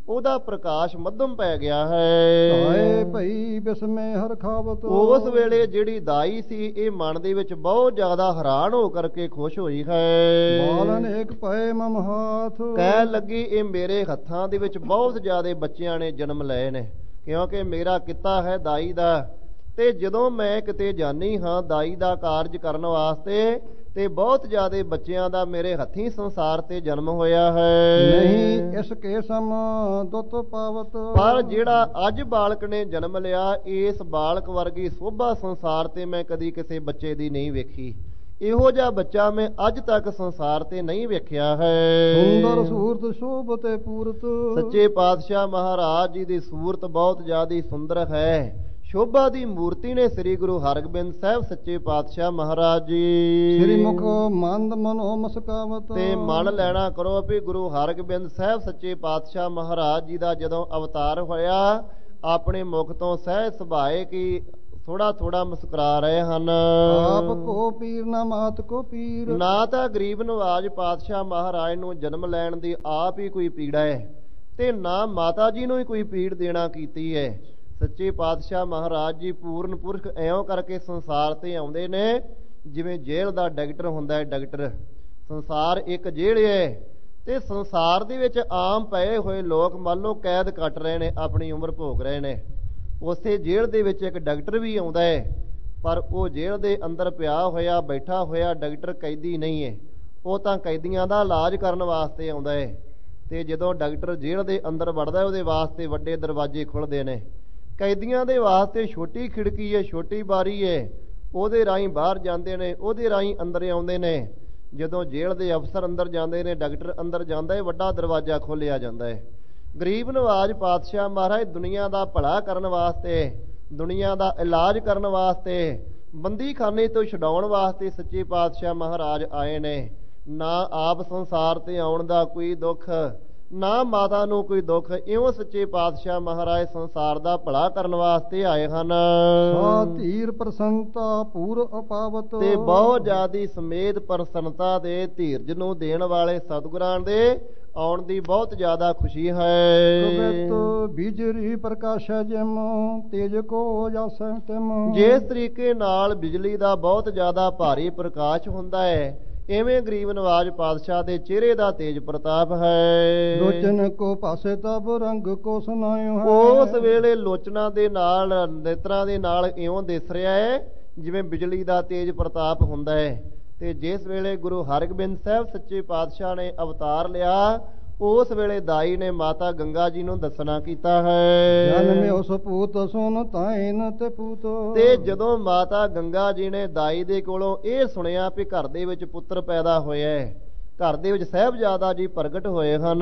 ਉਹਦਾ ਪ੍ਰਕਾਸ਼ ਮੱਧਮ ਪੈ ਗਿਆ ਹੈ। ਤਾਏ ਭਈ ਬਿਸਮੇ ਹਰ ਖਾਵਤ। ਉਸ ਵੇਲੇ ਜਿਹੜੀ ਦਾਈ ਸੀ ਇਹ ਮਨ ਦੇ ਵਿੱਚ ਬਹੁਤ ਜ਼ਿਆਦਾ ਹੈਰਾਨ ਹੋ ਕਰਕੇ ਖੁਸ਼ ਹੋਈ ਹੈ। ਬਾਲਨ ਇੱਕ ਪਏ ਮਮ ਹਾਥ। ਕਹਿ ਲੱਗੀ ਇਹ ਮੇਰੇ ਹੱਥਾਂ ਦੇ ਵਿੱਚ ਬਹੁਤ ਜ਼ਿਆਦਾ ਬੱਚਿਆਂ ਨੇ ਜਨਮ ਲਏ ਨੇ, ਕਿਉਂਕਿ ਮੇਰਾ ਕਿੱਤਾ ਹੈ ਦਾਈ ਦਾ, ਤੇ ਜਦੋਂ ਮੈਂ ਕਿਤੇ ਜਾਨੀ ਹਾਂ ਦਾਈ ਦਾ ਕਾਰਜ ਕਰਨ ਵਾਸਤੇ ਤੇ ਬਹੁਤ ਜ਼ਿਆਦਾ ਬੱਚਿਆਂ ਦਾ ਮੇਰੇ ਹੱਥੀਂ ਸੰਸਾਰ ਤੇ ਜਨਮ ਹੋਇਆ ਹੈ। ਨਹੀਂ ਇਸ ਕੇ ਸਮ ਦੁੱਤ ਪਾਵਤ। ਪਰ ਜਿਹੜਾ ਅੱਜ ਬਾਲਕ ਨੇ ਜਨਮ ਲਿਆ ਇਸ ਬਾਲਕ ਵਰਗੀ ਸੋਭਾ ਸੰਸਾਰ ਤੇ ਮੈਂ ਕਦੀ ਕਿਸੇ ਬੱਚੇ ਦੀ ਨਹੀਂ ਵੇਖੀ। ਇਹੋ ਜਿਹਾ ਬੱਚਾ ਮੈਂ ਅੱਜ ਤੱਕ ਸੰਸਾਰ ਤੇ ਨਹੀਂ ਵੇਖਿਆ ਹੈ। ਸੁੰਦਰ ਸੂਰਤ ਸ਼ੋਭ ਤੇ ਪੂਰਤ। ਸੱਚੇ ਪਾਤਸ਼ਾਹ ਮਹਾਰਾਜ ਜੀ ਦੀ ਸੂਰਤ ਬਹੁਤ ਜ਼ਿਆਦਾ ਸੁੰਦਰ ਹੈ। ਸ਼ੋਭਾ ਦੀ ਮੂਰਤੀ ਨੇ ਸ੍ਰੀ ਗੁਰੂ ਹਰਗੋਬਿੰਦ ਸਾਹਿਬ ਸੱਚੇ ਪਾਤਸ਼ਾਹ ਮਹਾਰਾਜ ਜੀ। ਸ੍ਰੀ ਮੁਖ ਮੰਦ ਮਨੋ ਮਸਕਾਵਤ। ਤੇ ਮੰਨ ਲੈਣਾ ਕਰੋ ਵੀ ਗੁਰੂ ਹਰਗੋਬਿੰਦ ਸਾਹਿਬ ਸੱਚੇ ਪਾਤਸ਼ਾਹ ਮਹਾਰਾਜ ਜੀ ਦਾ ਜਦੋਂ ਅਵਤਾਰ ਹੋਇਆ ਆਪਣੇ ਮੁਖ ਤੋਂ ਸਹਿ ਸੁਭਾਏ ਕਿ ਥੋੜਾ ਥੋੜਾ ਮੁਸਕਰਾ ਰਹੇ ਹਨ। ਆਪ ਕੋ ਪੀਰ ਨਾ ਮਾਤ ਕੋ ਪੀਰ। ਨਾ ਤਾਂ ਗਰੀਬ ਨਵਾਜ ਪਾਤਸ਼ਾਹ ਮਹਾਰਾਜ ਨੂੰ ਜਨਮ ਲੈਣ ਦੀ ਆਪ ਹੀ ਕੋਈ ਪੀੜਾ ਹੈ ਤੇ ਨਾ ਮਾਤਾ ਜੀ ਨੂੰ ਹੀ ਕੋਈ ਪੀੜ ਦੇਣਾ ਕੀਤੀ ਹੈ। ਸੱਚੇ ਪਾਤਸ਼ਾਹ ਮਹਾਰਾਜ ਜੀ ਪੂਰਨ ਪੁਰਖ ਇਉਂ ਕਰਕੇ ਸੰਸਾਰ ਤੇ ਆਉਂਦੇ ਨੇ ਜਿਵੇਂ ਜੇਲ੍ਹ ਦਾ ਡਾਕਟਰ ਹੁੰਦਾ ਹੈ। ਡਾਕਟਰ ਸੰਸਾਰ ਇੱਕ ਜੇਲ੍ਹ ਹੈ ਤੇ ਸੰਸਾਰ ਦੇ ਵਿੱਚ ਆਮ ਪਏ ਹੋਏ ਲੋਕ ਮੰਨ ਲਓ ਕੈਦ ਕੱਟ ਰਹੇ ਨੇ, ਆਪਣੀ ਉਮਰ ਭੋਗ ਰਹੇ ਨੇ। ਉਸੇ ਜੇਲ੍ਹ ਦੇ ਵਿੱਚ ਇੱਕ ਡਾਕਟਰ ਵੀ ਆਉਂਦਾ ਹੈ, ਪਰ ਉਹ ਜੇਲ੍ਹ ਦੇ ਅੰਦਰ ਪਿਆ ਹੋਇਆ ਬੈਠਾ ਹੋਇਆ ਡਾਕਟਰ ਕੈਦੀ ਨਹੀਂ ਹੈ, ਉਹ ਤਾਂ ਕੈਦੀਆਂ ਦਾ ਇਲਾਜ ਕਰਨ ਵਾਸਤੇ ਆਉਂਦਾ ਹੈ। ਤੇ ਜਦੋਂ ਡਾਕਟਰ ਜੇਲ੍ਹ ਦੇ ਅੰਦਰ ਵੜਦਾ ਉਹਦੇ ਵਾਸਤੇ ਵੱਡੇ ਦਰਵਾਜ਼ੇ ਖੁੱਲ੍ਹਦੇ ਨੇ, ਕੈਦੀਆਂ ਦੇ ਵਾਸਤੇ ਛੋਟੀ ਖਿੜਕੀ ਹੈ, ਛੋਟੀ ਬਾਰੀ ਹੈ, ਉਹਦੇ ਰਾਹੀਂ ਬਾਹਰ ਜਾਂਦੇ ਨੇ, ਉਹਦੇ ਰਾਹੀਂ ਅੰਦਰ ਆਉਂਦੇ ਨੇ। ਜਦੋਂ ਜੇਲ੍ਹ ਦੇ ਅਫਸਰ ਅੰਦਰ ਜਾਂਦੇ ਨੇ ਡਾਕਟਰ ਅੰਦਰ ਜਾਂਦਾ ਹੈ, ਵੱਡਾ ਦਰਵਾਜ਼ਾ ਖੋਲ੍ਹਿਆ ਜਾਂਦਾ ਹੈ। ਗਰੀਬ ਨਵਾਜ ਪਾਤਸ਼ਾਹ ਮਹਾਰਾਜ ਦੁਨੀਆ ਦਾ ਭਲਾ ਕਰਨ ਵਾਸਤੇ, ਦੁਨੀਆ ਦਾ ਇਲਾਜ ਕਰਨ ਵਾਸਤੇ, ਬੰਦੀਖਾਨੇ ਤੋਂ ਛਡਾਉਣ ਵਾਸਤੇ ਸੱਚੇ ਪਾਤਸ਼ਾਹ ਮਹਾਰਾਜ ਆਏ ਨੇ। ਨਾ ਆਪ ਸੰਸਾਰ ਤੇ ਆਉਣ ਦਾ ਕੋਈ ਦੁੱਖ, ਨਾ ਮਾਤਾ ਨੂੰ ਕੋਈ ਦੁੱਖ, ਇਉਂ ਸੱਚੇ ਪਾਤਸ਼ਾਹ ਮਹਾਰਾਜ ਸੰਸਾਰ ਦਾ ਭਲਾ ਕਰਨ ਵਾਸਤੇ ਆਏ ਹਨ। ਧੀਰ ਪ੍ਰਸੰਨਤਾ ਪੂਰ ਅਪਾਵਤ। ਤੇ ਬਹੁਤ ਜ਼ਿਆਦੀ ਸਮੇਤ ਪ੍ਰਸੰਨਤਾ ਦੇ ਧੀਰਜ ਨੂੰ ਦੇਣ ਵਾਲੇ ਸਤਿਗੁਰਾਂ ਦੇ ਆਉਣ ਦੀ ਬਹੁਤ ਜ਼ਿਆਦਾ ਖੁਸ਼ੀ ਹੈ। ਕਵਿਤ ਬਿਜਲੀ ਪ੍ਰਕਾਸ਼ ਜਿਮ ਤੇਜ ਕੋ ਜਾਸੈ ਤਿਮ। ਜਿਸ ਤਰੀਕੇ ਨਾਲ ਬਿਜਲੀ ਦਾ ਬਹੁਤ ਜ਼ਿਆਦਾ ਭਾਰੀ ਪ੍ਰਕਾਸ਼ ਹੁੰਦਾ ਹੈ ਇਵੇਂ ਗਰੀਬ ਨਵਾਜ ਪਾਤਸ਼ਾਹ ਦੇ ਚਿਹਰੇ ਦਾ ਤੇਜ ਪ੍ਰਤਾਪ ਹੈ। ਲੋਚਨ ਕੋ ਪਾਸੇ ਤਬ ਰੰਗ ਕੋ ਸੁਨਾਇਓ ਹੈ। ਉਸ ਵੇਲੇ ਲੋਚਨਾ ਦੇ ਨਾਲ ਨੇਤਰਾਂ ਦੇ ਨਾਲ ਇਉਂ ਦਿਸ ਰਿਹਾ ਹੈ ਜਿਵੇਂ ਬਿਜਲੀ ਦਾ ਤੇਜ ਪ੍ਰਤਾਪ ਹੁੰਦਾ ਹੈ। ਤੇ ਜਿਸ ਵੇਲੇ ਗੁਰੂ ਹਰਗੋਬਿੰਦ ਸਾਹਿਬ ਸੱਚੇ ਪਾਤਸ਼ਾਹ ਨੇ ਅਵਤਾਰ ਲਿਆ ਉਸ ਵੇਲੇ ਦਾਈ ਨੇ ਮਾਤਾ ਗੰਗਾ ਜੀ ਨੂੰ ਦੱਸਣਾ ਕੀਤਾ ਹੈ। ਜਨਮੇ ਉਸ ਪੂਤ ਸੁਨ ਤਾਇਨ ਤੇ ਪੂਤ। ਤੇ ਜਦੋਂ ਮਾਤਾ ਗੰਗਾ ਜੀ ਨੇ ਦਾਈ ਦੇ ਕੋਲੋਂ ਇਹ ਸੁਣਿਆ ਵੀ ਘਰ ਦੇ ਵਿੱਚ ਪੁੱਤਰ ਪੈਦਾ ਹੋਇਆ ਹੈ, ਘਰ ਦੇ ਵਿੱਚ ਸਾਹਿਬਜ਼ਾਦਾ ਜੀ ਪ੍ਰਗਟ ਹੋਏ ਹਨ।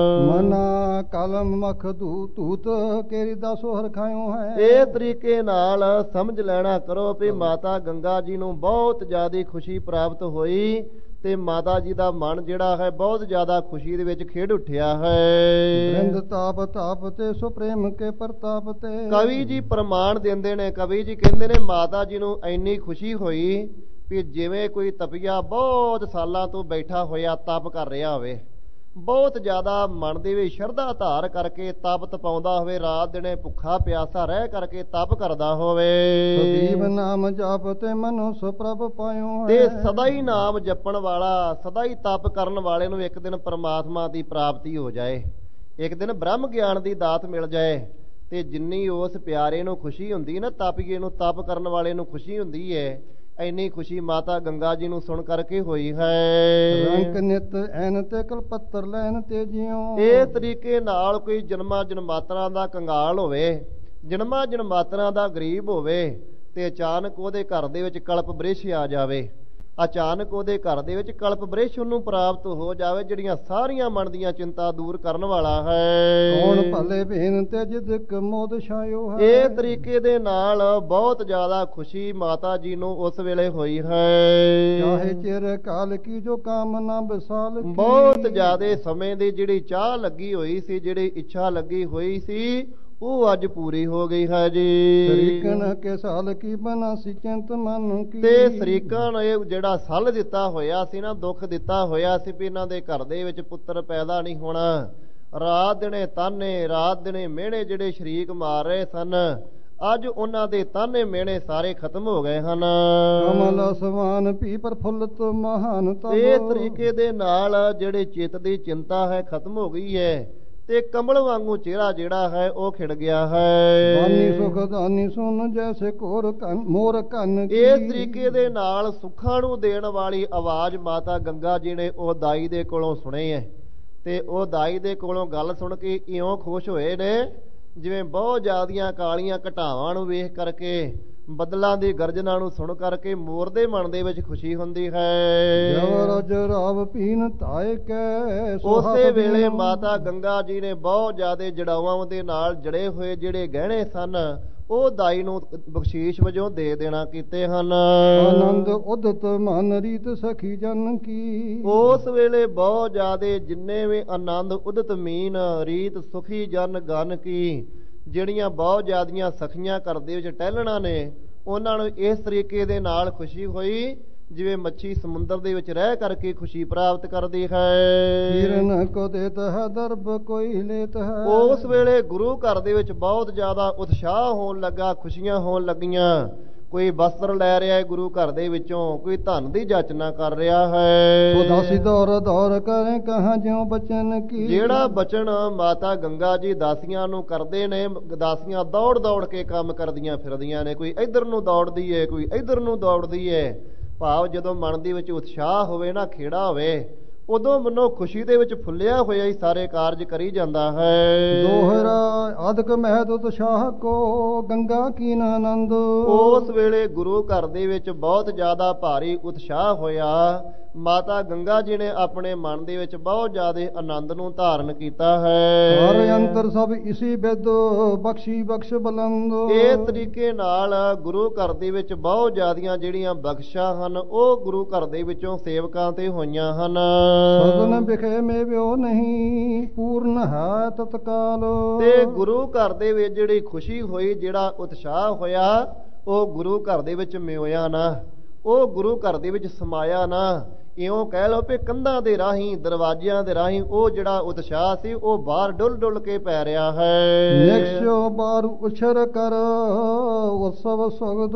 ਮਨਾ ਕਲਮ ਮਖ ਧੂ ਧੂਤ ਕੇਰੀ ਦਸੋ ਹਰਖਾਇਓ ਹੈ। ਇਹ ਤਰੀਕੇ ਨਾਲ ਸਮਝ ਲੈਣਾ ਕਰੋ ਵੀ ਮਾਤਾ ਗੰਗਾ ਜੀ ਨੂੰ ਬਹੁਤ ਜ਼ਿਆਦਾ ਖੁਸ਼ੀ ਪ੍ਰਾਪਤ ਹੋਈ ਤੇ ਮਾਤਾ ਜੀ ਦਾ ਮਨ ਜਿਹੜਾ ਹੈ ਬਹੁਤ ਜ਼ਿਆਦਾ ਖੁਸ਼ੀ ਦੇ ਵਿੱਚ ਖੇਡ ਉੱਠਿਆ ਹੈ। ਬ੍ਰਿੰਦ ਤਾਪ ਤਾਪ ਤੇ ਸੋ ਪ੍ਰੇਮ ਕੇ ਪ੍ਰਤਾਪ ਤੇ। ਕਵੀ ਜੀ ਪ੍ਰਮਾਣ ਦਿੰਦੇ ਨੇ, ਕਵੀ ਜੀ ਕਹਿੰਦੇ ਨੇ ਮਾਤਾ ਜੀ ਨੂੰ ਇੰਨੀ ਖੁਸ਼ੀ ਹੋਈ ਵੀ ਜਿਵੇਂ ਕੋਈ ਤਪੀਆ ਬਹੁਤ ਸਾਲਾਂ ਤੋਂ ਬੈਠਾ ਹੋਇਆ ਤਪ ਕਰ ਰਿਹਾ ਹੋਵੇ, ਬਹੁਤ ਜ਼ਿਆਦਾ ਮਨ ਦੇ ਵਿੱਚ ਸ਼ਰਧਾ ਧਾਰ ਕਰਕੇ ਤਪ ਤਪਾਉਂਦਾ ਹੋਵੇ, ਰਾਤ ਦਿਨੇ ਭੁੱਖਾ ਪਿਆਸਾ ਰਹਿ ਕਰਕੇ ਤਪ ਕਰਦਾ ਹੋਵੇ। ਸਦੀਵ ਨਾਮ ਜਪ ਤੇ ਮਨੁ ਸੋ ਪ੍ਰਭ ਪਾਇਓ ਹੈ। ਤੇ ਸਦਾ ਹੀ ਨਾਮ ਜਪਣ ਵਾਲਾ, ਸਦਾ ਹੀ ਤਪ ਕਰਨ ਵਾਲੇ ਨੂੰ ਇੱਕ ਦਿਨ ਪਰਮਾਤਮਾ ਦੀ ਪ੍ਰਾਪਤੀ ਹੋ ਜਾਏ, ਇੱਕ ਦਿਨ ਬ੍ਰਹਮ ਗਿਆਨ ਦੀ ਦਾਤ ਮਿਲ ਜਾਏ। ਤੇ ਜਿੰਨੀ ਉਸ ਪਿਆਰੇ ਨੂੰ ਖੁਸ਼ੀ ਹੁੰਦੀ ਨਾ, ਤਪੀਏ ਨੂੰ, ਤਪ ਕਰਨ ਵਾਲੇ ਨੂੰ ਖੁਸ਼ੀ ਹੁੰਦੀ ਹੈ, ਇੰਨੀ ਖੁਸ਼ੀ ਮਾਤਾ ਗੰਗਾ ਜੀ ਨੂੰ ਸੁਣ ਕਰਕੇ ਹੋਈ ਹੈ। ਰੰਕ ਨਿਤ ਐਨ ਤੇ ਕਲਪੱਤਰ ਲੈਨ ਤੇ ਜਿਉ। ਇਹ ਤਰੀਕੇ ਨਾਲ ਕੋਈ ਜਨਮਾਂ ਜਨਮਾਤਰਾਂ ਦਾ ਕੰਗਾਲ ਹੋਵੇ, ਜਨਮਾਂ ਜਨਮਾਤਰਾਂ ਦਾ ਗਰੀਬ ਹੋਵੇ ਤੇ ਅਚਾਨਕ ਉਹਦੇ ਘਰ ਦੇ ਵਿੱਚ ਕਲਪ ਬ੍ਰਿਸ਼ ਆ ਜਾਵੇ, ਅਚਾਨਕ ਉਹਦੇ ਘਰ ਦੇ ਵਿੱਚ ਕਲਪ ਬ੍ਰਿਸ਼ ਉਹਨੂੰ ਪ੍ਰਾਪਤ ਹੋ ਜਾਵੇ ਜਿਹੜੀਆਂ ਸਾਰੀਆਂ ਮਨ ਦੀਆਂ ਚਿੰਤਾ ਦੂਰ ਕਰਨ ਵਾਲਾ ਹੈ। ਕੌਣ ਭਲੇ ਭੇਨ ਤੇ ਜਿਦਕ ਮੋਦ ਛਾਇਓ ਹੈ। ਇਹ ਤਰੀਕੇ ਦੇ ਨਾਲ ਬਹੁਤ ਜ਼ਿਆਦਾ ਖੁਸ਼ੀ ਮਾਤਾ ਜੀ ਨੂੰ ਉਸ ਵੇਲੇ ਹੋਈ ਹੈ। ਚਾਹੇ ਚਿਰ ਕਾਲ ਕੀ ਜੋ ਕਾਮਨਾ ਵਿਸਾਲ ਕੀ। ਬਹੁਤ ਜ਼ਿਆਦੇ ਸਮੇਂ ਦੀ ਜਿਹੜੀ ਚਾਹ ਲੱਗੀ ਹੋਈ ਸੀ, ਜਿਹੜੀ ਇੱਛਾ ਲੱਗੀ ਹੋਈ ਸੀ, ਉਹ ਅੱਜ ਪੂਰੀ ਹੋ ਗਈ ਹੈ ਜੀ। ਸਰੀਕਣ ਕੇ ਸਾਲ ਕੀ ਬਨਾ ਸੀ ਚਿੰਤ ਮਨ ਕੀ। ਤੇ ਸਰੀਕਣ ਇਹ ਜਿਹੜਾ ਸੱਲ ਦਿੱਤਾ ਹੋਇਆ ਸੀ ਨਾ, ਦੁੱਖ ਦਿੱਤਾ ਹੋਇਆ ਸੀ ਵੀ ਇਹਨਾਂ ਦੇ ਘਰ ਦੇ ਵਿੱਚ ਪੁੱਤਰ ਪੈਦਾ ਨਹੀਂ ਹੋਣਾ, ਰਾਤ ਦਿਨੇ ਤਾਨੇ, ਰਾਤ ਦਿਨੇ ਮਿਹਣੇ ਜਿਹੜੇ ਸ਼ਰੀਕ ਮਾਰ ਰਹੇ ਸਨ, ਅੱਜ ਉਹਨਾਂ ਦੇ ਤਾਨੇ ਮਿਹਣੇ ਸਾਰੇ ਖਤਮ ਹੋ ਗਏ ਹਨ। ਕਮਲ ਅਸਮਾਨ ਭੀ ਪ੍ਰਫੁੱਲਤ ਮਹਾਨ ਤਬ। ਇਸ ਤਰੀਕੇ ਦੇ ਨਾਲ ਜਿਹੜੇ ਚਿੱਤ ਦੀ ਚਿੰਤਾ ਹੈ ਖਤਮ ਹੋ ਗਈ ਹੈ ਤੇ ਕਮਲ ਵਾਂਗੂ ਚਿਹਰਾ ਜਿਹੜਾ ਹੈ ਉਹ ਖਿੜ ਗਿਆ ਹੈ। ਦਾਨੀ ਸੁਖ ਦਾਨੀ ਸੁਨ ਜੈਸੇ ਕੋਰ ਕੰਨ ਮੋਰ ਕੰਨ ਕੀ। ਇਸ ਤਰੀਕੇ ਦੇ ਨਾਲ ਸੁੱਖਾਂ ਨੂੰ ਦੇਣ ਵਾਲੀ ਆਵਾਜ਼ ਮਾਤਾ ਗੰਗਾ ਜੀ ਨੇ ਉਹ ਦਾਈ ਦੇ ਕੋਲੋਂ ਸੁਣੀ ਹੈ ਤੇ ਉਹ ਦਾਈ ਦੇ ਕੋਲੋਂ ਗੱਲ ਸੁਣ ਕੇ ਇਉਂ ਖੁਸ਼ ਹੋਏ ਨੇ ਜਿਵੇਂ ਬਹੁਤ ਜ਼ਿਆਦੀਆਂ ਕਾਲੀਆਂ ਘਟਾਵਾਂ ਨੂੰ ਵੇਖ ਕਰਕੇ, ਬੱਦਲਾਂ ਦੀ ਗਰਜਨਾ ਨੂੰ ਸੁਣ ਕਰਕੇ ਮੋਰ ਦੇ ਮਨ ਦੇ ਵਿੱਚ ਖੁਸ਼ੀ ਹੁੰਦੀ ਹੈ। ਜਵਰਜ ਰਾਵ ਪੀਨ ਤਾਏ ਕੈ। ਉਸੇ ਵੇਲੇ ਮਾਤਾ ਗੰਗਾ ਜੀ ਨੇ ਬਹੁਤ ਜ਼ਿਆਦੇ ਜੜਾਵਾਂ ਦੇ ਨਾਲ ਜੜੇ ਹੋਏ ਜਿਹੜੇ ਗਹਿਣੇ ਸਨ ਉਹ ਦਾਈ ਨੂੰ ਬਖਸ਼ੀਸ਼ ਵਜੋਂ ਦੇ ਦੇਣਾ ਕੀਤੇ ਹਨ। ਆਨੰਦ ਉਦਤ ਮਨ ਰੀਤ ਸਖੀ ਜਨ ਕੀ। ਉਸ ਵੇਲੇ ਬਹੁਤ ਜ਼ਿਆਦੇ ਜਿੰਨੇ ਵੀ ਆਨੰਦ ਉਦਤ ਮੀਨ ਰੀਤ ਸੁਖੀ ਜਨ ਗਨ ਕੀ, ਜਿਹੜੀਆਂ ਬਹੁਤ ਜ਼ਿਆਦੀਆਂ ਸਖੀਆਂ ਘਰ ਦੇ ਵਿੱਚ ਟਹਿਲਣਾ ਨੇ, ਉਹਨਾਂ ਨੂੰ ਇਸ ਤਰੀਕੇ ਦੇ ਨਾਲ ਖੁਸ਼ੀ ਹੋਈ ਜਿਵੇਂ ਮੱਛੀ ਸਮੁੰਦਰ ਦੇ ਵਿੱਚ ਰਹਿ ਕਰਕੇ ਖੁਸ਼ੀ ਪ੍ਰਾਪਤ ਕਰਦੀ ਹੈ। ਕਿਰਨ ਕੋ ਦੇਤ ਹੈ ਦਰਬ ਕੋਈ ਲੇਤ ਹੈ। ਉਸ ਵੇਲੇ ਗੁਰੂ ਘਰ ਦੇ ਵਿੱਚ ਬਹੁਤ ਜ਼ਿਆਦਾ ਉਤਸ਼ਾਹ ਹੋਣ ਲੱਗਾ, ਖੁਸ਼ੀਆਂ ਹੋਣ ਲੱਗੀਆਂ। ਕੋਈ ਵਸਤਰ ਲੈ ਰਿਹਾ ਹੈ ਗੁਰੂ ਘਰ ਦੇ ਵਿੱਚੋਂ, ਕੋਈ ਧਨ ਦੀ ਜਾਚਨਾ ਕਰ ਰਿਹਾ ਹੈ। ਉਦਾਸੀ ਦੌਰ ਦੌਰ ਕਰੇ ਕਹਾਂ ਜਿਉ ਬਚਨ ਕੀ। ਜਿਹੜਾ ਬਚਨ ਮਾਤਾ ਗੰਗਾ ਜੀ ਦਾਸੀਆਂ ਨੂੰ ਕਰਦੇ ਨੇ, ਦਾਸੀਆਂ ਦੌੜ ਦੌੜ ਕੇ ਕੰਮ ਕਰਦੀਆਂ ਫਿਰਦੀਆਂ ਨੇ, ਕੋਈ ਇੱਧਰ ਨੂੰ ਦੌੜਦੀ ਏ, ਕੋਈ ਇੱਧਰ ਨੂੰ ਦੌੜਦੀ ਏ। ਭਾਵ ਜਦੋਂ ਮਨ ਦੇ ਵਿੱਚ ਉਤਸ਼ਾਹ ਹੋਵੇ ਨਾ, ਖੇੜਾ ਹੋਵੇ, ਉਦੋਂ ਮਨੋਂ ਖੁਸ਼ੀ ਦੇ ਵਿੱਚ ਫੁੱਲਿਆ ਹੋਇਆ ਹੀ ਸਾਰੇ ਕਾਰਜ ਕਰੀ ਜਾਂਦਾ ਹੈ। ਦੋਹਰਾ ਅਦਕ ਮਹਿਤ ਉਤਸ਼ਾਹ ਕੋ ਗੰਗਾ ਕੀਨ ਆਨੰਦ। ਉਸ ਵੇਲੇ ਗੁਰੂ ਘਰ ਦੇ ਵਿੱਚ ਬਹੁਤ ਜ਼ਿਆਦਾ ਭਾਰੀ ਉਤਸ਼ਾਹ ਹੋਇਆ। ਮਾਤਾ ਗੰਗਾ ਜੀ ਨੇ ਆਪਣੇ ਮਨ ਦੇ ਵਿੱਚ ਬਹੁਤ ਜ਼ਿਆਦਾ ਆਨੰਦ ਨੂੰ ਧਾਰਨ ਕੀਤਾ ਹੈ। ਹਰ ਅੰਤਰ ਸਭ ਇਸੀ ਬਿਦ ਬਖਸ਼ੀ ਬਖਸ਼ ਬਲੰਦ। ਇਸ ਤਰੀਕੇ ਨਾਲ ਗੁਰੂ ਘਰ ਦੇ ਵਿੱਚ ਬਹੁਤ ਜ਼ਿਆਦੀਆਂ ਜਿਹੜੀਆਂ ਬਖਸ਼ਾਂ ਹਨ ਉਹ ਗੁਰੂ ਘਰ ਦੇ ਵਿੱਚੋਂ ਸੇਵਕਾਂ ਤੇ ਹੋਈਆਂ ਹਨ। ਸਦਨ ਬਿਖੇ ਮੇ ਵਿਓ ਨਹੀਂ ਪੂਰਨ ਹੈ ਤਤਕਾਲ। ਤੇ ਗੁਰੂ ਘਰ ਦੇ ਵਿੱਚ ਜਿਹੜੀ ਖੁਸ਼ੀ ਹੋਈ, ਜਿਹੜਾ ਉਤਸ਼ਾਹ ਹੋਇਆ, ਉਹ ਗੁਰੂ ਘਰ ਦੇ ਵਿੱਚ ਮਿਓਇਆ ਨਾ, ਉਹ ਗੁਰੂ ਘਰ ਦੇ ਵਿੱਚ ਸਮਾਇਆ ਨਾ। ਇਉਂ ਕਹਿ ਲਓ ਵੀ ਕੰਧਾਂ ਦੇ ਰਾਹੀਂ, ਦਰਵਾਜ਼ਿਆਂ ਦੇ ਰਾਹੀਂ ਉਹ ਜਿਹੜਾ ਉਤਸ਼ਾਹ ਸੀ ਉਹ ਬਾਹਰ ਡੁੱਲ ਡੁੱਲ ਕੇ ਪੈ ਰਿਹਾ ਹੈ। ਨਿਕਸ਼ੋ ਬਾਰ ਉਛਰ ਕਰ ਉਤਸਵ ਸਗਦ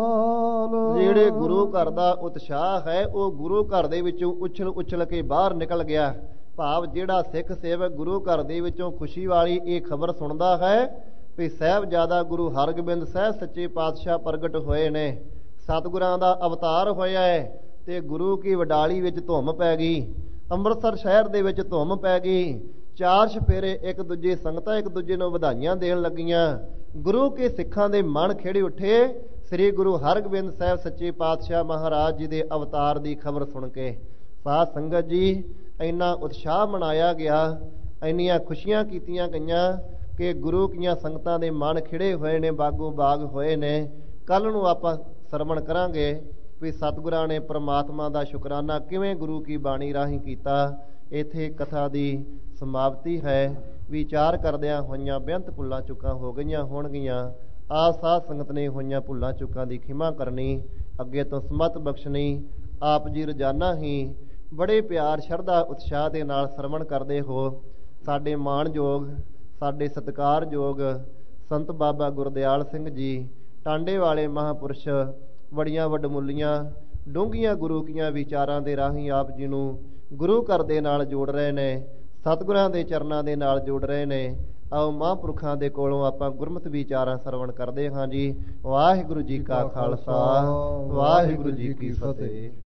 ਬਸਾਲ। ਜਿਹੜੇ ਗੁਰੂ ਘਰ ਦਾ ਉਤਸ਼ਾਹ ਹੈ ਉਹ ਗੁਰੂ ਘਰ ਦੇ ਵਿੱਚੋਂ ਉਛਲ ਉਛਲ ਕੇ ਬਾਹਰ ਨਿਕਲ ਗਿਆ। ਭਾਵ ਜਿਹੜਾ ਸਿੱਖ ਸੇਵਕ ਗੁਰੂ ਘਰ ਦੇ ਵਿੱਚੋਂ ਖੁਸ਼ੀ ਵਾਲੀ ਇਹ ਖਬਰ ਸੁਣਦਾ ਹੈ ਵੀ ਸਾਹਿਬਜ਼ਾਦਾ ਗੁਰੂ ਹਰਗੋਬਿੰਦ ਸਾਹਿਬ ਸੱਚੇ ਪਾਤਸ਼ਾਹ ਪ੍ਰਗਟ ਹੋਏ ਨੇ, ਸਤਿਗੁਰਾਂ ਦਾ ਅਵਤਾਰ ਹੋਇਆ ਹੈ, ਤੇ ਗੁਰੂ ਕੀ ਵਡਾਲੀ ਵਿੱਚ ਧੁੰਮ ਪੈ ਗਈ, ਅੰਮ੍ਰਿਤਸਰ ਸ਼ਹਿਰ ਦੇ ਵਿੱਚ ਧੁੰਮ ਪੈ ਗਈ। ਚਾਰ ਚੁਫੇਰੇ ਇੱਕ ਦੂਜੇ ਸੰਗਤਾਂ ਇੱਕ ਦੂਜੇ ਨੂੰ ਵਧਾਈਆਂ ਦੇਣ ਲੱਗੀਆਂ। ਗੁਰੂ ਕੇ ਸਿੱਖਾਂ ਦੇ ਮਨ ਖਿੜ ਉੱਠੇ ਸ੍ਰੀ ਗੁਰੂ ਹਰਗੋਬਿੰਦ ਸਾਹਿਬ ਸੱਚੇ ਪਾਤਸ਼ਾਹ ਮਹਾਰਾਜ ਜੀ ਦੇ ਅਵਤਾਰ ਦੀ ਖਬਰ ਸੁਣ ਕੇ। ਸਾਧ ਸੰਗਤ ਜੀ, ਇੰਨਾ ਉਤਸ਼ਾਹ ਮਨਾਇਆ ਗਿਆ, ਇੰਨੀਆਂ ਖੁਸ਼ੀਆਂ ਕੀਤੀਆਂ ਗਈਆਂ ਕਿ ਗੁਰੂ ਕੀਆਂ ਸੰਗਤਾਂ ਦੇ ਮਨ ਖਿੜੇ ਹੋਏ ਨੇ, ਬਾਗੋ ਬਾਗ ਹੋਏ ਨੇ। ਕੱਲ ਨੂੰ ਆਪਾਂ ਸਰਵਣ ਕਰਾਂਗੇ ਵੀ ਸਤਿਗੁਰਾਂ ਨੇ ਪ੍ਰਮਾਤਮਾ ਦਾ ਸ਼ੁਕਰਾਨਾ ਕਿਵੇਂ ਗੁਰੂ ਕੀ ਬਾਣੀ ਰਾਹੀਂ ਕੀਤਾ। ਇੱਥੇ ਕਥਾ ਦੀ ਸਮਾਪਤੀ ਹੈ। ਵਿਚਾਰ ਕਰਦਿਆਂ ਹੋਈਆਂ ਬੇਅੰਤ ਭੁੱਲਾਂ ਚੁੱਕਾਂ ਹੋ ਗਈਆਂ ਹੋਣਗੀਆਂ। ਆਪ ਸਾਧ ਸੰਗਤ ਨੇ ਹੋਈਆਂ ਭੁੱਲਾਂ ਚੁੱਕਾਂ ਦੀ ਖਿਮਾ ਕਰਨੀ, ਅੱਗੇ ਤੋਂ ਸਮਤ ਬਖਸ਼ਣੀ। ਆਪ ਜੀ ਰੋਜ਼ਾਨਾ ਹੀ ਬੜੇ ਪਿਆਰ ਸ਼ਰਧਾ ਉਤਸ਼ਾਹ ਦੇ ਨਾਲ ਸਰਵਣ ਕਰਦੇ ਹੋ। ਸਾਡੇ ਮਾਣਯੋਗ, ਸਾਡੇ ਸਤਿਕਾਰਯੋਗ ਸੰਤ ਬਾਬਾ ਗੁਰਦਿਆਲ ਸਿੰਘ ਜੀ ਟਾਂਡੇ ਵਾਲੇ ਮਹਾਂਪੁਰਸ਼ ਬੜੀਆਂ ਵਡਮੁੱਲੀਆਂ ਡੂੰਘੀਆਂ ਗੁਰੂ ਕੀਆਂ ਵਿਚਾਰਾਂ ਦੇ ਰਾਹੀਂ ਆਪ ਜੀ ਨੂੰ ਗੁਰੂ ਘਰ ਦੇ ਨਾਲ ਜੋੜ ਰਹੇ ਨੇ, ਸਤਿਗੁਰਾਂ ਦੇ ਚਰਨਾਂ ਦੇ ਨਾਲ ਜੋੜ ਰਹੇ ਨੇ। ਆਓ ਮਹਾਂਪੁਰਖਾਂ ਦੇ ਕੋਲੋਂ ਆਪਾਂ ਗੁਰਮਤਿ ਵਿਚਾਰਾਂ ਸਰਵਣ ਕਰਦੇ ਹਾਂ ਜੀ। ਵਾਹਿਗੁਰੂ ਜੀ ਕਾ ਖਾਲਸਾ, ਵਾਹਿਗੁਰੂ ਜੀ ਕੀ ਫਤਿਹ।